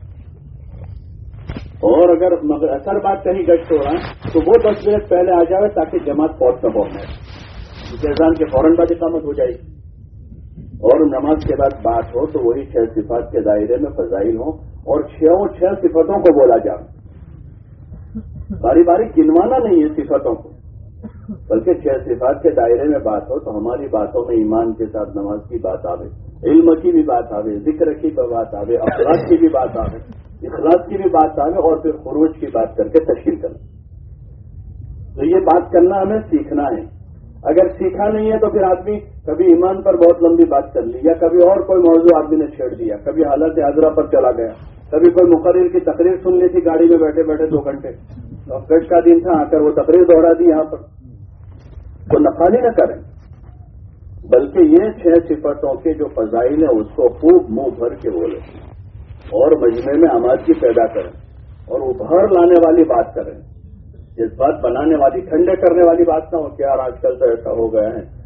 اور اگر اثر بات کہیں گشت ہو رہا ہے تو وہ دس منٹ پہلے آ جائے تاکہ جماعت پہنچ نہ پہنچے, اس اذان کے فوراً بعد اقامت ہو جائے. اور نماز کے بعد بات ہو تو وہی چھ صفات کے دائرے میں فضائل ہوں, اور چھوں چھ صفتوں کو بولا جائے. باری باری گنوانا نہیں ہے صفتوں کو, بلکہ چھ صفات کے دائرے میں بات ہو تو ہماری باتوں میں ایمان کے ساتھ نماز کی بات آوے, علم کی بھی بات آوے, ذکر کی بھی بات آوے, اخلاق کی بھی بات آوے, اخلاص کی بھی بات آوے, اور پھر خروج کی بات کر کے تشکیل کرنا. تو یہ بات کرنا ہمیں سیکھنا ہے. اگر سیکھا نہیں ہے تو پھر آدمی کبھی ایمان پر بہت لمبی بات کر لی, یا کبھی اور کوئی موضوع آدمی نے چھیڑ دیا, کبھی حالت حاضرہ پر چلا گیا, کبھی کوئی مقرر کی تقریر سن لی تھی گاڑی میں بیٹھے بیٹھے دو گھنٹے, گشت کا دن تھا, آ کر وہ تقریر دوہرا دی یہاں پر. تو نفالی نہ کریں, بلکہ یہ چھ صفتوں کے جو فضائل ہیں اس کو خوب منہ بھر کے بولیں, اور مجمع میں آمادگی پیدا کریں, اور ابھار لانے والی بات کریں. جس بات بنانے والی, ٹھنڈے کرنے والی بات نہ ہو کہ یار آج کل تو ایسا ہو گیا ہے,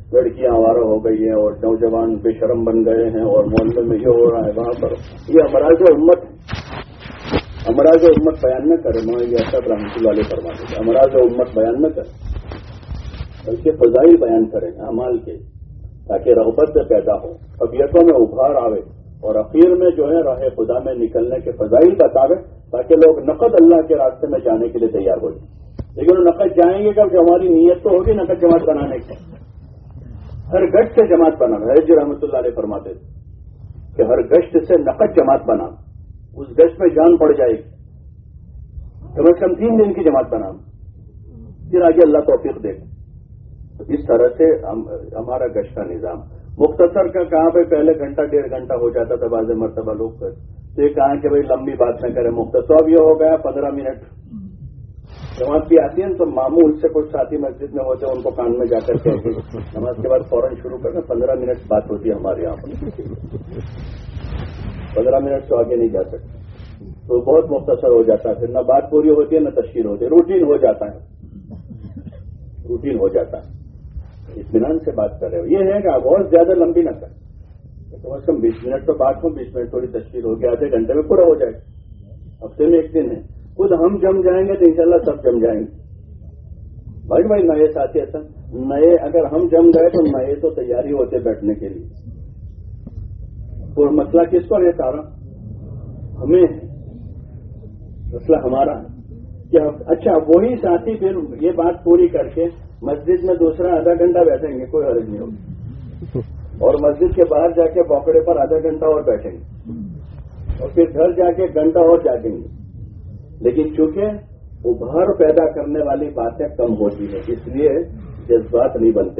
لڑکیاں آوارہ ہو گئی ہیں اور نوجوان بے شرم بن گئے ہیں اور محلے میں یہ ہو رہا ہے وہاں پر. یہ امراض امت ہے. امراض امت بیان نہ کرے. میں یہ اسد رحمۃ اللہ علیہ فرماتے ہیں امراض امت بیان نہ کرے بلکہ فضائل بیان کریں اعمال کے, تاکہ رغبت سے پیدا ہو, طبیعتوں میں ابھار آوے اور اخیر میں جو ہے راہ خدا میں نکلنے کے فضائل بتاوے, تاکہ لوگ نقد اللہ کے راستے میں جانے کے لیے تیار ہو جائیں. لیکن وہ نقد جائیں گے کب؟ جو ہماری نیت تو ہوگی نقد جماعت بنانے کی. ہر گشت سے جماعت بنانا. حضرت رحمۃ اللہ علیہ فرماتے تھے کہ ہر گشت سے نقد جماعت بنا, اس گشت میں جان پڑ جائے گی. کم از کم تین دن کی جماعت بنا, پھر آگے اللہ توفیق دے. تو اس طرح سے ہمارا گشت کا نظام مختصر کا کہاں پہ پہلے گھنٹہ ڈیڑھ گھنٹہ ہو جاتا تھا بعض مرتبہ لوگ کر, تو یہ کہا کہ بھائی لمبی بات نہ کرے, مختصر. اب یہ ہو گیا پندرہ منٹ. جماعت بھی آتی ہے تو ماموں اس سے کچھ ساتھی مسجد میں ہوتے ہیں, ان کو کان میں جا کر کے نماز کے بعد فوراً شروع کرنا. پندرہ منٹ بات ہوتی ہے ہمارے یہاں پر, پندرہ منٹ تو آگے نہیں جا سکتے. تو بہت مختصر ہو جاتا ہے, پھر نہ بات پوری ہوتی ہے نہ تشکیل ہوتی ہے, روٹین ہو جاتا ہے, روٹین ہو جاتا ہے. اطمینان سے بات کر رہے ہو. یہ ہے کہ آپ بہت زیادہ لمبی نہ کریں, کم از کم بیس منٹ تو بات ہو, بیس منٹ تھوڑی تشکیل ہوگی, آدھے گھنٹے میں پورا ہو جائے. ہفتے میں ایک دن ہے, خود ہم جم جائیں گے تو انشاءاللہ سب جم جائیں گے. بھائی بھائی نئے ساتھی ایسا نئے اگر ہم جم گئے تو نئے تو تیاری ہوتے بیٹھنے کے لیے. اور مسئلہ کس کو ہے سارا؟ ہمیں ہے مسئلہ ہمارا کہ اچھا وہی ساتھی پھر یہ بات پوری کر کے مسجد میں دوسرا آدھا گھنٹہ بیٹھیں گے, کوئی حرج نہیں ہوگی, اور مسجد کے باہر جا کے پاکڑے پر آدھا گھنٹہ اور بیٹھیں گے, اور پھر گھر جا کے گھنٹہ اور جاگیں گے. لیکن چونکہ ابھار پیدا کرنے والی باتیں کم ہوتی ہیں, اس لیے جذبات نہیں بنتے,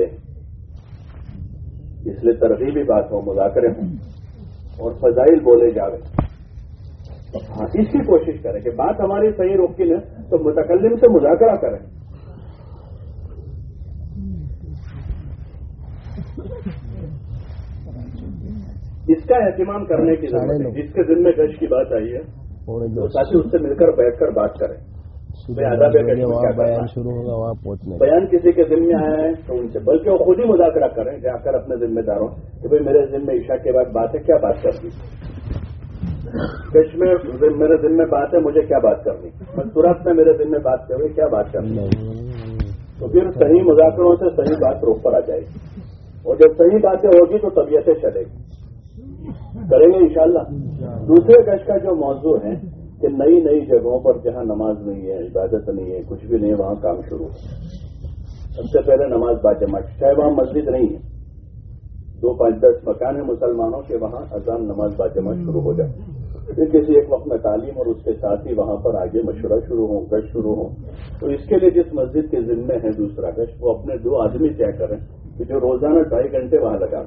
اس لیے ترغیبی بات ہو, مذاکرے ہوں اور فضائل بولے جاوے. ہاں اس کی کوشش کریں کہ بات ہماری صحیح روکی ہے تو متکلم سے مذاکرہ کریں. اس کا اہتمام کرنے کی ضرورت ہے. جس کے دن میں گشت کی بات آئی ہے تو ساتھی اس سے مل کر بیٹھ کر بات کریں. بیان شروع ہوگا وہاں پہنچنے, بیان کسی کے ذمہ آیا ہے تو ان سے, بلکہ وہ خود ہی مذاکرہ کریں جا کر اپنے ذمہ داروں کہ بھائی میرے ذمہ عشاء کے بعد بات ہے, کیا بات کرنی, گشت میں میرے ذمہ بات ہے, مجھے کیا بات کرنی, مستورات میں میرے ذمہ بات کر رہی, کیا بات کرنی. تو پھر صحیح مذاکروں سے صحیح بات روک پر آ جائے گی, اور جب صحیح باتیں ہوگی تو طبیعتیں چلے گی, کریں گے انشاءاللہ. دوسرے گشت کا جو موضوع ہے کہ نئی نئی جگہوں پر جہاں نماز نہیں ہے, عبادت نہیں ہے, کچھ بھی نہیں ہے, وہاں کام شروع ہے. سب سے پہلے نماز باجماعت, چاہے وہاں مسجد نہیں ہے, دو پانچ دس مکان ہیں مسلمانوں کے, وہاں اذان نماز باجماعت شروع ہو جائے. پھر کسی ایک وقت میں تعلیم اور اس کے ساتھ ہی وہاں پر آگے مشورہ شروع ہو, گشت شروع ہو. تو اس کے لیے جس مسجد کے ذمے ہے دوسرا گشت, وہ اپنے دو آدمی طے کریں کہ جو روزانہ ڈھائی گھنٹے وہاں لگا.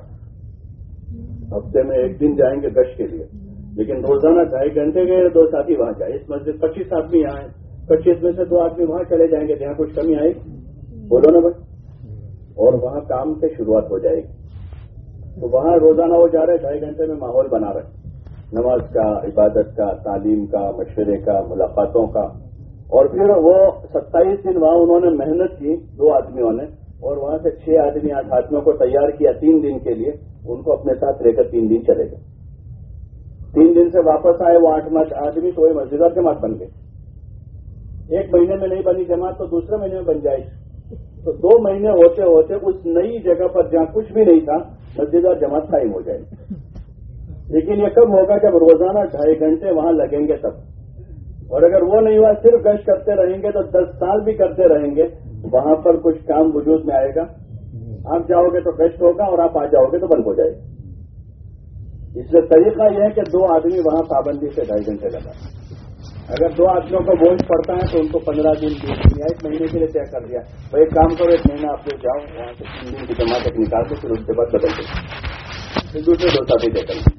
ہفتے میں ایک دن جائیں گے گشت کے لیے, لیکن روزانہ ڈھائی گھنٹے گئے دو ساتھی وہاں جائیں. اس مسجد پچیس آدمی یہاں ہیں, پچیس میں سے دو آدمی وہاں چلے جائیں گے جہاں کچھ کمی آئے گی, بولو نا بھائی, اور وہاں کام سے شروعات ہو جائے گی. تو وہاں روزانہ وہ جا رہے, ڈھائی گھنٹے میں ماحول بنا رہے, نماز کا, عبادت کا, تعلیم کا, مشورے کا, ملاقاتوں کا. اور پھر وہ ستائیس دن وہاں انہوں نے محنت کی دو آدمیوں نے, اور وہاں سے چھ آدمی آٹھ آدمیوں کو تیار کیا تین دن کے لیے, ان کو اپنے ساتھ لے کر تین دن چلے گئے. تین دن سے واپس آئے وہ آٹھ آدمی, تو وہ مسجد اور جماعت بن گئے. ایک مہینے میں نہیں بنی جماعت تو دوسرے مہینے میں بن جائے گی. تو دو مہینے ہوتے ہوتے اس نئی جگہ پر جہاں کچھ بھی نہیں تھا مسجد اور جماعت قائم ہو جائے گی. لیکن یہ کب ہوگا جب روزانہ ڈھائی گھنٹے وہاں لگیں گے تب. اور اگر وہ نہیں ہوا, صرف گشت کرتے رہیں گے تو دس سال بھی کرتے رہیں گے, وہاں پر کچھ کام وجود میں آئے گا. آپ جاؤ گے تو گشت ہوگا اور آپ آ جاؤ گے تو بند ہو جائے گا. اس لیے طریقہ یہ ہے کہ دو آدمی وہاں پابندی سے ڈھائی گھنٹے لگا. اگر دو آدمیوں کو بوجھ پڑتا ہے تو ان کو پندرہ دن بیس دن یا ایک مہینے کے لیے طے کر دیا, بھائی ایک کام کرو, ایک مہینہ آپ لوگ جاؤ, وہاں سے تین دن کی جماعت ایک نکال دو, پھر اس کے بعد بدل دو, پھر دوسرے دو ساتھی طے کریں.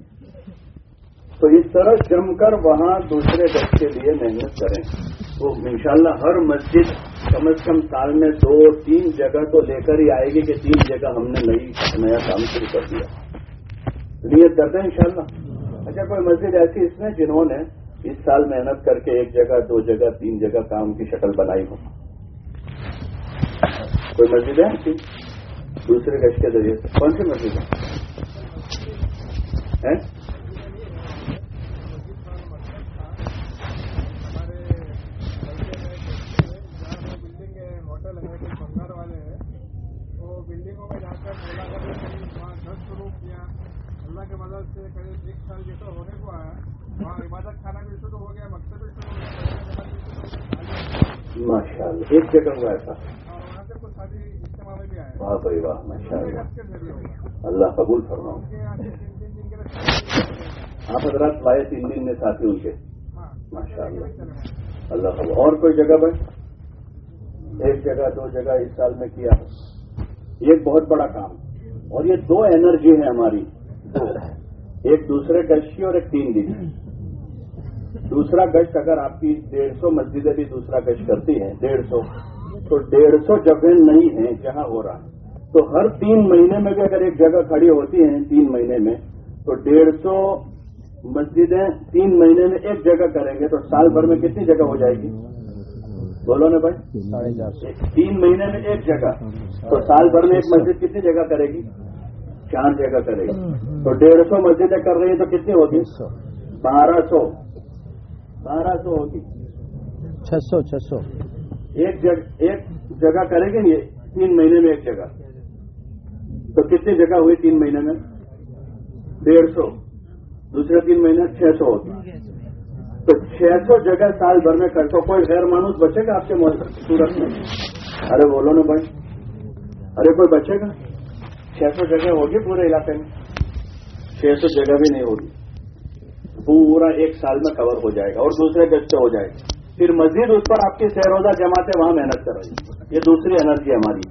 تو اس طرح جم کر وہاں دوسرے گشت کے لیے محنت کریں. تو انشاءاللہ ہر مسجد کم از کم سال میں دو تین جگہ تو لے کر ہی آئے گی کہ تین جگہ ہم نے نئی نیا کام شروع کر دیا. نیت کرتے ہیں انشاءاللہ. اچھا کوئی مسجد ایسی اس میں جنہوں نے اس سال محنت کر کے ایک جگہ دو جگہ تین جگہ کام کی شکل بنائی ہو؟ کوئی مسجد ہے ایسی؟ دوسرے گش کے ذریعے سے کون سی مسجد ہے؟ بلڈنگوں میں جا کر وہاں گھر شروع کیا. اللہ کے مدد سے قریب ایک سال جیسا ہونے کو آیا. وہاں عبادت خانہ بھی شروع ہو گیا, مکتب بھی شروع ہو گیا. ماشاء اللہ ایک جگہ ہوا ایسا, اور وہاں سے کچھ شادی اجتماع میں بھی آئے. واہ بھائی واہ, ماشاء اللہ, اللہ قبول فرماؤ. آپ حضرات لائے تین دن میں ساتھی ان کے, ماشاء اللہ, اللہ قبول. اور کوئی جگہ بھائی؟ ایک جگہ دو جگہ اس سال میں کیا, یہ ایک بہت بڑا کام. اور یہ دو انرجی ہے ہماری, ایک دوسرے گشت کی اور ایک تین دن. دوسرا گشت اگر آپ کی ڈیڑھ سو مسجدیں بھی دوسرا گشت کرتی ہیں, ڈیڑھ سو تو ڈیڑھ سو جگہ نہیں ہیں جہاں ہو رہا ہے. تو ہر تین مہینے میں بھی اگر ایک جگہ کھڑی ہوتی ہیں تین مہینے میں, تو ڈیڑھ سو مسجدیں تین مہینے میں ایک جگہ کریں گے تو سال بھر میں کتنی جگہ ہو جائے گی؟ بولو نا بھائی, ساڑھے چار سو. تین مہینے میں ایک جگہ, تو سال بھر میں ایک مسجد کتنی جگہ کرے گی؟ چار جگہ کرے گی. تو ڈیڑھ سو مسجدیں کر رہی ہیں تو کتنی ہوگی؟ بارہ سو بارہ سو ہوگی. چھ سو چھ سو ایک جگہ ایک جگہ کریں گے یہ تین مہینے میں ایک جگہ, تو کتنی جگہ ہوئی تین مہینے میں؟ ڈیڑھ سو. دوسرے تین مہینے چھ سو ہوگی. تو چھ سو جگہ سال بھر میں کر, تو کوئی غیر مانوس بچے گا آپ کے صورت میں؟ ارے بولو نا بھائی, ارے کوئی بچے گا؟ چھ سو جگہ ہوگی پورے علاقے میں؟ چھ سو جگہ بھی نہیں ہوگی. پورا ایک سال میں کور ہو جائے گا اور دوسرے گز سے ہو جائے گا. پھر مزید اس پر آپ کی سہ روزہ جماعتیں وہاں محنت کر رہی ہیں. یہ دوسری انرجی ہماری,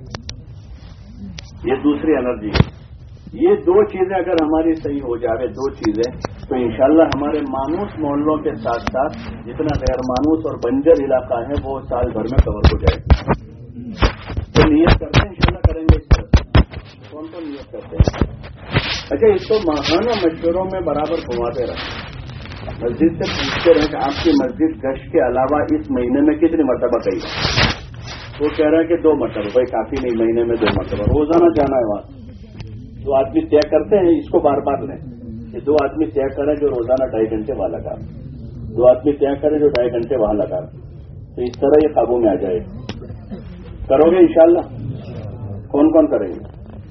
یہ دوسری انرجی ہے. یہ دو چیزیں اگر ہماری صحیح ہو جائے, دو چیزیں, تو انشاءاللہ ہمارے مانوس محلوں کے ساتھ ساتھ جتنا غیر مانوس اور بنجر علاقہ ہے وہ سال بھر میں کور ہو جائے گا. تو نیت کرتے ہیں انشاءاللہ کریں گے اس طرح. کون کون نیت کرتے ہیں؟ اچھا, اس کو ماہانہ مشوروں میں برابر گھماتے رہے, مسجد سے پوچھتے رہے کہ آپ کی مسجد گشت کے علاوہ اس مہینے میں کتنی مرتبہ گئی؟ وہ کہہ رہا ہے کہ دو مرتبہ. بھائی کافی نہیں, مہینے میں دو مرتبہ. روزانہ جانا ہے وہاں. دو آدمی طے کرتے ہیں, اس کو بار بار لیں. یہ دو آدمی طے کریں جو روزانہ ڈھائی گھنٹے وہاں لگا, دو آدمی طے کریں جو ڈھائی گھنٹے وہاں لگا, تو اس طرح یہ قابو میں آ جائے. کرو گے انشاءاللہ؟ کون کون کریں گے؟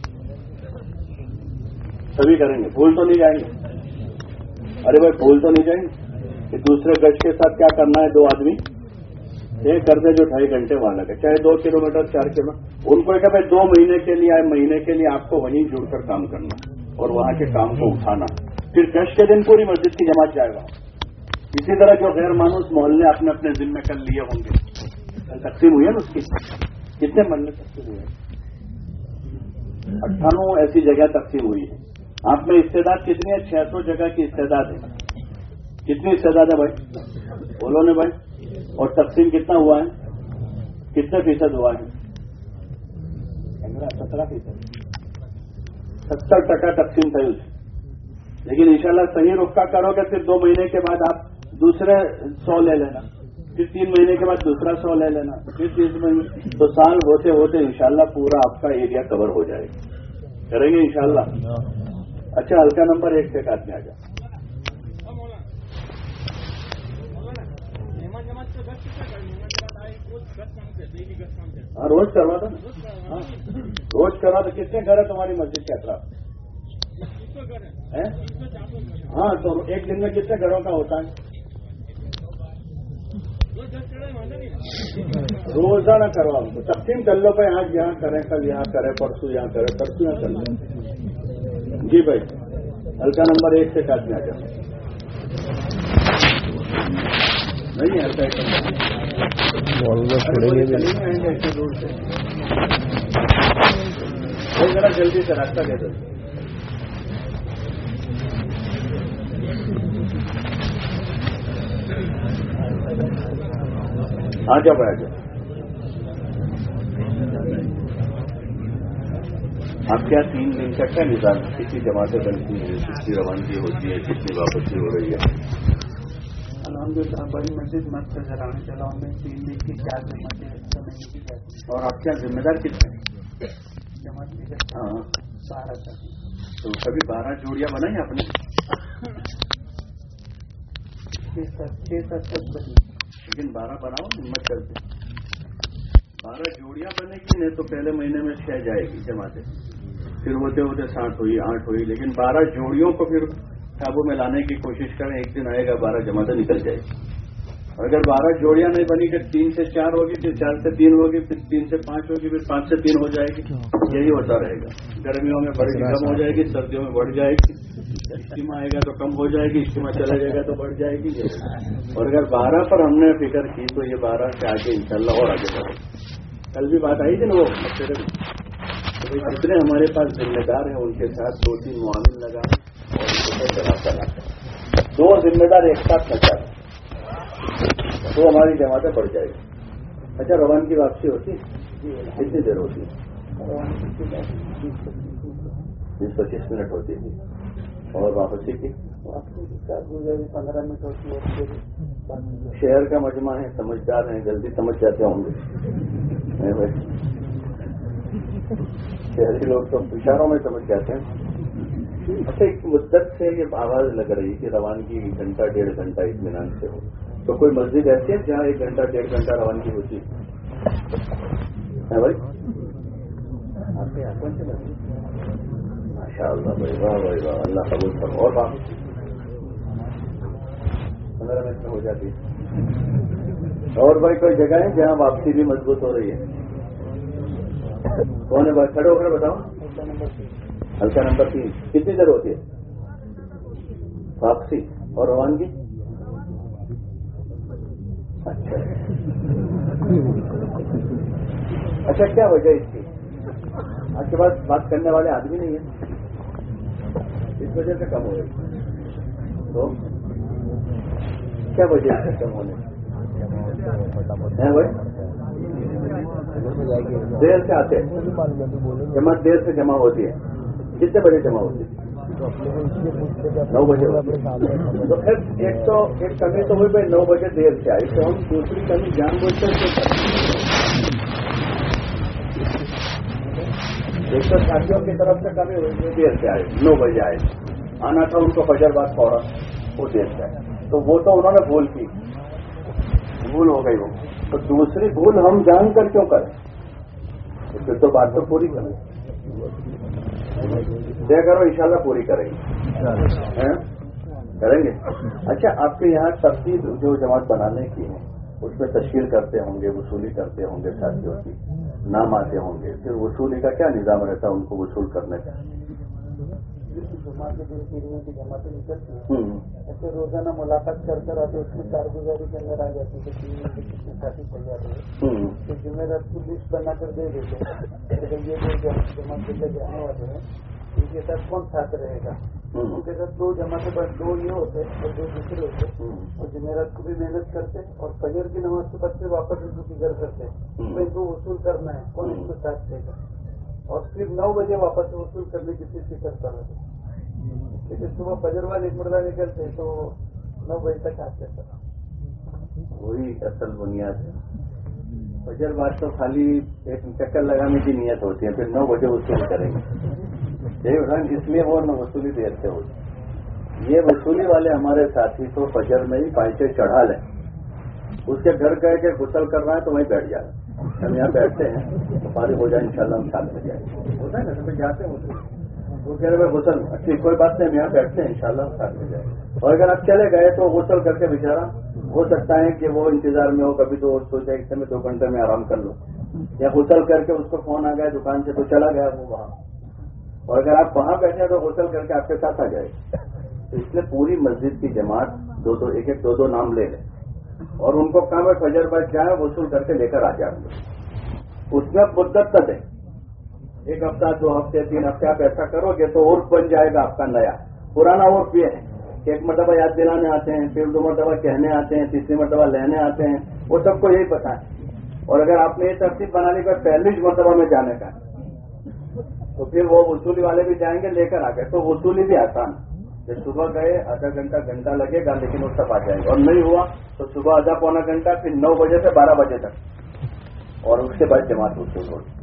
سبھی کریں گے. بھول تو نہیں جائیں گے؟ ارے بھائی بھول تو نہیں جائیں گے کہ دوسرے گشت کے ساتھ کیا کرنا ہے؟ دو آدمی طے کر دے جو ڈھائی گھنٹے وہاں لگے, چاہے دو کلو میٹر چار کلو. ان کو کہ بھائی دو مہینے کے لیے آئے, مہینے کے لیے آپ کو وہیں جڑ کر کام کرنا اور وہاں کے کام کو اٹھانا. پھر گشت کے دن پوری مسجد کی جماعت جائے گا. اسی طرح جو غیر مانوس محلے اپنے اپنے ذمہ کر لیے ہوں گے, تقسیم ہوئی ہے نا اس کی. کتنے محلے تقسیم ہوئے ہیں؟ اٹھانوے ایسی جگہ تقسیم ہوئی ہے. آپ میں استعداد کتنی ہے؟ چھ سو جگہ کی استعداد ہے. کتنی استعداد ہے بھائی؟ بولو نے بھائی. اور تقسیم کتنا ہوا ہے؟ کتنے فیصد ہوا ہے؟ سترہ فیصد ستر ٹکا تقسیم تھی اسے. لیکن انشاءاللہ صحیح رخ کا کرو گے, پھر دو مہینے کے بعد آپ دوسرے سو لے لینا, پھر تین مہینے کے بعد دوسرا سو لے لینا, پھر تیس مہینے, تو سال ہوتے ہوتے انشاءاللہ پورا آپ کا ایریا کور ہو جائے گا. کریں گے انشاءاللہ. اچھا, ہلکا نمبر ایک سے کاٹ میں آ جائے. ہاں روز کروا تھا نا, ہاں روز کروا. تو کتنے گھر ہے تمہاری مسجد کے اطراف؟ ہاں, تو ایک دن میں کتنے گھروں کا ہوتا ہے؟ روزانہ کروا. تو تقسیم کر لو بھائی, آج یہاں کریں, کل یہاں کریں, پرسوں یہاں کریں, پرسوں یہاں کر لیں. جی بھائی, ہلکا نمبر ایک سے کاٹ میں آ جائے. نہیں ہلکا ایک آئیں گے ایسے دور سے. ذرا جلدی سے راستہ دے دو. آ جاؤ بھائی, آ جاؤ. آپ کیا تین دن تک کا نظام, کتنی جماعتیں بنتی ہیں, کتنی روانگی ہوتی ہے, کتنی واپسی ہو رہی ہے؟ الحمدللہ بڑی مسجد مت گزرانے چلاؤں میں تین دن کی چار جماعتیں. اور آپ کیا ذمہ دار کتنے ہیں؟ हाँ, तो कभी बारह जोड़ियां बनाई आपने? लेकिन बारह बनाओ, हिम्मत करके। बारह जोड़ियां बनेगी नहीं तो पहले महीने में छह जाएगी जमाते, फिर होते होते साठ हुई, आठ हुई, लेकिन बारह जोड़ियों को फिर काबू में लाने की कोशिश करें, एक दिन आएगा बारह जमाते निकल जाएगी। और अगर बारह जोड़ियां नहीं बनी कि तीन से चार होगी, फिर चार से तीन होगी, फिर तीन से पांच होगी, फिर पांच से तीन हो जाएगी, यही होता रहेगा। गर्मियों में बड़ी कम हो जाएगी, सर्दियों में बढ़ जाएगी, इज्तिमा आएगा तो कम हो जाएगी, इज्तिमा चला जाएगा तो बढ़ जाएगी। और अगर बारह पर हमने फिक्र की तो ये बारह से आगे इंशाल्लाह और आगे बढ़ेगा। कल भी बात आई थी ना वो फिर तो जितने हमारे पास जिम्मेदार हैं उनके साथ दो तीन मुआमिल लगाए और उनको चला चला दो जिम्मेदार एक साथ न चले तो हमारी जमातें बढ़ जाएगी। अच्छा, रवान की वापसी होती कितनी देर होती है? बीस पच्चीस मिनट होती थी। और वापसी की पंद्रह मिनट होती है। शहर का मजमा है, समझदार हैं, जल्दी समझ जाते होंगे। नहीं भाई, शहरी लोग तो इशारों में समझ जाते हैं। अच्छा, एक मुद्दत से ये आवाज लग रही कि रवानगी घंटा डेढ़ घंटा इत्मीनान से हो, तो कोई मस्जिद ऐसी है जहाँ एक घंटा डेढ़ घंटा रवानगी होती है भाई? आपके यहाँ कौन सी मस्जिद? माशाअल्लाह भाई, वाह भाई वाह, अल्लाह कबूल कर। और बात पंद्रह मिनट में हो जाती है। और भाई कोई जगह है जहाँ वापसी भी मजबूत हो रही है? कौन है भाई? खड़े होकर बताओ। हल्का नंबर तीन कितनी देर होती है वापसी और रवानगी? अच्छा अच्छा, क्या वजह इसकी? आपके पास बात करने वाले आदमी नहीं है, इस वजह से कम हो गई। तो क्या वजह है कम होने है भाई? देर से आते हैं, जमा देर से जमा होती है। कितने बजे जमा होती है? नौ बजे। तो फिर एक तो एक कमी तो हुई भाई, नौ बजे देर से आई, तो हम दूसरी कमी जानबूझकर क्यों करें? एक तो साथियों की तरफ से कमी हुई, जो देर से आए, नौ बजे आए, आना था उनको फजर बाद फौरन, वो देर से आए, तो वो तो उन्होंने भूल की, भूल हो गई वो। तो दूसरी भूल हम जानकर क्यों करें? तो फिर तो बात तो पूरी करें, तय करो, इंशाल्लाह पूरी करेंगे, हैं? करेंगे। अच्छा, आपके यहाँ तरतीब जो जमात बनाने की है उसमें तशकील करते होंगे, वसूली करते होंगे, साथियों की नाम आते होंगे, फिर वसूली का क्या निजाम रहता है उनको वसूल करने का? जुमा के दिन पीढ़ियों की जमातें निकलती है, ऐसे रोजाना मुलाकात कर कर आते, उसमें कारगुजारी के अंदर आ जाती है, तीन में कितने साथी चल जाते हैं, तो जिम्मेदार को लिस्ट बनाकर दे देते हैं, ये जो जमात के जाने वाले हैं इनके साथ कौन साथ रहेगा, उनके साथ दो जमाते बस दो ये होते और दो दूसरे होते, और जिम्मेदार को भी मेहनत करते और फजर की नमाज के बाद से वापस उनको फिक्र करते, तो इनको वसूल करना है, कौन इनको साथ देगा, और फिर नौ बजे वापस वसूल करने की फिक्र करता रहता। लेकिन सुबह फजर वाले एक मुर्दा निकलते तो नौ बजे तक आते थे। वही असल बुनियाद है। फजर बाद तो खाली एक चक्कर लगाने की नियत होती है, फिर नौ बजे वसूल करेंगे, यही होता है, इसलिए वो न वसूली देर से होती। ये वसूली वाले हमारे साथी तो फजर में ही पाइचे चढ़ा लें, उसके घर गए के गुसल कर रहा है तो वहीं बैठ जाए, हम यहाँ बैठते हैं तो फारिग हो जाए, इंशाल्लाह हम साथ में जाएंगे, होता है ना, सब जाते हैं वो कह रहे गुसल, अच्छी कोई बात नहीं, हम यहाँ बैठते हैं, इंशाल्लाह हम साथ में जाएंगे। और अगर आप चले गए तो गुसल करके बेचारा हो सकता है कि वो इंतजार में हो, कभी तो सोचा इस समय दो घंटे में आराम कर लो, या गुसल करके उसको फोन आ गया दुकान से तो चला गया वो वहां, और अगर आप वहां बैठे तो गुसल करके आपके साथ आ जाएगा। तो इसलिए पूरी मस्जिद की जमात दो दो एक एक दो दो नाम ले लें और उनको काम है फजर बाद जाए वसूल करके लेकर आ जाए, उसमें मुद्दत न दें, एक हफ्ता दो हफ्ते तीन हफ्ते आप ऐसा करोगे तो उर्फ बन जाएगा आपका नया। पुराना उर्फ ये है कि एक मरतबा याद दिलाने आते हैं, फिर दो मरतबा कहने आते हैं, तीसरी मरतबा लेने आते हैं, वो सबको यही पता है। और अगर आपने ये तरतीब बना ली पर पहली मरतबा में जाने का तो फिर वो वसूली वाले भी जाएंगे लेकर आ गए, तो वसूली भी आसान है। जब सुबह गए आधा घंटा घंटा लगेगा लेकिन वो सब आ जाएंगे, और नहीं हुआ तो सुबह आधा पौना घंटा, फिर नौ बजे से बारह बजे तक, और उसके बाद जमात वसूल होगी।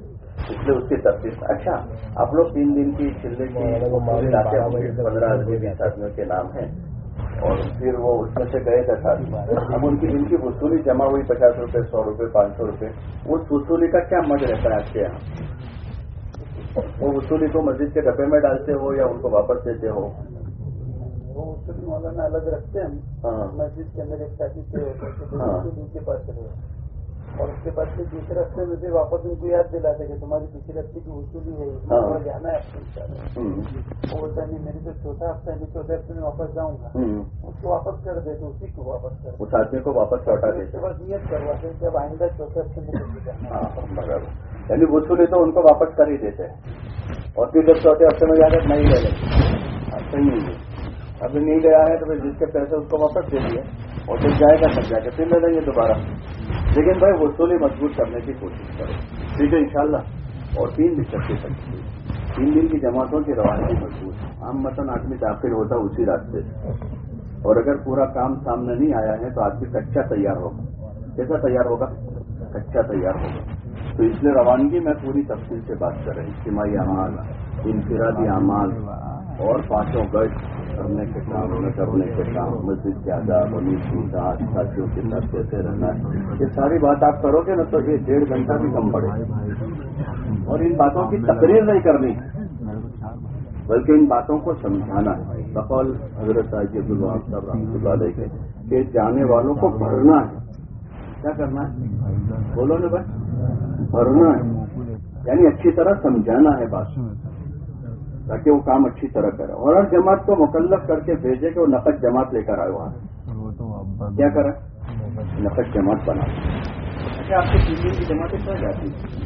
اس لیے اس کی تفتیش. اچھا آپ لوگ تین دن کی چلے کی وصولی لاتے ہوں گے, پندرہ آدمی بیس آدمیوں کے نام ہیں, اور پھر وہ اس میں سے گئے تھے ساتھ. اب ان کی ان کی وصولی جمع ہوئی پچاس روپے, سو روپے, پانچ سو روپے. اس وصولی کا کیا مد رہتا ہے آپ کے یہاں؟ وہ وصولی کو مسجد کے ڈبے میں ڈالتے ہو یا ان کو واپس دیتے ہو؟ وہ وصولی مولانا الگ رکھتے ہیں. ہاں مسجد کے اندر ایک ساتھی سے کے پاس چلے, اور اس کے بعد سے دوسرے ہفتے میں پھر واپس ان کو یاد دلاتے کہ تمہاری پچھلے ہفتے کی وصولی ہے, جانا ہے آپ کو. وہ بولتا ہے نہیں میری تو چوتھا ہفتہ ہے, چوتھے ہفتے میں واپس جاؤں گا, اس کو واپس کر دیتے, اسی کو واپس کر اس آدمی کو واپس لوٹا دیتے. اس کے بعد نیت کرواتے ہیں جب آئندہ چوتھے ہفتے میں جانا. ہاں یعنی وصولی تو ان کو واپس کر ہی دیتے ہیں, اور پھر جب چوتھے ہفتے میں جا کر نہیں لے لیں. صحیح نہیں ہے, ابھی نہیں گیا ہے تو پھر جس کے پیسے اس کو واپس دے دیے, اور پھر جائے گا تب جا کے پھر لے لیں گے دوبارہ. لیکن بھائی وصولی مضبوط کرنے کی کوشش کرو, ٹھیک ہے انشاءاللہ. اور تین دن تک سکتی تین دن کی جماعتوں کی روانگی مضبوط. عام مثلاً آدمی داخل ہوتا اسی راستے سے, اور اگر پورا کام سامنے نہیں آیا ہے تو آدمی کچا تیار ہوگا. کیسا تیار ہوگا؟ کچا تیار ہوگا. تو اس لیے روانگی میں پوری تفصیل سے بات کر رہے ہیں. اجتماعی اعمال, انفرادی اعمال, اور پانچوں گشت کرنے کے کام, نہ کرنے کے کام, مسجد کے آداب, امیر کی ساتھ, ساتھیوں کے ساتھ کیسے رہنا ہے, یہ ساری بات آپ کرو گے نا تو یہ ڈیڑھ گھنٹہ بھی کم پڑے. اور ان باتوں کی تقریر نہیں کرنی ہے, بلکہ ان باتوں کو سمجھانا ہے. بقول حضرت عبد الوہاب صاحب رحمۃ اللہ علیہ کے کہ جانے والوں کو بھرنا ہے. کیا کرنا ہے؟ بولو نا بھائی, بھرنا ہے یعنی اچھی طرح سمجھانا ہے بات, تاکہ وہ کام اچھی طرح کرے. اور ہر جماعت کو مکلف کر کے بھیجے کہ وہ نقد جماعت لے کر آئے. وہاں کیا کرے؟ نقد جماعت بنا. اچھا آپ کی تین دن کی جماعتیں کیا جاتی ہیں؟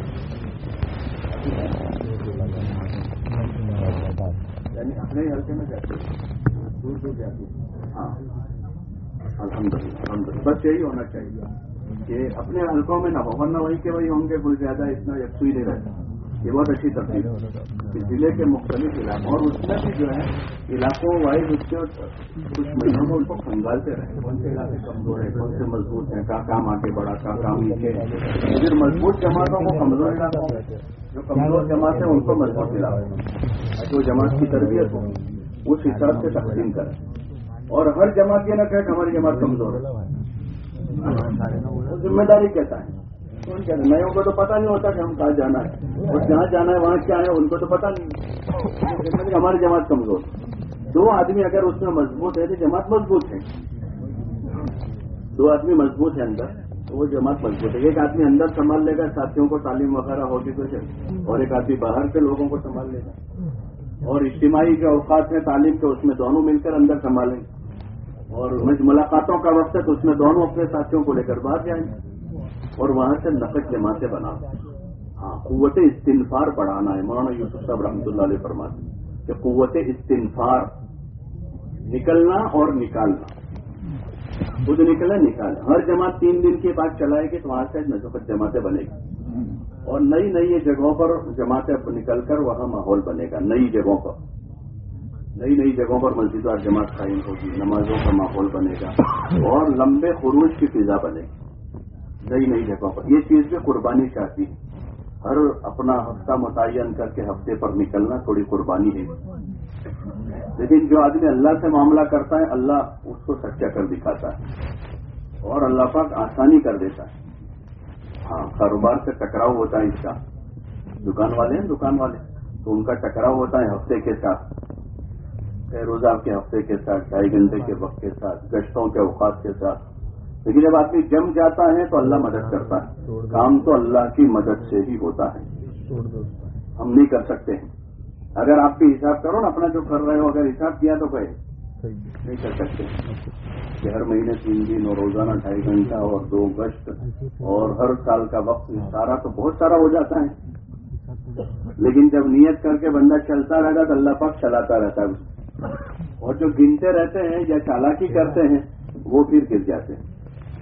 یعنی اپنے ہی حلقے میں جاتے ہیں, دور دور جاتی ہیں. ہاں الحمد للہ الحمد للہ بس یہی ہونا چاہیے کہ اپنے حلقوں میں نہ ہو, ورنہ وہی کہ وہی ہوں گے, کوئی زیادہ اتنا یکسوئی نہیں رہتا. یہ بہت اچھی ترتیب ہے ضلع کے مختلف علاقوں, اور اس میں بھی جو ہے علاقوں وائز اس کے کچھ مہینوں میں ان کو کھنگالتے رہے, کون سے علاقے کمزور ہیں, کون سے مضبوط ہیں, کہاں کام آگے بڑھا, کہاں کام نیچے. پھر مضبوط جماعتوں کو کمزور علاقوں میں, جو کمزور جماعت ہیں ان کو مضبوط علاقوں تاکہ وہ جماعت کی تربیت ہو, اس حساب سے تقسیم کریں. اور ہر جماعت یہ نہ کہے کہ ہماری جماعت کمزور ہے, وہ ذمہ داری کہتا ہے. نئےوں کو تو پتہ نہیں ہوتا کہ ہم کہاں جانا ہے, اور جہاں جانا ہے وہاں کیا ہے ان کو تو پتہ نہیں. ہماری جماعت کمزور. دو آدمی اگر اس میں مضبوط ہے تو جماعت مضبوط ہے. دو آدمی مضبوط ہے اندر تو وہ جماعت مضبوط ہے. ایک آدمی اندر سنبھال لے گا, ساتھیوں کو تعلیم وغیرہ ہوگی تو, اور ایک آدمی باہر کے لوگوں کو سنبھال لے گا. اور اجتماعی کے اوقات میں تعلیم کے اس میں دونوں مل کر اندر سنبھالیں گے, اور ملاقاتوں کا وقت ہے تو اس میں دونوں اپنے ساتھیوں کو لے کر باہر جائیں گے, اور وہاں سے نقد جماعتیں بنا. ہاں قوت استنفار بڑھانا ہے. مولانا یوسف صاحب رحمۃ اللہ علیہ فرماتے ہیں کہ قوت استنفار, نکلنا اور نکالنا, خود نکلے نکالے. ہر جماعت تین دن کے بعد چلائے گی تو وہاں سے نقد جماعتیں بنے گی, اور نئی نئی جگہوں پر جماعتیں نکل کر وہاں ماحول بنے گا. نئی جگہوں پر نئی نئی جگہوں پر مسجد اور جماعت قائم ہوگی, نمازوں کا ماحول بنے گا, اور لمبے خروج کی فضا بنے گی نئی نئی جگہوں پر. یہ چیز بھی قربانی چاہتی ہے. ہر اپنا ہفتہ متعین کر کے ہفتے پر نکلنا تھوڑی قربانی ہے. لیکن جو آدمی اللہ سے معاملہ کرتا ہے اللہ اس کو سچا کر دکھاتا ہے, اور اللہ پاک آسانی کر دیتا ہے. ہاں کاروبار سے ٹکراؤ ہوتا ہے اس کا, دکان والے ہیں دکان والے تو ان کا ٹکراؤ ہوتا ہے ہفتے کے ساتھ, روزہ کے ہفتے کے ساتھ, ڈھائی گھنٹے کے وقت کے ساتھ, گشتوں کے اوقات کے ساتھ. لیکن جب آدمی جم جاتا ہے تو اللہ مدد کرتا ہے. کام تو اللہ کی مدد سے ہی ہوتا ہے, ہم نہیں کر سکتے ہیں. اگر آپ بھی حساب کرو نا اپنا جو کر رہے ہو, اگر حساب کیا تو کہے نہیں کر سکتے کہ ہر مہینے تین دن اور روزانہ ڈھائی گھنٹہ اور دو گشت اور ہر سال کا وقت سارا تو بہت سارا ہو جاتا ہے. لیکن جب نیت کر کے بندہ چلتا رہتا تو اللہ پاک چلاتا رہتا ہے. اور جو گنتے رہتے ہیں یا چالاکی کرتے ہیں وہ پھر گر جاتے ہیں.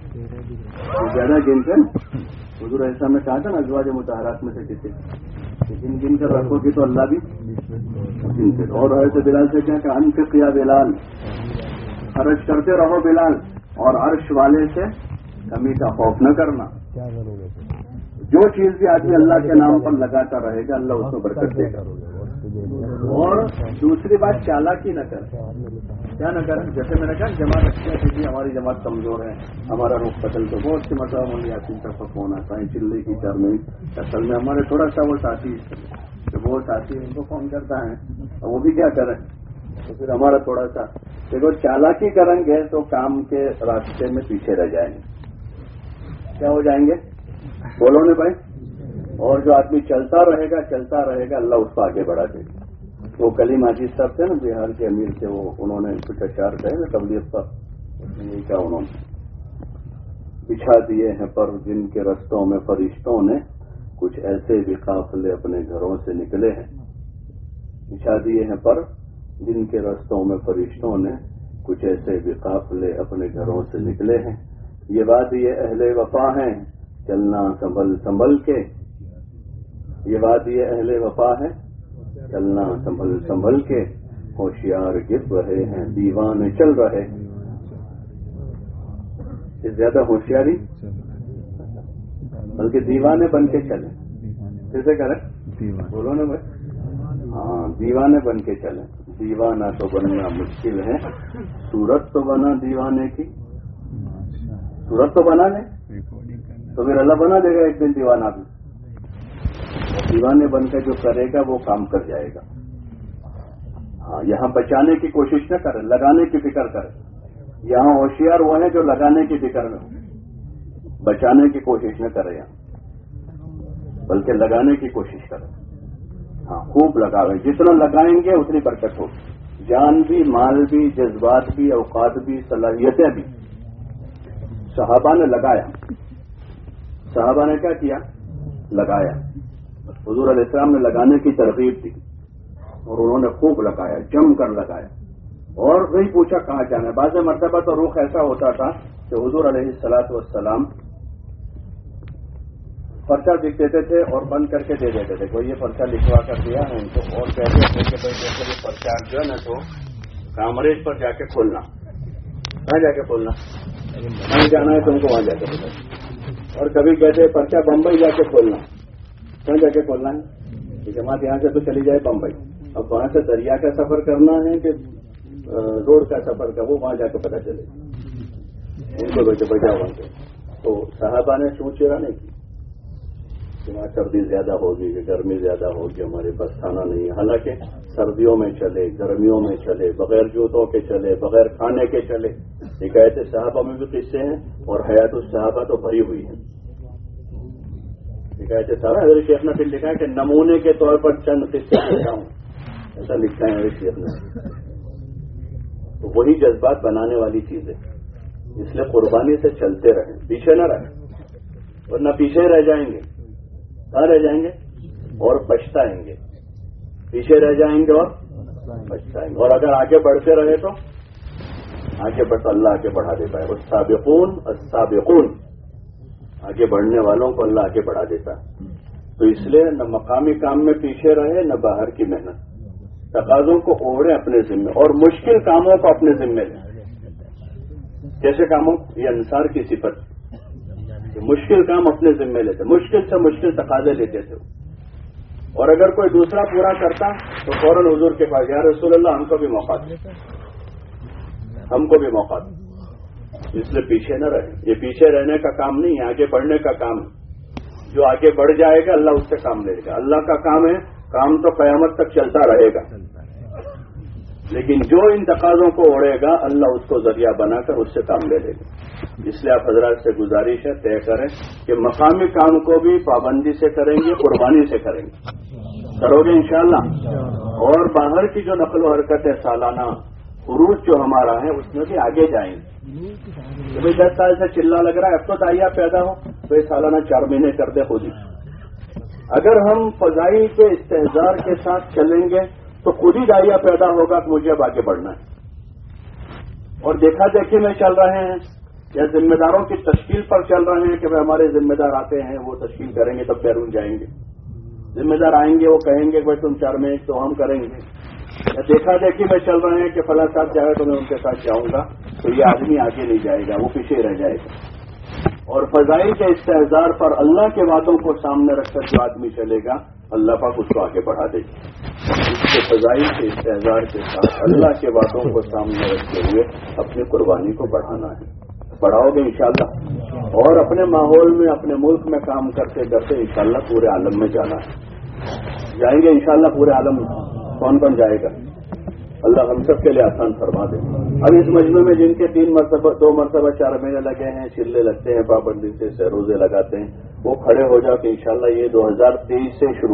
زیادہ گنتے حضور ایسا میں کہا تھا نا ازواج مطہرات میں سے کسی گن گن کر رکھو گی تو اللہ بھی گنتے. اور ایسے بلال سے کیا کہ انفق یا بلال, خرچ کرتے رہو بلال, اور عرش والے سے کمی کا خوف نہ کرنا. کیا کرو گے؟ جو چیز بھی آدمی اللہ کے نام پر لگاتا رہے گا اللہ اس کو برکت دے گا. اور دوسری بات چالاکی نہ کریں. کیا نہ کریں؟ جیسے میں نے کہا جماعت اچھی ہے کہ ہماری جماعت کمزور ہے, ہمارا رخ بدل تو بہت سی مرتبہ مول یاسین کا فون آتا ہے چلے کی چرمی. اصل میں ہمارے تھوڑا سا وہ ساتھی جو وہ ساتھی ان کو فون کرتا ہے اور وہ بھی کیا کریں تو پھر ہمارا تھوڑا سا دیکھو چالاکی کریں گے تو کام کے راستے میں پیچھے رہ جائیں گے. کیا ہو جائیں گے بولو نا بھائی. اور جو آدمی چلتا رہے گا چلتا رہے گا اللہ اس کو آگے بڑھا دے گا. وہ کلیم عزیز صاحب تھے نا بہار کے امیر تھے, وہ انہوں نے کچھ اشعار کہے نا تبلیغ پر, یہی کیا انہوں نے بچھا دیے ہیں پر جن کے رستوں میں فرشتوں نے کچھ ایسے بھی قافلے اپنے گھروں سے نکلے ہیں. بچھا دیے ہیں پر جن کے رستوں میں فرشتوں نے کچھ ایسے بھی قافلے اپنے گھروں سے نکلے ہیں. یہ بات یہ اہل وفا ہیں چلنا سنبھل سنبھل کے. یہ بات یہ اہل وفا ہے چلنا سنبھل سنبھل کے. ہوشیار گر رہے ہیں دیوانے چل رہے ہیں. اس زیادہ ہوشیاری بلکہ دیوانے بن کے چلیں. کیسے کریں بولو نا بھائی. ہاں دیوانے بن کے چلیں. دیوانہ تو بننا مشکل ہے, صورت تو بنا دیوانے کی. صورت تو بنا لیں تو پھر اللہ بنا دے گا ایک دن دیوانہ بھی. دیوانے بن کے جو کرے گا وہ کام کر جائے گا. ہاں یہاں بچانے کی کوشش نہ کرے, لگانے کی فکر کرے. یہاں ہوشیار وہ ہیں جو لگانے کی فکر میں ہو, بچانے کی کوشش نہ کرے یہاں بلکہ لگانے کی کوشش کرے. ہاں خوب لگاویں, جتنا لگائیں گے اتنی برکت ہوگی. جان بھی مال بھی جذبات بھی اوقات بھی صلاحیتیں بھی. صحابہ نے لگایا. صحابہ نے کیا کیا لگایا. حضور علیہ السلام نے لگانے کی ترغیب دی اور انہوں نے خوب لگایا, جم کر لگایا. اور وہی پوچھا کہاں جانا ہے. بعض مرتبہ تو رخ ایسا ہوتا تھا کہ حضور علیہ الصلاۃ والسلام پرچہ لکھ دیتے تھے اور بند کر کے دے دیتے تھے. کوئی یہ پرچہ لکھوا کر دیا ہے ان کو اور کہتے تھے کہ بھائی جیسے یہ پرچہ جو ہے نا تو کامریج پر جا کے کھولنا. کہاں جا کے کھولنا کہیں جانا ہے تم کو وہاں جا کے کھولنا. اور کبھی کہتے ہیں پرچہ بمبئی جا کے کھولنا. کہاں جا کے کھولنا ہے جماعت یہاں سے تو چلی جائے بمبئی. اب وہاں سے دریا کا سفر کرنا ہے کہ روڈ کا سفر کا وہ وہاں جا کے پتہ چلے ان کو بجا وہاں سے. تو صحابہ نے سوچا نہیں کی وہاں سردی زیادہ ہوگی کہ گرمی زیادہ ہوگی, ہمارے پاس کھانا نہیں ہے. حالانکہ سردیوں میں چلے, گرمیوں میں چلے, بغیر جوتوں کے چلے, بغیر کھانے کے چلے. حکایت صحابہ میں بھی قصے ہیں اور حیات الصحابہ تو بھری ہوئی ہیں. حکایت صحابہ حضرت شیخ نے پھر لکھا ہے کہ نمونے کے طور پر چند قصے لکھا ہوں, ایسا لکھا ہے حضرت شیخ نے. تو وہی جذبات بنانے والی چیز ہے. اس لیے قربانی سے چلتے رہیں, پیچھے نہ رہیں ورنہ پیچھے رہ جائیں گے. کہاں رہ جائیں گے اور پچھتائیں گے. پیچھے رہ جائیں گے اور پچھتائیں گے. اور اگر آگے بڑھتے رہے تو آگے بڑھتا اللہ آگے بڑھا دیتا ہے. السابقون السابقون, آگے بڑھنے والوں کو اللہ آگے بڑھا دیتا ہے. تو اس لیے نہ مقامی کام میں پیچھے رہے نہ باہر کی محنت. تقاضوں کو اوڑھیں اپنے ذمے اور مشکل کاموں کو اپنے ذمے لیں. کیسے کاموں؟ یہ انصار کی صفت. مشکل کام اپنے ذمے لیتے, مشکل سے مشکل تقاضے لیتے تھے. اور اگر کوئی دوسرا پورا کرتا تو فوراً حضور کے پاس, یا رسول اللہ ہم کو بھی موقع دے, ہم کو بھی موقع دے. اس لیے پیچھے نہ رہے. یہ پیچھے رہنے کا کام نہیں ہے, آگے بڑھنے کا کام ہے. جو آگے بڑھ جائے گا اللہ اس سے کام لے گا. اللہ کا کام ہے, کام تو قیامت تک چلتا رہے گا. لیکن جو ان تقاضوں کو اوڑھے گا اللہ اس کو ذریعہ بنا کر اس سے کام لے لے گا. اس لیے آپ حضرات سے گزارش ہے طے کریں کہ مقامی کام کو بھی پابندی سے کریں گے, قربانی سے کریں گے. کرو گے انشاءاللہ. اور باہر کی جو نقل و حرکت ہے سالانہ عروج جو ہمارا ہے اس میں بھی آگے جائیں گے. کہ بھائی دس سال سے چلا لگ رہا ہے, اب تو دائیا پیدا ہو تو یہ سالانہ چار مہینے کر دے خود ہی. اگر ہم فضائی کے استحضار کے ساتھ چلیں گے تو خود ہی دائیا پیدا ہوگا کہ مجھے اب آگے بڑھنا ہے. اور دیکھا دیکھی میں چل رہے ہیں یا ذمہ داروں کی تشکیل پر چل رہے ہیں کہ ہمارے ذمہ دار آتے ہیں وہ تشکیل کریں گے تب بیرون جائیں گے. ذمہ دار آئیں گے وہ کہیں گے کہ بھائی تم چار میں تو ہم کریں گے. یا دیکھا دیکھی میں چل رہے ہیں کہ فلاں صاحب جائے تو میں ان کے ساتھ جاؤں گا, تو یہ آدمی آگے نہیں جائے گا, وہ پیچھے رہ جائے گا. اور فضائل کے استحضار پر اللہ کے وعدوں کو سامنے رکھ کر جو آدمی چلے گا اللہ پاک اس کو آگے بڑھا دے گا. اس کے فضائل کے استحضار کے ساتھ اللہ کے وعدوں کو سامنے رکھتے ہوئے اپنی قربانی کو بڑھانا ہے. بڑھاؤ گے انشاءاللہ اور اپنے ماحول میں اپنے ملک میں کام کرتے کرتے انشاءاللہ پورے عالم میں جانا ہے. جائیں گے انشاءاللہ پورے عالم میں. کون کون جائے گا؟ اللہ ہم سب کے لیے آسان فرما دے. اب اس مجمع میں جن کے تین مرتبہ دو مرتبہ چار مہینے لگے ہیں، چلے لگتے ہیں، پابندی سے روزے لگاتے ہیں، وہ کھڑے ہو جاؤ کہ انشاءاللہ یہ دو ہزار تیئیس سے شروع